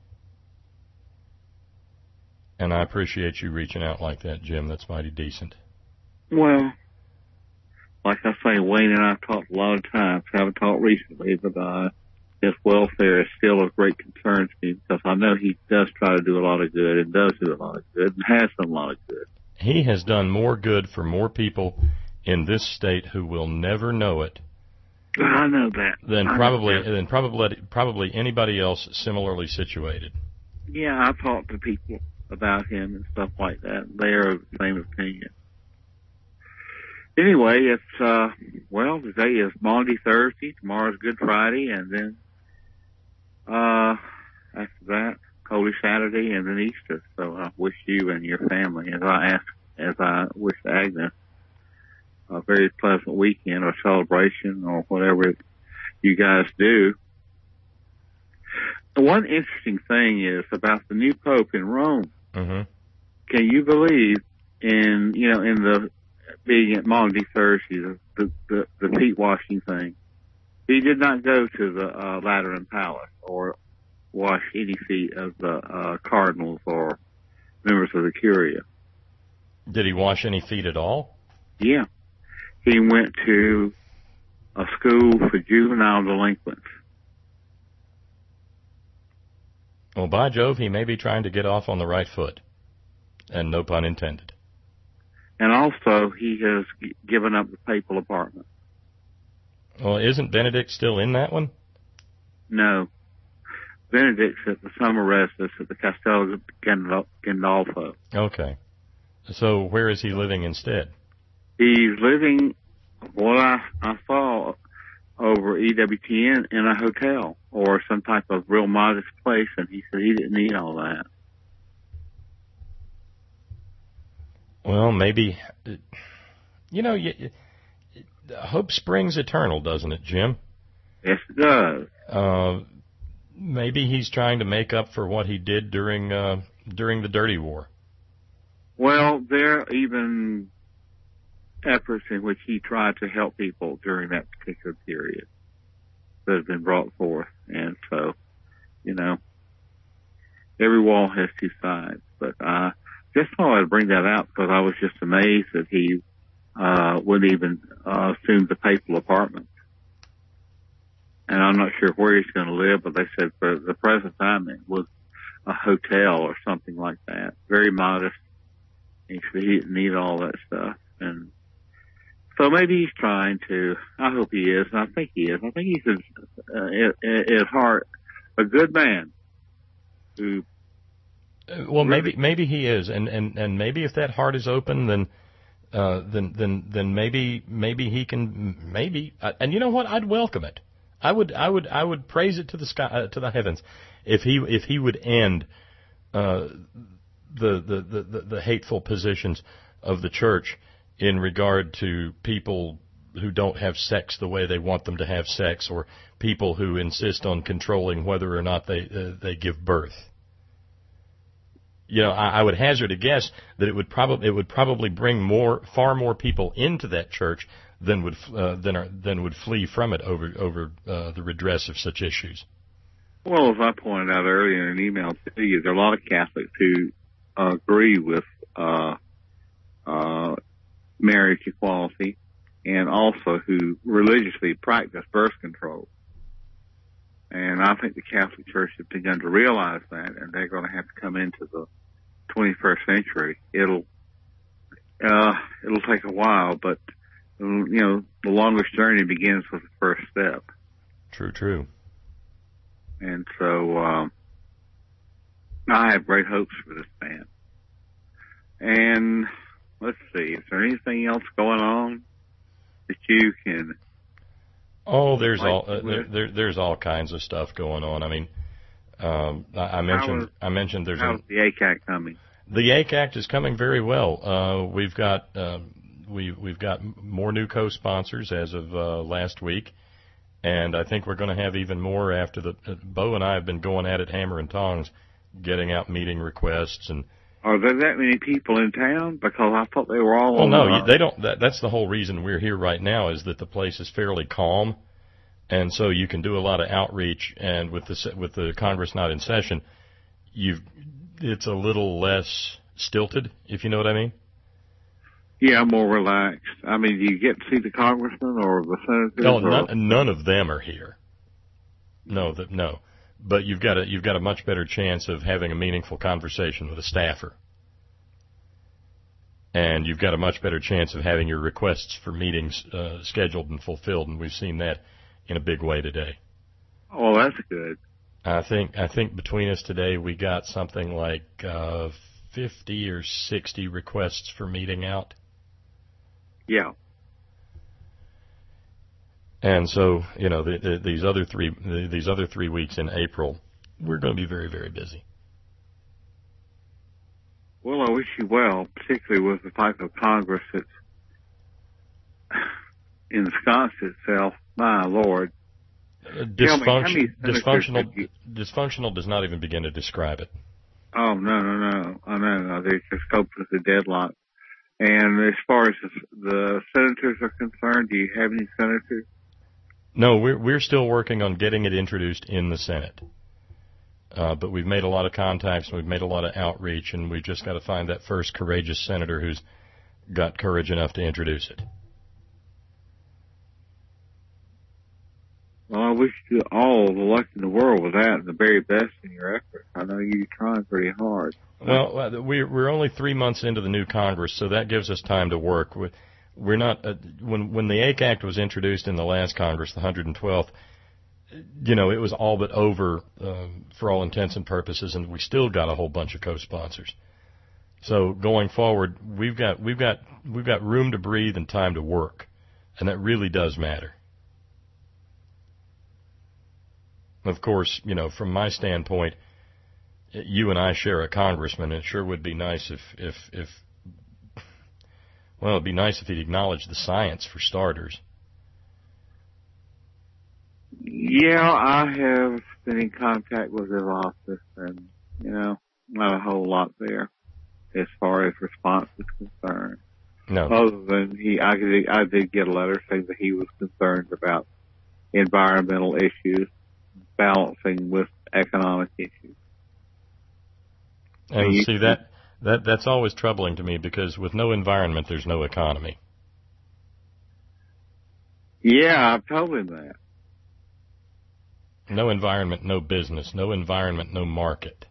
Speaker 2: And I appreciate you reaching out like that, Jim. That's mighty decent.
Speaker 14: Well, like I say, Wayne and I have talked a lot of times. Haven't talked recently, but his welfare is still of great concern to me, because I know he does try to do a lot of good, and does do a lot of good, and has done a lot of good.
Speaker 2: He has done more good for more people in this state who will never know it.
Speaker 14: I know that.
Speaker 2: Than probably anybody else similarly situated.
Speaker 14: Yeah, I've talked to people about him and stuff like that. They are of the same opinion. Anyway, it's today is Maundy Thursday, tomorrow's Good Friday, and then After that, Holy Saturday and then Easter. So I wish you and your family, as I wish Agnes, a very pleasant weekend or celebration or whatever you guys do. The one interesting thing is about the new Pope in Rome.
Speaker 2: Mm-hmm.
Speaker 14: Can you believe in the being at Maundy Thursday, the feet washing thing? He did not go to the Lateran Palace or wash any feet of the cardinals or members of the Curia.
Speaker 2: Did he wash any feet at all?
Speaker 14: Yeah. He went to a school for juvenile delinquents.
Speaker 2: Well, by Jove, he may be trying to get off on the right foot. And no pun intended.
Speaker 14: And also, he has given up the papal apartment.
Speaker 2: Well, isn't Benedict still in that one?
Speaker 14: No. Benedict's at the summer residence at the Castello Gandolfo.
Speaker 2: Okay. So where is he living instead?
Speaker 14: He's living, what I saw over EWTN, in a hotel or some type of real modest place, and he said he didn't need all that.
Speaker 2: Well, maybe, hope springs eternal, doesn't it, Jim?
Speaker 14: Yes, it does.
Speaker 2: Maybe he's trying to make up for what he did during the Dirty War.
Speaker 14: Well, there are even efforts in which he tried to help people during that particular period that have been brought forth. And so, every wall has two sides. But just thought I'd bring that out because I was just amazed that he wouldn't even assume the papal apartment. And I'm not sure where he's going to live, but they said for the present time it was a hotel or something like that. Very modest. He said he didn't need all that stuff. And so maybe he's trying to, I hope he is, and I think he is. I think he's at heart a good man who...
Speaker 2: Well, maybe he is, and maybe if that heart is open, then maybe he can, and you know what? I'd welcome it. I would praise it to the sky, to the heavens, if he would end the hateful positions of the church in regard to people who don't have sex the way they want them to have sex, or people who insist on controlling whether or not they give birth. I would hazard a guess that it would probably bring far more people into that church than would flee from it over the redress of such issues.
Speaker 14: Well, as I pointed out earlier in an email to you, there are a lot of Catholics who agree with marriage equality, and also who religiously practice birth control. And I think the Catholic Church has begun to realize that, and they're going to have to come into the 21st century. It'll take a while, but the longest journey begins with the first step.
Speaker 2: True.
Speaker 14: And so I have great hopes for this man. And let's see, is there anything else going on that you can?
Speaker 2: Oh, there's all kinds of stuff going on. I mean, I mentioned there's
Speaker 14: how's the ACAC coming?
Speaker 2: The ACAC is coming very well. We've got more new co-sponsors as of last week, and I think we're going to have even more after Bo and I have been going at it hammer and tongs, getting out meeting requests. And
Speaker 14: are there that many people in town? Because I thought they were all.
Speaker 2: Well, no, they don't. That's the whole reason we're here right now, is that the place is fairly calm, and so you can do a lot of outreach. And with the Congress not in session, it's a little less stilted, if you know what I mean.
Speaker 14: Yeah, more relaxed. I mean, do you get to see the congressman or the senators?
Speaker 2: No, none of them are here. No. But you've got a much better chance of having a meaningful conversation with a staffer. And you've got a much better chance of having your requests for meetings scheduled and fulfilled, and we've seen that in a big way today.
Speaker 14: Oh, that's good.
Speaker 2: I think between us today we got something like 50 or 60 requests for meeting out.
Speaker 14: Yeah.
Speaker 2: And so, you know, these other 3 weeks in April, we're going to be very, very busy.
Speaker 14: Well, I wish you well, particularly with the type of Congress that's ensconced itself. My Lord.
Speaker 2: Dysfunctional does not even begin to describe it.
Speaker 14: Oh, no. I know. They're just hopeless to deadlock. And as far as the senators are concerned, do you have any senators?
Speaker 2: No, we're still working on getting it introduced in the Senate. But we've made a lot of contacts, and we've made a lot of outreach, and we've just got to find that first courageous senator who's got courage enough to introduce it.
Speaker 14: Well, I wish you all the luck in the world with that and the very best in your efforts. I know you're trying pretty hard.
Speaker 2: Well, we're only 3 months into the new Congress, so that gives us time to work. We're not when the AIC Act was introduced in the last Congress, the 112th. You know, it was all but over for all intents and purposes, and we still got a whole bunch of co-sponsors. So going forward, we've got room to breathe and time to work, and that really does matter. Of course, you know, from my standpoint, you and I share a congressman, and it sure would be nice if it'd be nice if he'd acknowledge the science for starters.
Speaker 14: Yeah, I have been in contact with his office, and, you know, not a whole lot there as far as response is concerned.
Speaker 2: No.
Speaker 14: Other than I did get a letter saying that he was concerned about environmental issues, balancing with economic issues.
Speaker 2: And see, that's always troubling to me, because with no environment, there's no economy.
Speaker 14: Yeah, I've told him that.
Speaker 2: No environment, no business. No environment, no market.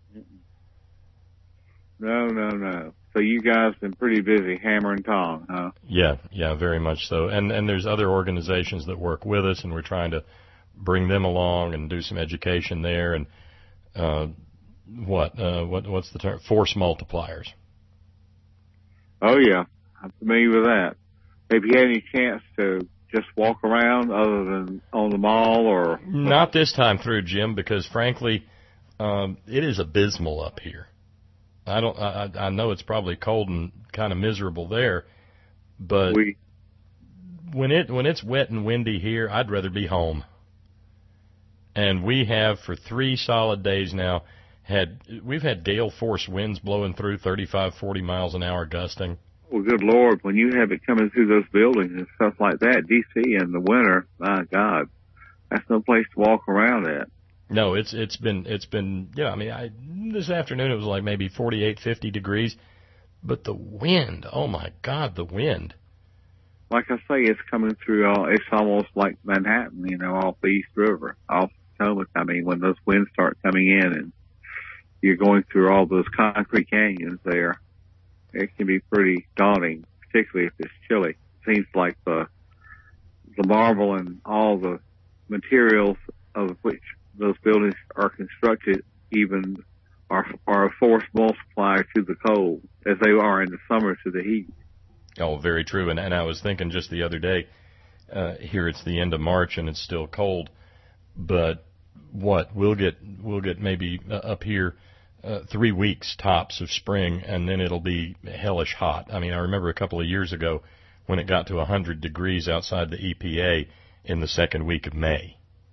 Speaker 14: No. So you guys been pretty busy hammer and tong, huh?
Speaker 2: Yeah, very much so. And there's other organizations that work with us, and we're trying to bring them along and do some education there. And what's the term? Force multipliers.
Speaker 14: Oh yeah, I'm familiar with that. Have you had any chance to just walk around other than on the mall or?
Speaker 2: Not this time through, Jim, because frankly, it is abysmal up here. I know it's probably cold and kind of miserable there, but when it's wet and windy here, I'd rather be home. And we have for 3 solid days now we've had gale force winds blowing through 35, 40 miles an hour gusting.
Speaker 14: Well, good Lord, when you have it coming through those buildings and stuff like that, D.C. in the winter, my God, that's no place to walk around at.
Speaker 2: No, it's been I mean, this afternoon it was like maybe 48, 50 degrees, but the wind, oh my God, the wind.
Speaker 14: Like I say, it's coming through it's almost like Manhattan, you know, off the East River, off Potomac. I mean, when those winds start coming in and you're going through all those concrete canyons there, it can be pretty daunting, particularly if it's chilly. It seems like the marble and all the materials of which those buildings are constructed even are a force multiplier to the cold, as they are in the summer to the heat.
Speaker 2: Oh, very true. And I was thinking just the other day, here it's the end of March and it's still cold, but we'll get maybe up here 3 weeks tops of spring, and then it'll be hellish hot. I mean, I remember a couple of years ago when it got to 100 degrees outside the EPA in the second week of May.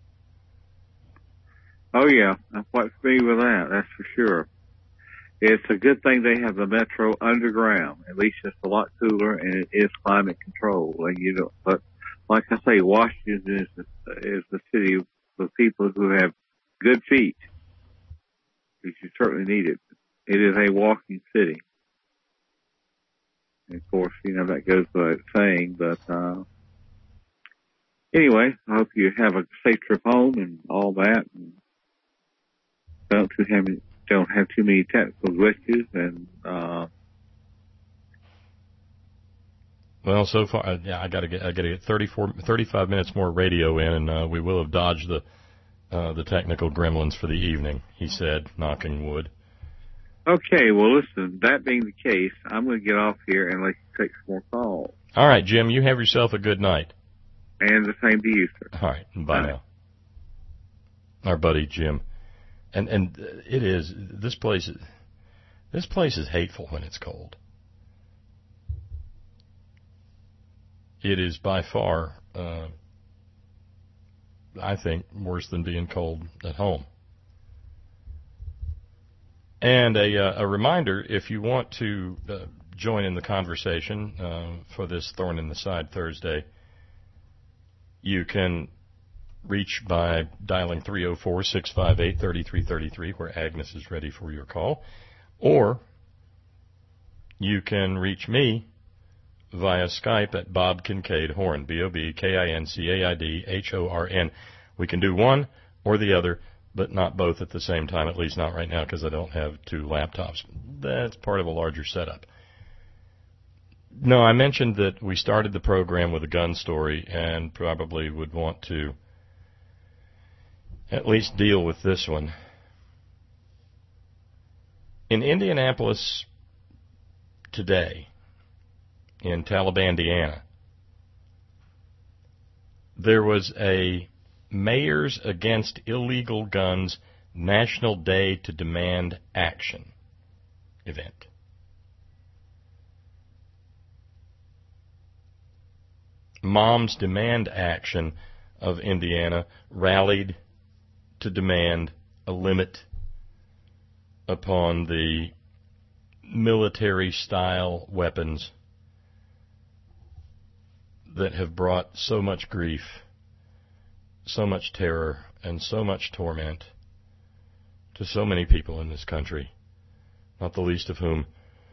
Speaker 14: Oh yeah, I'm quite familiar with that. That's for sure. It's a good thing they have the metro underground. At least it's a lot cooler, and it is climate controlled. And but like I say, Washington is the city of people who have good feet, because you certainly need it. It is a walking city. And of course, you know, that goes without saying, but anyway, I hope you have a safe trip home and all that, and don't have too many technical glitches, and
Speaker 2: well, so far, I got to get 35 minutes more radio in, and we will have dodged the technical gremlins for the evening, he said, knocking wood.
Speaker 14: Okay, well, listen, that being the case, I'm going to get off here and let you take some more calls.
Speaker 2: All right, Jim, you have yourself a good night.
Speaker 14: And the same to you, sir.
Speaker 2: All right. Bye now. Our buddy Jim. And it is, this place is hateful when it's cold. It is by far, I think, worse than being cold at home. And a reminder, if you want to join in the conversation for this Thorn in the Side Thursday, you can reach by dialing 304-658-3333, where Agnes is ready for your call. Or you can reach me via Skype at Bob Kincaid Horn, BobKincaidHorn. We can do one or the other, but not both at the same time, at least not right now, because I don't have two laptops. That's part of a larger setup. No, I mentioned that we started the program with a gun story and probably would want to at least deal with this one. In Indianapolis today, in Talibandiana, there was a Mayors Against Illegal Guns National Day to Demand Action event. Moms Demand Action of Indiana rallied to demand a limit upon the military-style weapons that have brought so much grief, so much terror, and so much torment to so many people in this country, not the least of whom,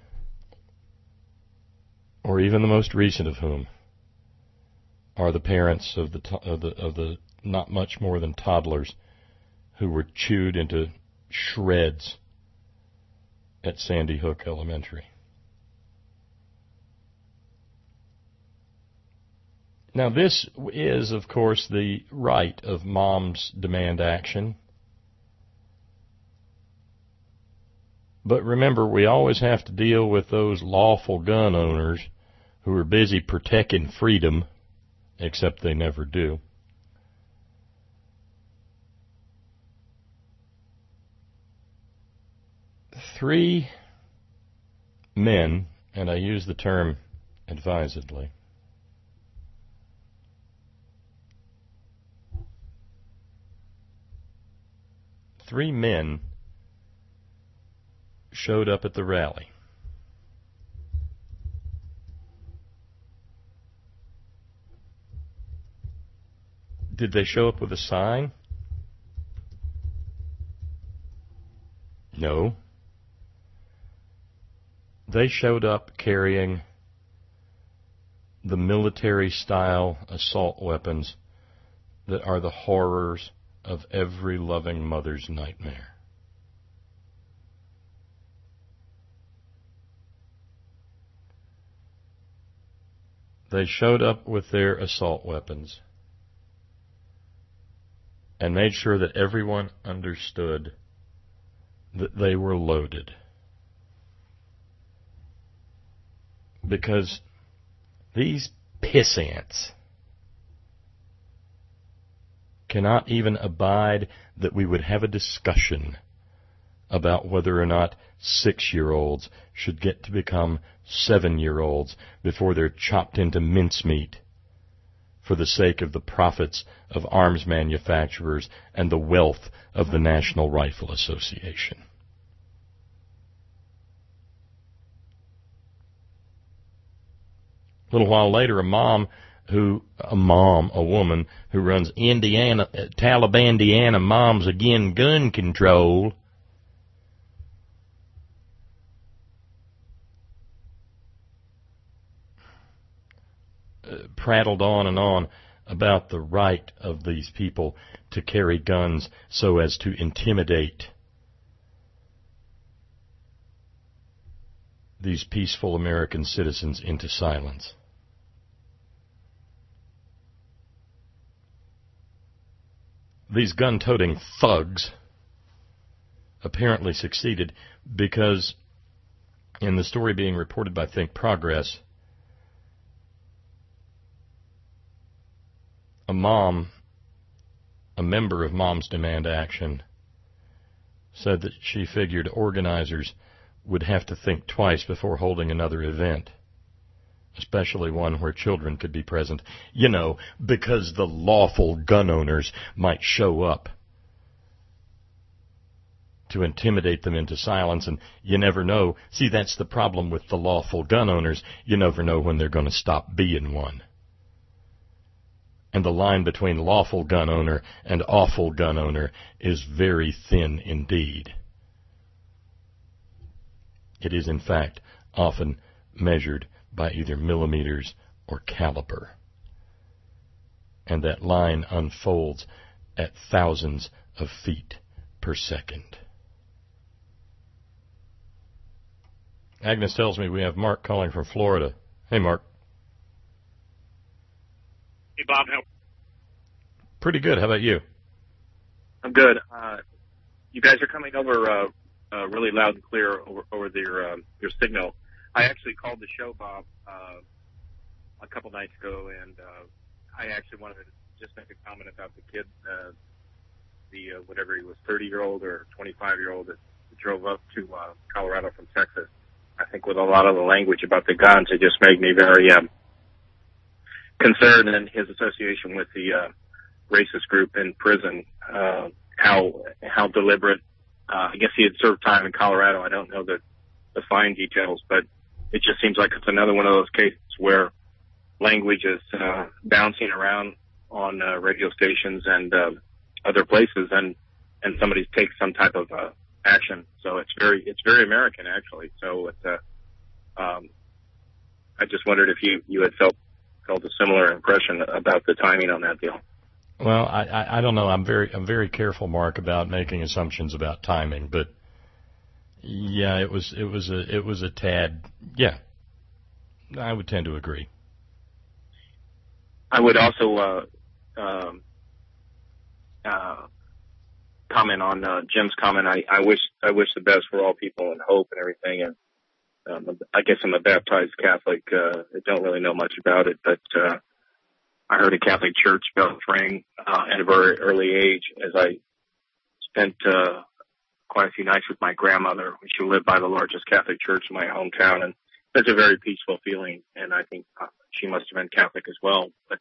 Speaker 2: or even the most recent of whom, are the parents of the not much more than toddlers who were chewed into shreds at Sandy Hook Elementary. Now, this is, of course, the right of Moms Demand Action. But remember, we always have to deal with those lawful gun owners who are busy protecting freedom, except they never do. Three men, and I use the term advisedly, three men showed up at the rally. Did they show up with a sign? No. They showed up carrying the military-style assault weapons that are the horrors of every loving mother's nightmare. They showed up with their assault weapons and made sure that everyone understood that they were loaded. Because these pissants cannot even abide that we would have a discussion about whether or not 6-year-olds should get to become 7-year-olds before they're chopped into mincemeat for the sake of the profits of arms manufacturers and the wealth of the National Rifle Association. A little while later, a woman who runs Talibandiana Moms Against Gun Control, prattled on and on about the right of these people to carry guns so as to intimidate these peaceful American citizens into silence. These gun-toting thugs apparently succeeded because, in the story being reported by Think Progress, a member of Moms Demand Action, said that she figured organizers would have to think twice before holding another event, especially one where children could be present, because the lawful gun owners might show up to intimidate them into silence, and you never know. See, that's the problem with the lawful gun owners. You never know when they're going to stop being one. And the line between lawful gun owner and awful gun owner is very thin indeed. It is, in fact, often measured by either millimeters or caliber. And that line unfolds at thousands of feet per second. Agnes tells me we have Mark calling from Florida. Hey, Mark.
Speaker 15: Hey, Bob. How?
Speaker 2: Pretty good. How about you?
Speaker 15: I'm good. You guys are coming over really loud and clear over your signal. I actually called the show, Bob, a couple nights ago, and I actually wanted to just make a comment about the kid, whatever he was, 30-year-old or 25-year-old that drove up to Colorado from Texas. I think with a lot of the language about the guns, it just made me very concerned in his association with the racist group in prison, how deliberate. I guess he had served time in Colorado. I don't know the fine details, but it just seems like it's another one of those cases where language is bouncing around on radio stations and other places, and somebody takes some type of action. So it's very American, actually. So I just wondered if you had felt a similar impression about the timing on that deal.
Speaker 2: Well, I don't know. I'm very careful, Mark, about making assumptions about timing, but yeah, it was a tad. Yeah, I would tend to agree.
Speaker 15: I would also comment on Jim's comment. I wish the best for all people and hope and everything. And I guess I'm a baptized Catholic. I don't really know much about it, but I heard a Catholic church bell ring at a very early age as I spent quite a few nights with my grandmother. She lived by the largest Catholic church in my hometown, and it's a very peaceful feeling, and I think she must have been Catholic as well. But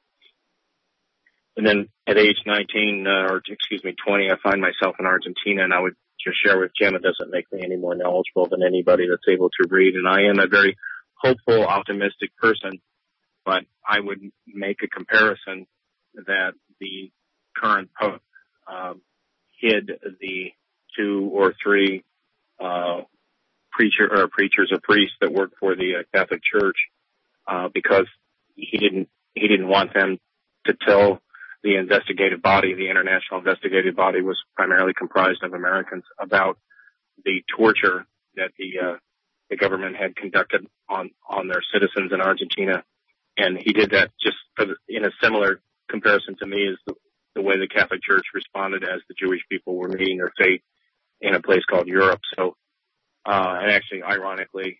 Speaker 15: and then at age 20, I find myself in Argentina, and I would just share with Jim, it doesn't make me any more knowledgeable than anybody that's able to read, and I am a very hopeful, optimistic person, but I would make a comparison that the current Pope hid the 2 or 3 preachers or priests that work for the Catholic Church because he didn't want them to tell the investigative body. The international investigative body was primarily comprised of Americans, about the torture that the government had conducted on their citizens in Argentina. And he did that just in a similar comparison to me as the way the Catholic Church responded as the Jewish people were meeting their fate in a place called Europe. So, and actually, ironically,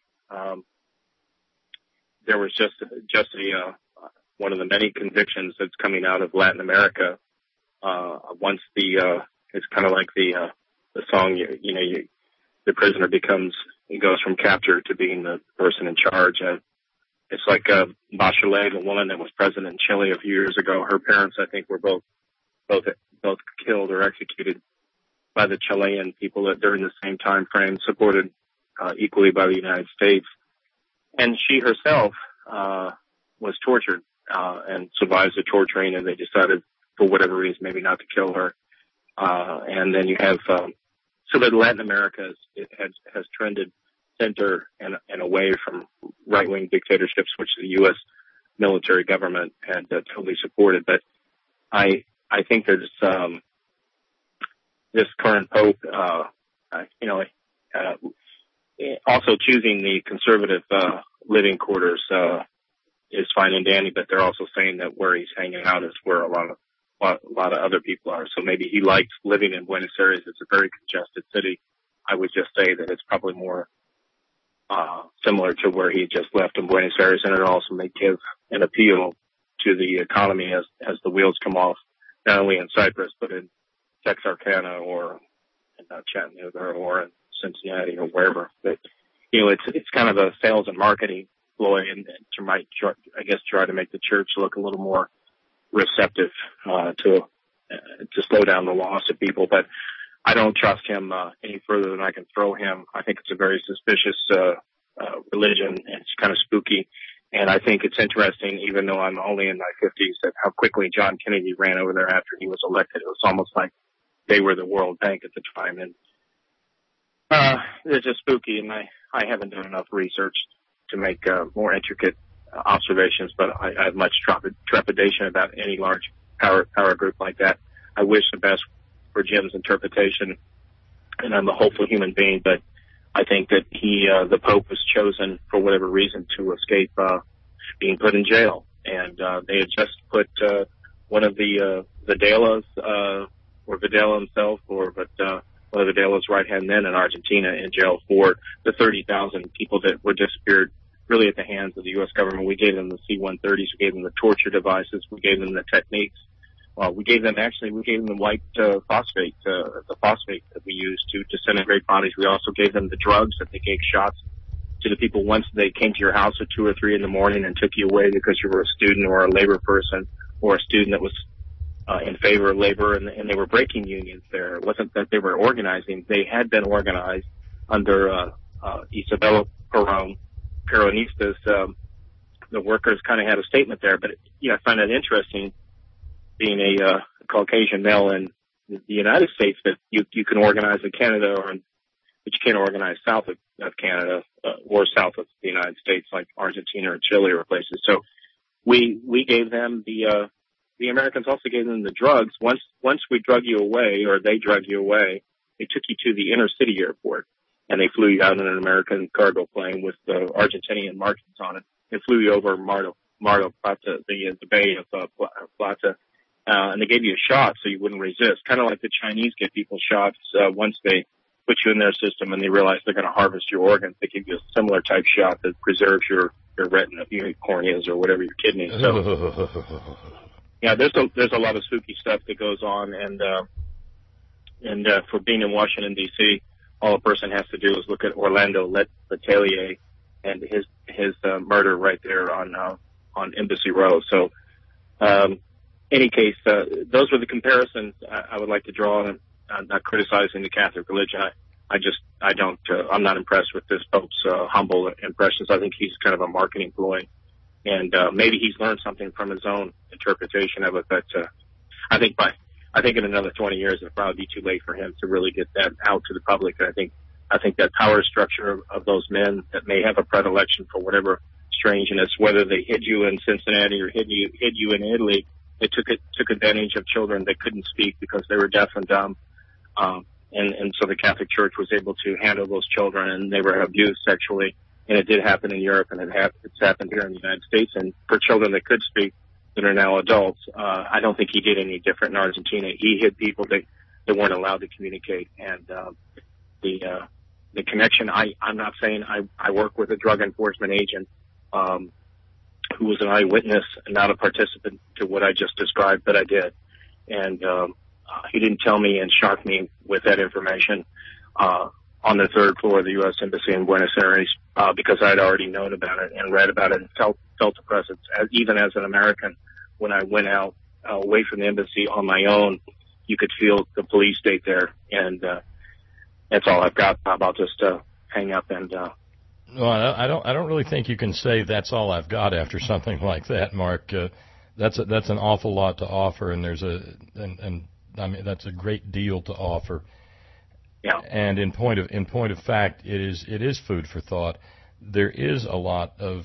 Speaker 15: there was just one of the many convictions that's coming out of Latin America. Once it's kind of like the song, the prisoner goes from captor to being the person in charge. And it's like Bachelet, the woman that was president in Chile a few years ago. Her parents, I think, were both killed or executed by the Chilean people that during the same time frame, supported equally by the United States. And she herself was tortured and survives the torturing, and they decided for whatever reason maybe not to kill her. And then you have so that Latin America has trended center and away from right-wing dictatorships, which the U.S. military government had totally supported. But I think there's this current Pope, also choosing the conservative living quarters is fine and dandy, but they're also saying that where he's hanging out is where a lot of other people are. So maybe he likes living in Buenos Aires. It's a very congested city. I would just say that it's probably more similar to where he just left in Buenos Aires, and it also may give an appeal to the economy as the wheels come off, not only in Cyprus but in Texarkana or in Chattanooga or in Cincinnati or wherever. But it's kind of a sales and marketing ploy, and try to make the church look a little more receptive to slow down the loss of people. But I don't trust him any further than I can throw him. I think it's a very suspicious religion, and it's kind of spooky. And I think it's interesting, even though I'm only in my 50s, that how quickly John Kennedy ran over there after he was elected. It was almost like they were the World Bank at the time. And it's just spooky, and I haven't done enough research to make more intricate observations, but I have much trepidation about any large power group like that. I wish the best for Jim's interpretation, and I'm a hopeful human being, but I think that the Pope was chosen for whatever reason to escape being put in jail. And they had just put one of the Videlas, or Videla himself, one of Videla's right-hand men in Argentina in jail for the 30,000 people that were disappeared really at the hands of the U.S. government. We gave them the C-130s, we gave them the torture devices, we gave them the techniques. We gave them the white phosphate, the phosphate that we used to disintegrate bodies. We also gave them the drugs that they gave shots to the people once they came to your house at 2 or 3 in the morning and took you away because you were a student or a labor person or a student that was in favor of labor, and they were breaking unions there. It wasn't that they were organizing. They had been organized under Isabel Peronistas. The workers kind of had a statement there, but I find that interesting, being a Caucasian male in the United States, that you can organize in Canada, but you can't organize south of Canada or south of the United States, like Argentina or Chile or places. So we gave them the Americans also gave them the drugs. Once we drug you away, or they drug you away, they took you to the inner city airport, and they flew you out in an American cargo plane with the Argentinian markings on it. They flew you over Mar del Plata, the Bay of Plata. And they gave you a shot so you wouldn't resist, kind of like the Chinese give people shots once they put you in their system and they realize they're going to harvest your organs. They give you a similar type shot that preserves your retina, your corneas, or whatever, your kidneys. So, yeah, there's a lot of spooky stuff that goes on, and for being in Washington D.C., all a person has to do is look at Orlando Letelier and his murder right there on Embassy Row. So. Any case, those were the comparisons I would like to draw, and I'm not criticizing the Catholic religion. I'm not impressed with this Pope's humble impressions. I think he's kind of a marketing ploy, and maybe he's learned something from his own interpretation of it. But I think in another 20 years it'll probably be too late for him to really get that out to the public. And I think that power structure of those men that may have a predilection for whatever strangeness, whether they hid you in Cincinnati or hid you in Italy. They took advantage of children that couldn't speak because they were deaf and dumb, and so the Catholic Church was able to handle those children, and they were abused sexually. And it did happen in Europe, and it's happened here in the United States. And for children that could speak that are now adults, I don't think he did any different in Argentina. He hid people that weren't allowed to communicate, and the connection. I'm not saying I work with a drug enforcement agent. Who was an eyewitness and not a participant to what I just described, but I did. And he didn't tell me and shock me with that information on the 3rd floor of the U.S. Embassy in Buenos Aires because I had already known about it and read about it and felt the presence. Even as an American, when I went out away from the embassy on my own, you could feel the police state there. And that's all I've got. I'll just hang up and...
Speaker 2: Well, I don't really think you can say that's all I've got after something like that, Mark. That's an awful lot to offer, and I mean that's a great deal to offer.
Speaker 15: Yeah.
Speaker 2: And in point of fact, it is food for thought. There is a lot of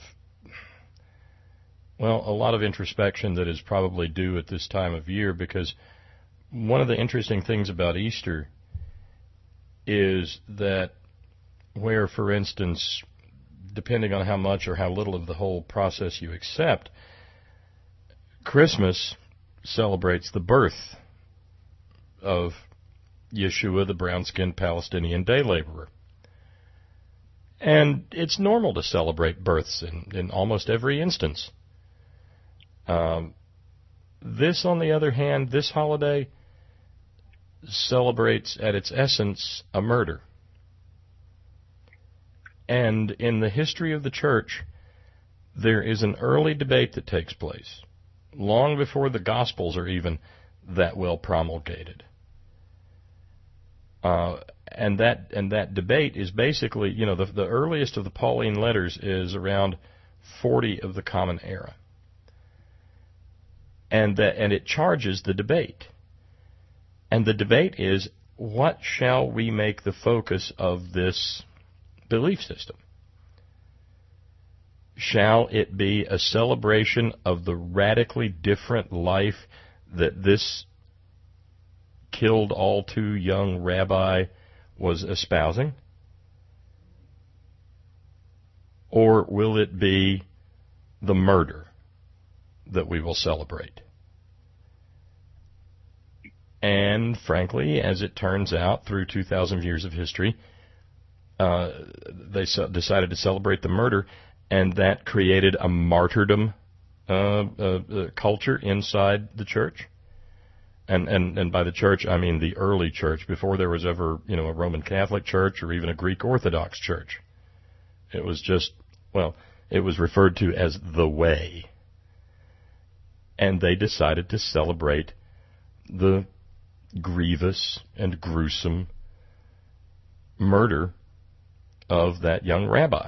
Speaker 2: introspection that is probably due at this time of year, because one of the interesting things about Easter is that where, for instance, depending on how much or how little of the whole process you accept, Christmas celebrates the birth of Yeshua, the brown-skinned Palestinian day laborer. And it's normal to celebrate births in almost every instance. This, on the other hand, this holiday celebrates at its essence a murder. And in the history of the church, there is an early debate that takes place, long before the Gospels are even that well promulgated. And that debate is basically, the earliest of the Pauline letters is around 40 of the Common Era. And it charges the debate. And the debate is, what shall we make the focus of this belief system? Shall it be a celebration of the radically different life that this killed all too young rabbi was espousing? Or will it be the murder that we will celebrate? And frankly, as it turns out, through 2,000 years of history, they decided to celebrate the murder, and that created a martyrdom culture inside the church. And by the church, I mean the early church, before there was ever, a Roman Catholic church or even a Greek Orthodox church. It was just, it was referred to as the way. And they decided to celebrate the grievous and gruesome murder of that young rabbi.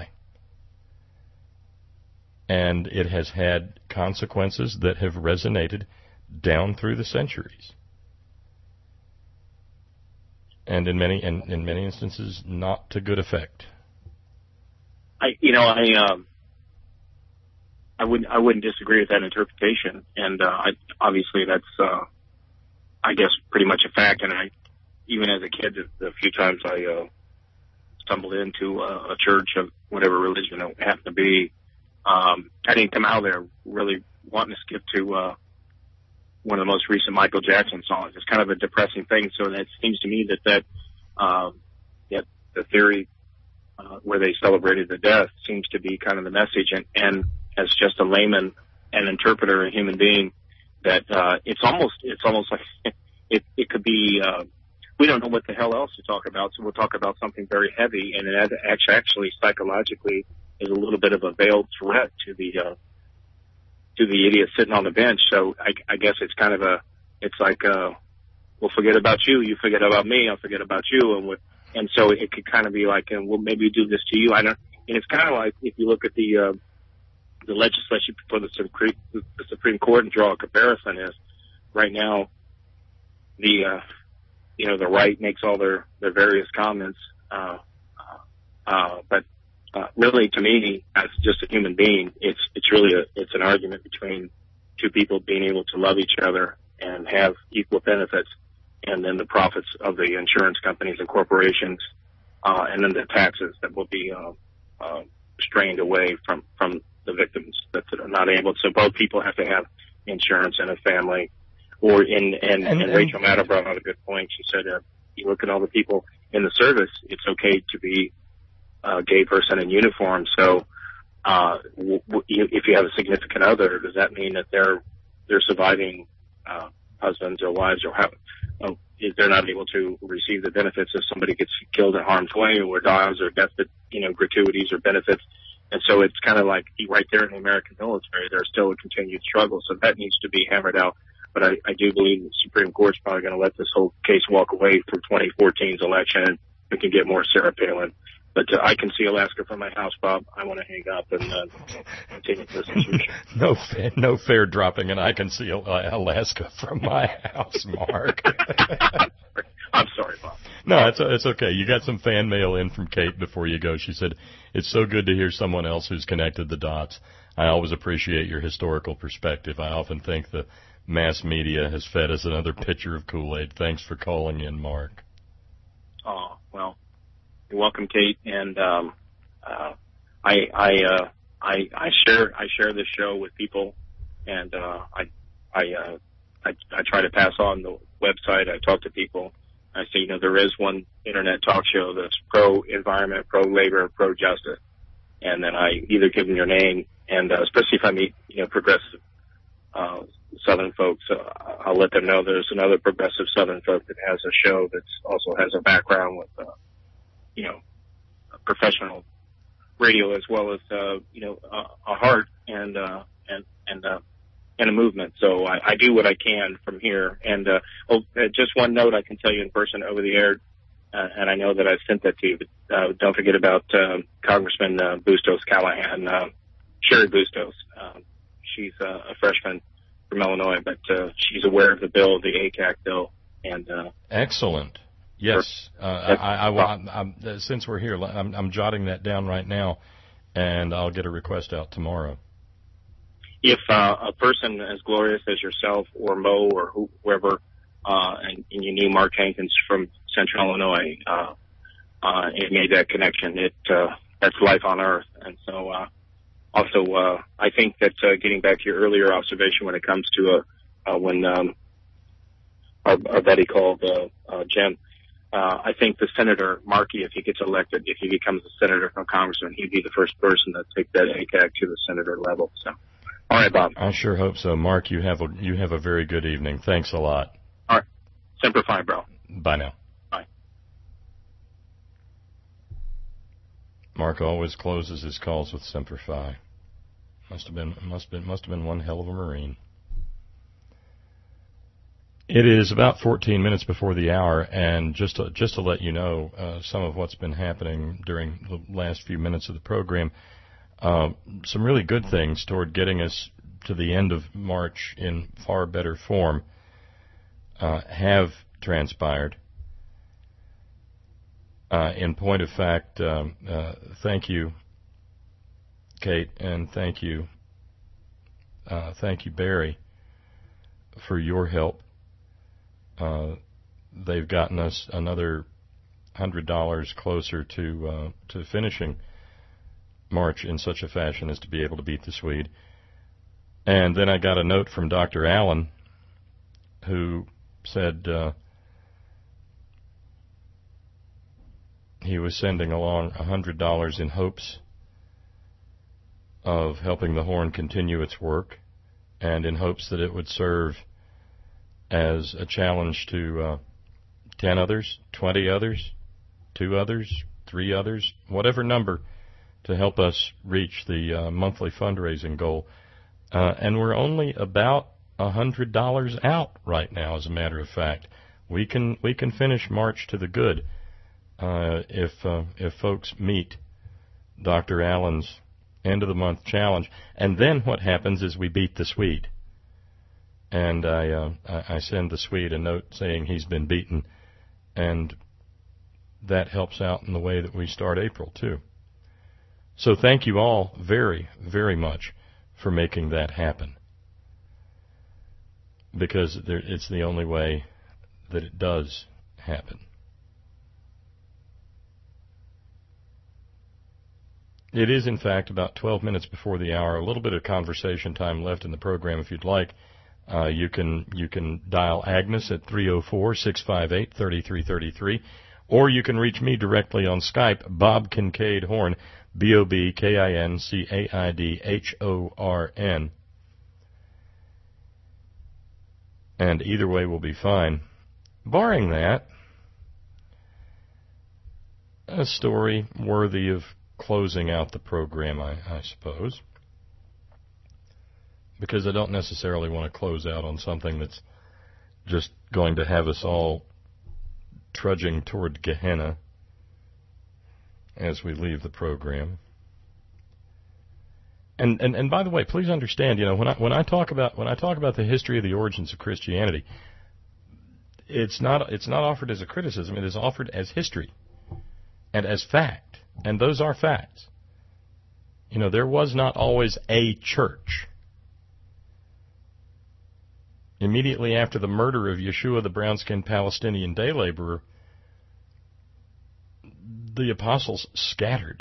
Speaker 2: And it has had consequences that have resonated down through the centuries. And in many instances, not to good effect.
Speaker 15: I wouldn't disagree with that interpretation, and obviously that's I guess pretty much a fact. And even as a kid, the few times I stumbled into a church of whatever religion it happened to be, I didn't come out of there really wanting to skip to one of the most recent Michael Jackson songs. It's kind of a depressing thing. So that seems to me that the theory where they celebrated the death seems to be kind of the message. And as just a layman, an interpreter, a human being, that it's almost like it could be. We don't know what the hell else to talk about, so we'll talk about something very heavy, and it actually psychologically is a little bit of a veiled threat to the idiot sitting on the bench. So I guess it's kind of it's like we'll forget about you, you forget about me, I'll forget about you, and so it could kind of be like, and we'll maybe do this to you. And it's kind of like if you look at the legislation for the Supreme Court and draw a comparison, is right now the right makes all their various comments, but really, to me, as just a human being, it's really it's an argument between two people being able to love each other and have equal benefits, and then the profits of the insurance companies and corporations, and then the taxes that will be strained away from the victims that are not able. So both people have to have insurance and a family. And Rachel Maddow brought out a good point. She said, you look at all the people in the service, it's okay to be a gay person in uniform. So if you have a significant other, does that mean that they're surviving husbands or wives, or if they're not able to receive the benefits if somebody gets killed in harm's way or dies, or gets the gratuities or benefits? And so it's kind of like right there in the American military, there's still a continued struggle. So that needs to be hammered out. But I do believe the Supreme Court's probably going to let this whole case walk away from 2014's election, and we can get more Sarah Palin. But I can see Alaska from my house, Bob. I want to hang up and continue to listen to you.
Speaker 2: No fair dropping, and I can see Alaska from my house, Mark.
Speaker 15: I'm sorry, Bob.
Speaker 2: No, it's okay. You got some fan mail in from Kate before you go. She said, it's so good to hear someone else who's connected the dots. I always appreciate your historical perspective. I often think the mass media has fed us another pitcher of Kool-Aid. Thanks for calling in, Mark.
Speaker 15: Oh, well, you're welcome, Kate. And I share this show with people, and I try to pass on the website. I talk to people. I say, there is one internet talk show that's pro-environment, pro-labor, pro-justice. And then I either give them your name, and especially if I meet, progressive Southern folks. I'll let them know there's another progressive Southern folk that has a show that also has a background with, professional radio as well as, a heart and a movement. So I do what I can from here. And, just one note I can tell you in person over the air, and I know that I've sent that to you, but don't forget about Congressman Bustos Callahan, Sherry Bustos. She's a freshman from Illinois, but she's aware of the bill, the ACAC bill. And
Speaker 2: excellent. Yes. Since we're here, I'm jotting that down right now, and I'll get a request out tomorrow.
Speaker 15: If a person as glorious as yourself or Mo or whoever, and you knew Mark Hankins from Central Illinois, it made that connection. That's life on Earth. And so, also, I think that getting back to your earlier observation when it comes to when our buddy called Jim, I think the Senator Markey, if he gets elected, if he becomes a senator from Congressman, he'd be the first person to take that ACAC to the senator level. So, all right, Bob.
Speaker 2: I sure hope so. Mark, you have a very good evening. Thanks a lot.
Speaker 15: All right. Semper Fi, bro.
Speaker 2: Bye now.
Speaker 15: Bye.
Speaker 2: Mark always closes his calls with Semper Fi. Must have been one hell of a Marine. It is about 14 minutes before the hour, and just to let you know some of what's been happening during the last few minutes of the program, some really good things toward getting us to the end of March in far better form have transpired. In point of fact, thank you, Kate, and thank you, Barry, for your help. They've gotten us another $100 closer to finishing March in such a fashion as to be able to beat the Swede. And then I got a note from Dr. Allen, who said he was sending along $100 in hopes of helping the Horn continue its work, and in hopes that it would serve as a challenge to 10 others, 20 others, 2 others, 3 others, whatever number, to help us reach the monthly fundraising goal. And we're only about $100 out right now, as a matter of fact. We can finish March to the good if folks meet Dr. Allen's end of the month challenge. And then what happens is we beat the Swede. And I send the Swede a note saying he's been beaten, and that helps out in the way that we start April too. So thank you all very, very much for making that happen, because it's the only way that it does happen. It is, in fact, about 12 minutes before the hour. A little bit of conversation time left in the program if you'd like. You can dial Agnes at 304-658-3333, or you can reach me directly on Skype, Bob Kincaid Horn, BOBKINCAIDHORN. And either way will be fine. Barring that, a story worthy of closing out the program, I suppose, because I don't necessarily want to close out on something that's just going to have us all trudging toward Gehenna as we leave the program. And by the way, please understand, when I talk about the history of the origins of Christianity, it's not offered as a criticism. It is offered as history and as fact, and those are facts. There was not always a church. Immediately after the murder of Yeshua, the brown-skinned Palestinian day laborer, the apostles scattered.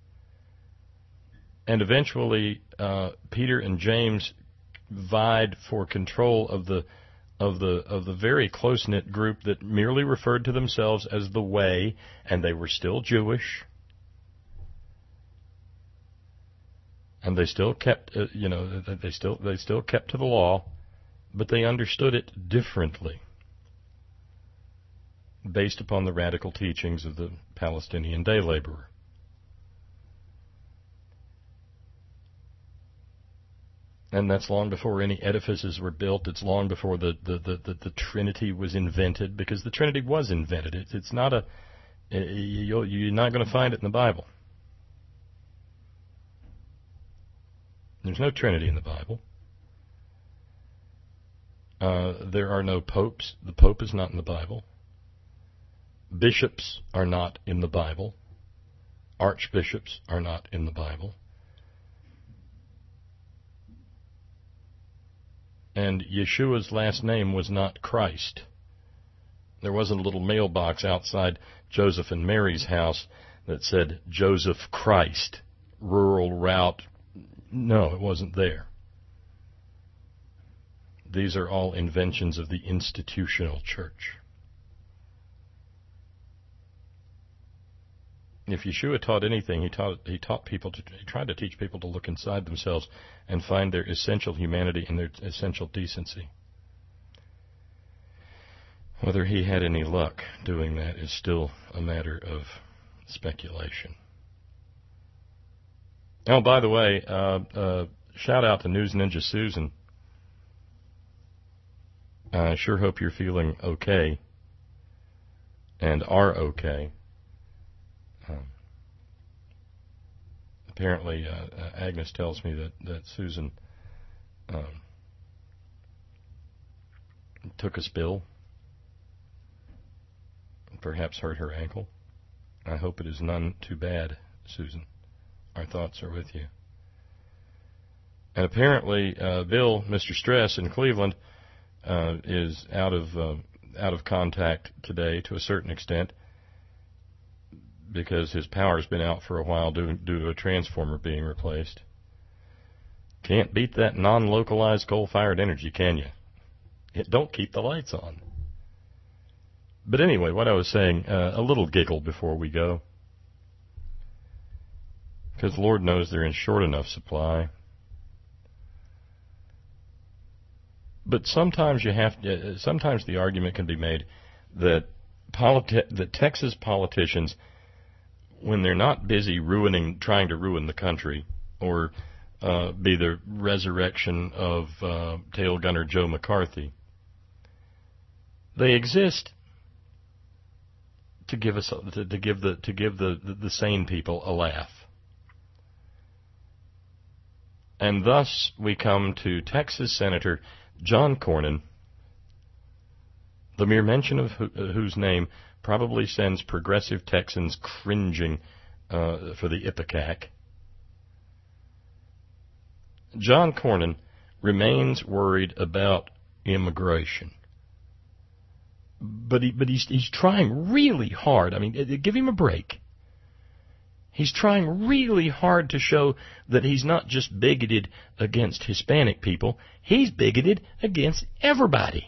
Speaker 2: And eventually, Peter and James vied for control of the very close-knit group that merely referred to themselves as the Way, and they were still Jewish. And they still kept, they still kept to the law, but they understood it differently, based upon the radical teachings of the Palestinian day laborer. And that's long before any edifices were built. It's long before the Trinity was invented, because the Trinity was invented. It's not you're not going to find it in the Bible. There's no Trinity in the Bible. There are no popes. The Pope is not in the Bible. Bishops are not in the Bible. Archbishops are not in the Bible. And Yeshua's last name was not Christ. There wasn't a little mailbox outside Joseph and Mary's house that said Joseph Christ, rural route. No, it wasn't there. These are all inventions of the institutional church. If Yeshua taught anything, he tried to teach people to look inside themselves and find their essential humanity and their essential decency. Whether he had any luck doing that is still a matter of speculation. Oh, by the way, shout out to News Ninja Susan. I sure hope you're feeling okay and are okay. Apparently, Agnes tells me that Susan took a spill, and perhaps hurt her ankle. I hope it is none too bad, Susan. Our thoughts are with you. And apparently, Bill, Mr. Stress in Cleveland, is out of contact today to a certain extent, because his power's been out for a while due to a transformer being replaced. Can't beat that non-localized coal-fired energy, can you? It don't keep the lights on. But anyway, what I was saying, a little giggle before we go, because Lord knows they're in short enough supply. But sometimes sometimes the argument can be made that Texas politicians, when they're not busy trying to ruin the country, or be the resurrection of tail gunner Joe McCarthy, they exist to give the sane people a laugh. And thus we come to Texas Senator John Cornyn, the mere mention of whose name probably sends progressive Texans cringing for the ipecac. John Cornyn remains worried about immigration. But he's trying really hard. I mean, give him a break. He's trying really hard to show that he's not just bigoted against Hispanic people. He's bigoted against everybody.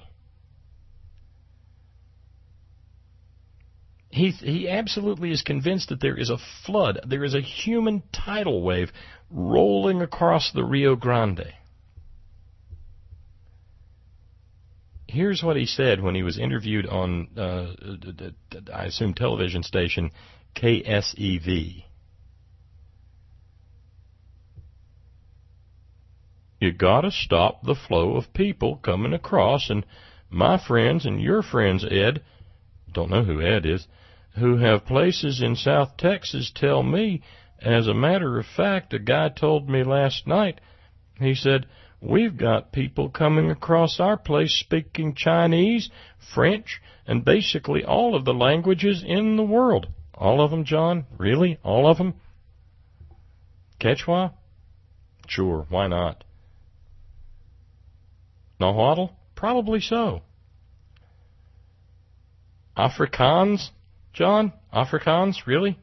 Speaker 2: He absolutely is convinced that there is a flood, there is a human tidal wave rolling across the Rio Grande. Here's what he said when he was interviewed on, I assume, television station KSEV. You gotta stop the flow of people coming across, and my friends and your friends, Ed, don't know who Ed is, who have places in South Texas tell me, as a matter of fact, a guy told me last night, he said, we've got people coming across our place speaking Chinese, French, and basically all of the languages in the world. All of them, John? Really? All of them? Quechua? Sure, why not? Nahuatl? Probably so. Afrikaans, John? Afrikaans, really?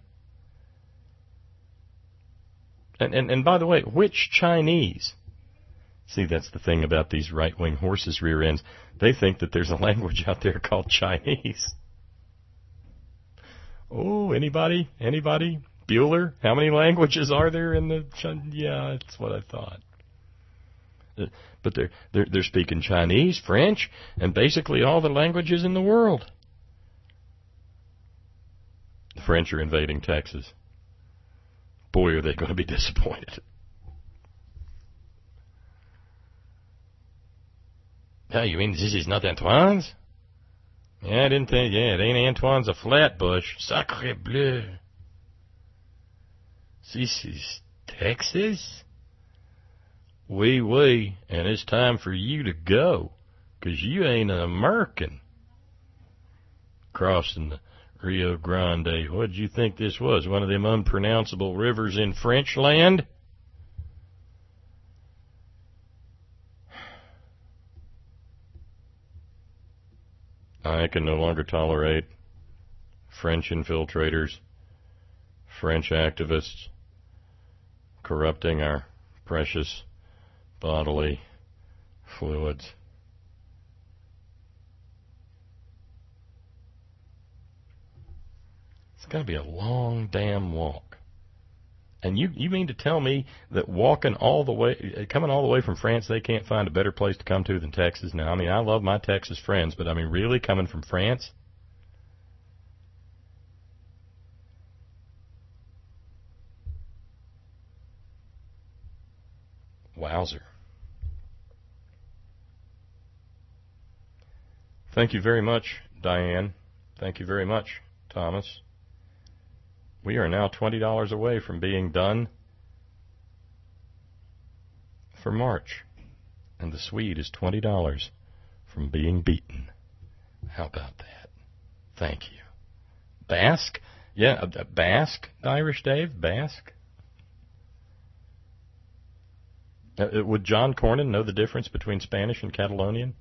Speaker 2: And by the way, which Chinese? See, that's the thing about these right-wing horses' rear ends. They think that there's a language out there called Chinese. Oh, anybody? Bueller? How many languages are there in the... Yeah, that's what I thought. But they're speaking Chinese, French, and basically all the languages in the world. The French are invading Texas. Boy, are they going to be disappointed. Oh, you mean this is not Antoine's? Yeah, I didn't think. Yeah, it ain't Antoine's a Flatbush. Sacre bleu. This is Texas? Oui, oui, and it's time for you to go, 'cause you ain't an American. Crossing the Rio Grande. What did you think this was? One of them unpronounceable rivers in French land? I can no longer tolerate French infiltrators, French activists, corrupting our precious bodily fluids. It's got to be a long damn walk. And you mean to tell me that coming all the way from France, they can't find a better place to come to than Texas? Now, I mean, I love my Texas friends, but I mean, really, coming from France? Wowzer. Thank you very much, Diane. Thank you very much, Thomas. We are now $20 away from being done for March. And the Swede is $20 from being beaten. How about that? Thank you. Basque? Yeah, Basque, Irish Dave? Basque? Would John Cornyn know the difference between Spanish and Catalonian?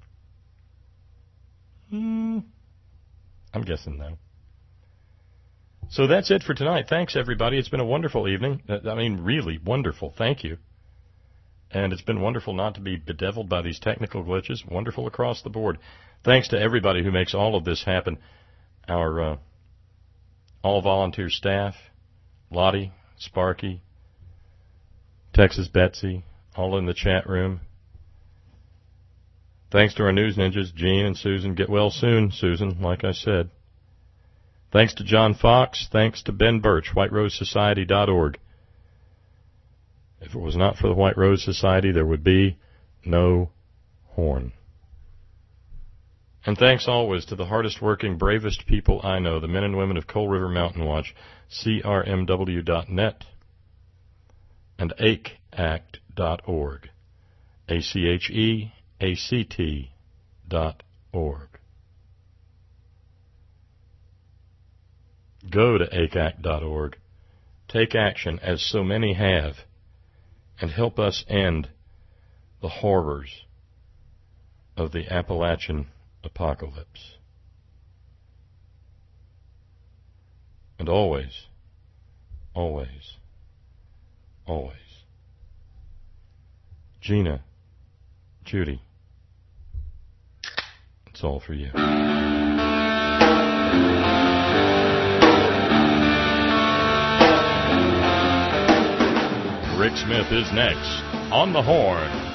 Speaker 2: I'm guessing no. So that's it for tonight. Thanks, everybody. It's been a wonderful evening. I mean, really wonderful. Thank you. And it's been wonderful not to be bedeviled by these technical glitches. Wonderful across the board. Thanks to everybody who makes all of this happen. Our all-volunteer staff, Lottie, Sparky, Texas Betsy, all in the chat room. Thanks to our news ninjas, Gene and Susan. Get well soon, Susan, like I said. Thanks to John Fox. Thanks to Ben Birch, WhiteRoseSociety.org. If it was not for the White Rose Society, there would be no horn. And thanks always to the hardest working, bravest people I know, the men and women of Coal River Mountain Watch, CRMW.net, and ACHEACT.org, ACHEACT.org. Go to ACHEACT.org, take action as so many have, and help us end the horrors of the Appalachian apocalypse. And always, always, always, Gina, Judy, it's all for you. Rick Smith is next on the Horn.